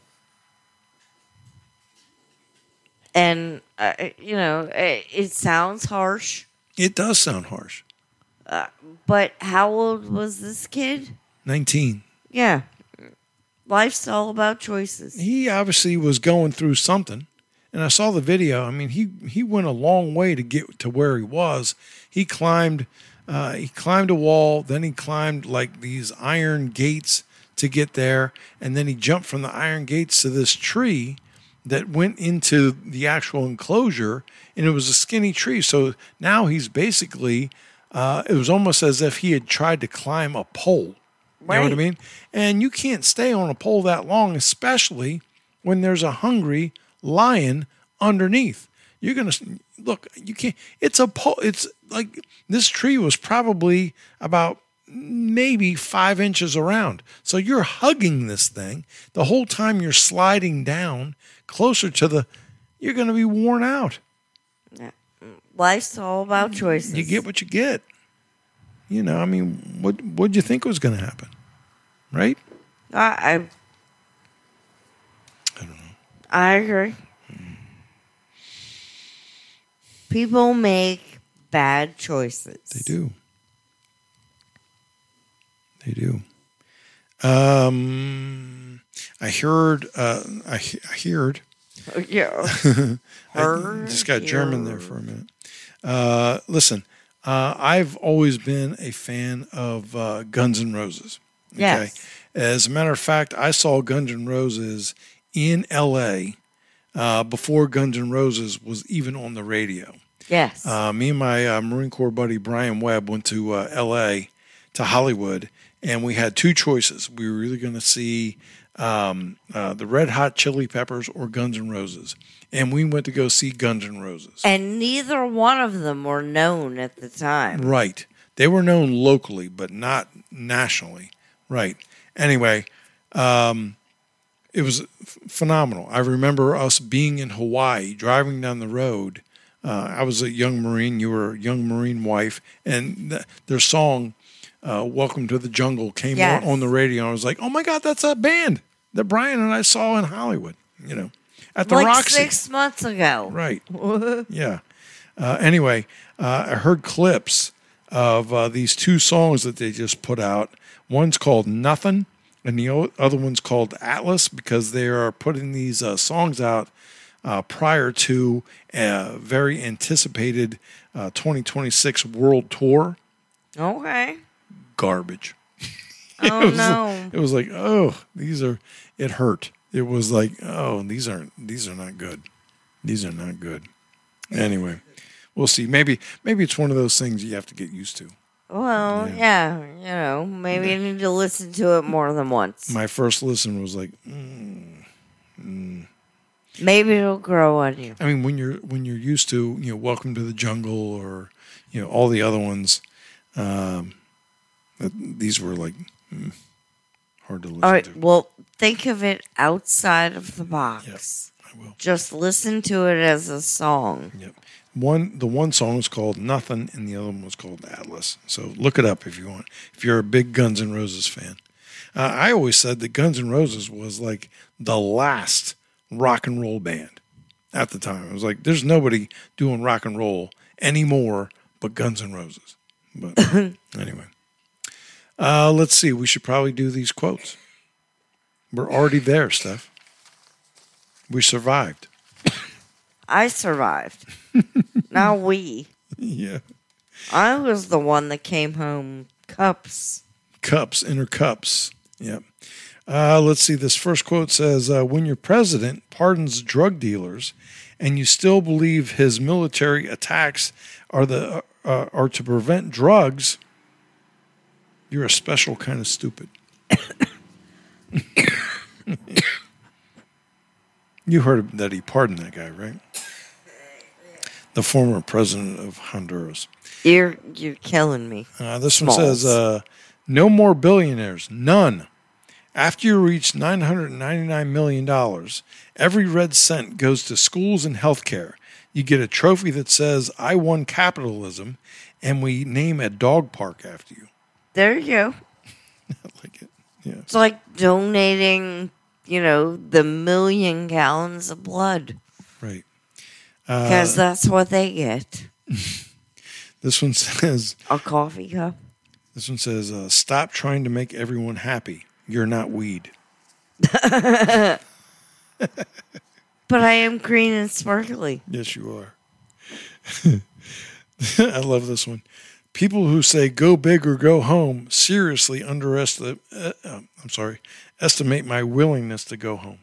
Speaker 6: And, uh, you know, it, it sounds harsh.
Speaker 2: It does sound harsh.
Speaker 6: Uh, but how old was this kid?
Speaker 2: nineteen.
Speaker 6: Yeah. Life's all about choices.
Speaker 2: He obviously was going through something. And I saw the video. I mean, he, he went a long way to get to where he was. He climbed uh, he climbed a wall, then he climbed like these iron gates to get there, and then he jumped from the iron gates to this tree that went into the actual enclosure, and it was a skinny tree. So now he's basically, uh, it was almost as if he had tried to climb a pole. You know what I mean? And you can't stay on a pole that long, especially when there's a hungry lion underneath. You're going to, look, you can't, it's a pole. It's like this tree was probably about maybe five inches around. So you're hugging this thing the whole time you're sliding down closer to the, you're going to be worn out.
Speaker 6: Life's all about choices.
Speaker 2: You get what you get. You know, I mean, what what'd you think was going to happen? Right?
Speaker 6: I, I,
Speaker 2: I don't know.
Speaker 6: I agree. People make bad choices.
Speaker 2: They do. They do. Um, I heard. Uh, I, I heard.
Speaker 6: Yeah.
Speaker 2: I just got German there for a minute. Uh, listen, uh, I've always been a fan of uh, Guns N' Roses. Okay?
Speaker 6: Yes.
Speaker 2: As a matter of fact, I saw Guns N' Roses in L A uh, before Guns N' Roses was even on the radio.
Speaker 6: Yes.
Speaker 2: Uh, me and my uh, Marine Corps buddy Brian Webb went to uh, L A, to Hollywood, and we had two choices. We were either going to see um, uh, the Red Hot Chili Peppers or Guns N' Roses. And we went to go see Guns N' Roses.
Speaker 6: And neither one of them were known at the time.
Speaker 2: Right. They were known locally, but not nationally. Right. Anyway, um, it was f- phenomenal. I remember us being in Hawaii, driving down the road. Uh, I was a young Marine. You were a young Marine wife. And th- their song, uh, Welcome to the Jungle, came
Speaker 6: Yes.
Speaker 2: on, on the radio. And I was like, oh, my God, that's that band that Brian and I saw in Hollywood, you know, at the
Speaker 6: like
Speaker 2: Roxy.
Speaker 6: six months ago.
Speaker 2: Right. Yeah. Uh, anyway, uh, I heard clips of uh, these two songs that they just put out. One's called Nothing, and the o- other one's called Atlas, because they are putting these uh, songs out uh, prior to a very anticipated uh, twenty twenty-six world tour.
Speaker 6: Okay.
Speaker 2: Garbage.
Speaker 6: Oh,
Speaker 2: it was,
Speaker 6: no.
Speaker 2: It was like, oh, these are, it hurt. It was like, oh, these aren't, these are not good. These are not good. Anyway, we'll see. Maybe, maybe it's one of those things you have to get used to.
Speaker 6: Well, yeah. yeah, you know, maybe you need to listen to it more than once.
Speaker 2: My first listen was like, mm, mm.
Speaker 6: Maybe it'll grow on you.
Speaker 2: I mean, when you're when you're used to, you know, Welcome to the Jungle or, you know, all the other ones, um, these were like mm, hard to listen
Speaker 6: All right.
Speaker 2: to.
Speaker 6: Well, think of it outside of the box.
Speaker 2: Yep, I will.
Speaker 6: Just listen to it as a song.
Speaker 2: Yep. One the one song was called Nothing, and the other one was called Atlas. So look it up if you want. If you're a big Guns N' Roses fan, uh, I always said that Guns N' Roses was like the last rock and roll band at the time. It was like there's nobody doing rock and roll anymore but Guns N' Roses. But anyway, uh, let's see. We should probably do these quotes. We're already there, Steph. We survived.
Speaker 6: I survived. Now we.
Speaker 2: Yeah.
Speaker 6: I was the one that came home cups.
Speaker 2: Cups, inner cups. Yep. Uh, let's see. This first quote says, uh, when your president pardons drug dealers and you still believe his military attacks are the uh, are to prevent drugs, you're a special kind of stupid. You heard that he pardoned that guy, right? the former president of Honduras.
Speaker 6: You're you're killing me.
Speaker 2: Uh, this
Speaker 6: Smalls.
Speaker 2: one says, uh, no more billionaires. None. After you reach nine hundred ninety-nine million dollars, every red cent goes to schools and healthcare. You get a trophy that says, I won capitalism, and we name a dog park after you.
Speaker 6: There you go.
Speaker 2: I like it. Yeah.
Speaker 6: It's like donating, you know, the million gallons of blood.
Speaker 2: Right.
Speaker 6: Because
Speaker 2: Uh,
Speaker 6: that's what they get.
Speaker 2: this one says,
Speaker 6: A coffee cup.
Speaker 2: this one says, uh, stop trying to make everyone happy. You're not weed.
Speaker 6: But I am green and sparkly.
Speaker 2: Yes, you are. I love this one. People who say go big or go home seriously underestimate, uh, uh, I'm sorry, estimate my willingness to go home.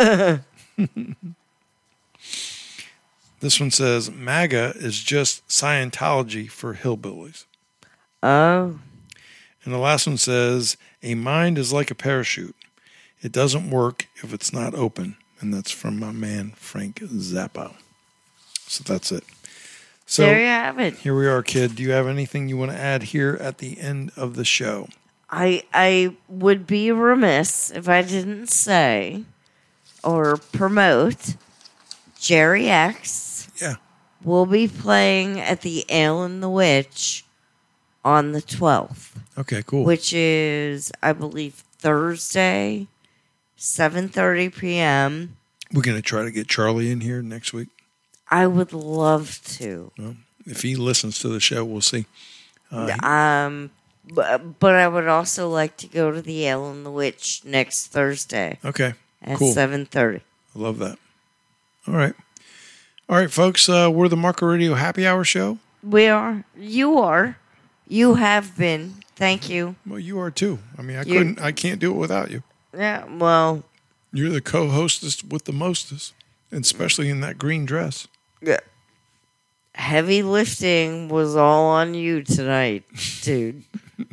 Speaker 2: This one says, MAGA is just Scientology for hillbillies.
Speaker 6: Oh.
Speaker 2: And the last one says, a mind is like a parachute. It doesn't work if it's not open. And that's from my man, Frank Zappa. So that's it. So
Speaker 6: There you have it.
Speaker 2: here we are, kid. Do you have anything you want to add here at the end of the show?
Speaker 6: I I would be remiss if I didn't say or promote Jerry X
Speaker 2: Yeah.
Speaker 6: will be playing at the Ale and the Witch on the twelfth,
Speaker 2: Okay, cool.
Speaker 6: which is, I believe, Thursday, seven thirty p.m.
Speaker 2: We're going to try to get Charlie in here next week.
Speaker 6: I would love to.
Speaker 2: Well, if he listens to the show, we'll see. Uh,
Speaker 6: Um, but, but I would also like to go to the Ale and the Witch next Thursday
Speaker 2: okay,
Speaker 6: at
Speaker 2: cool.
Speaker 6: seven thirty.
Speaker 2: I love that. All right. All right, folks. Uh, we're the Marco Radio Happy Hour Show.
Speaker 6: We are. You are. You have been. Thank you.
Speaker 2: Well, you are too. I mean, I
Speaker 6: You-
Speaker 2: couldn't. I can't do it without you.
Speaker 6: Yeah, well,
Speaker 2: You're the co-hostess with the mostest, and especially in that green dress.
Speaker 6: yeah. Heavy lifting was all on you tonight, dude.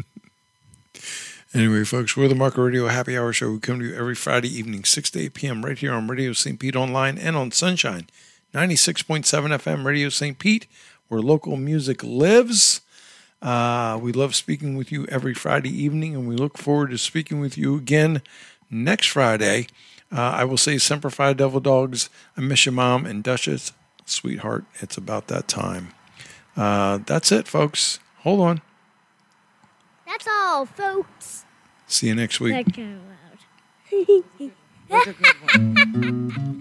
Speaker 2: Anyway, folks, we're the Marco Radio Happy Hour Show. We come to you every Friday evening, six to eight p.m. right here on Radio Saint Pete Online and on Sunshine, ninety-six point seven F M Radio Saint Pete, where local music lives. Uh, we love speaking with you every Friday evening, and we look forward to speaking with you again next Friday. Uh, I will say, Semper Fi Devil Dogs, I miss your mom, and Duchess, sweetheart, it's about that time. Uh, that's it, folks. Hold on.
Speaker 5: That's all, folks.
Speaker 2: See you next week.
Speaker 5: That kind of loud.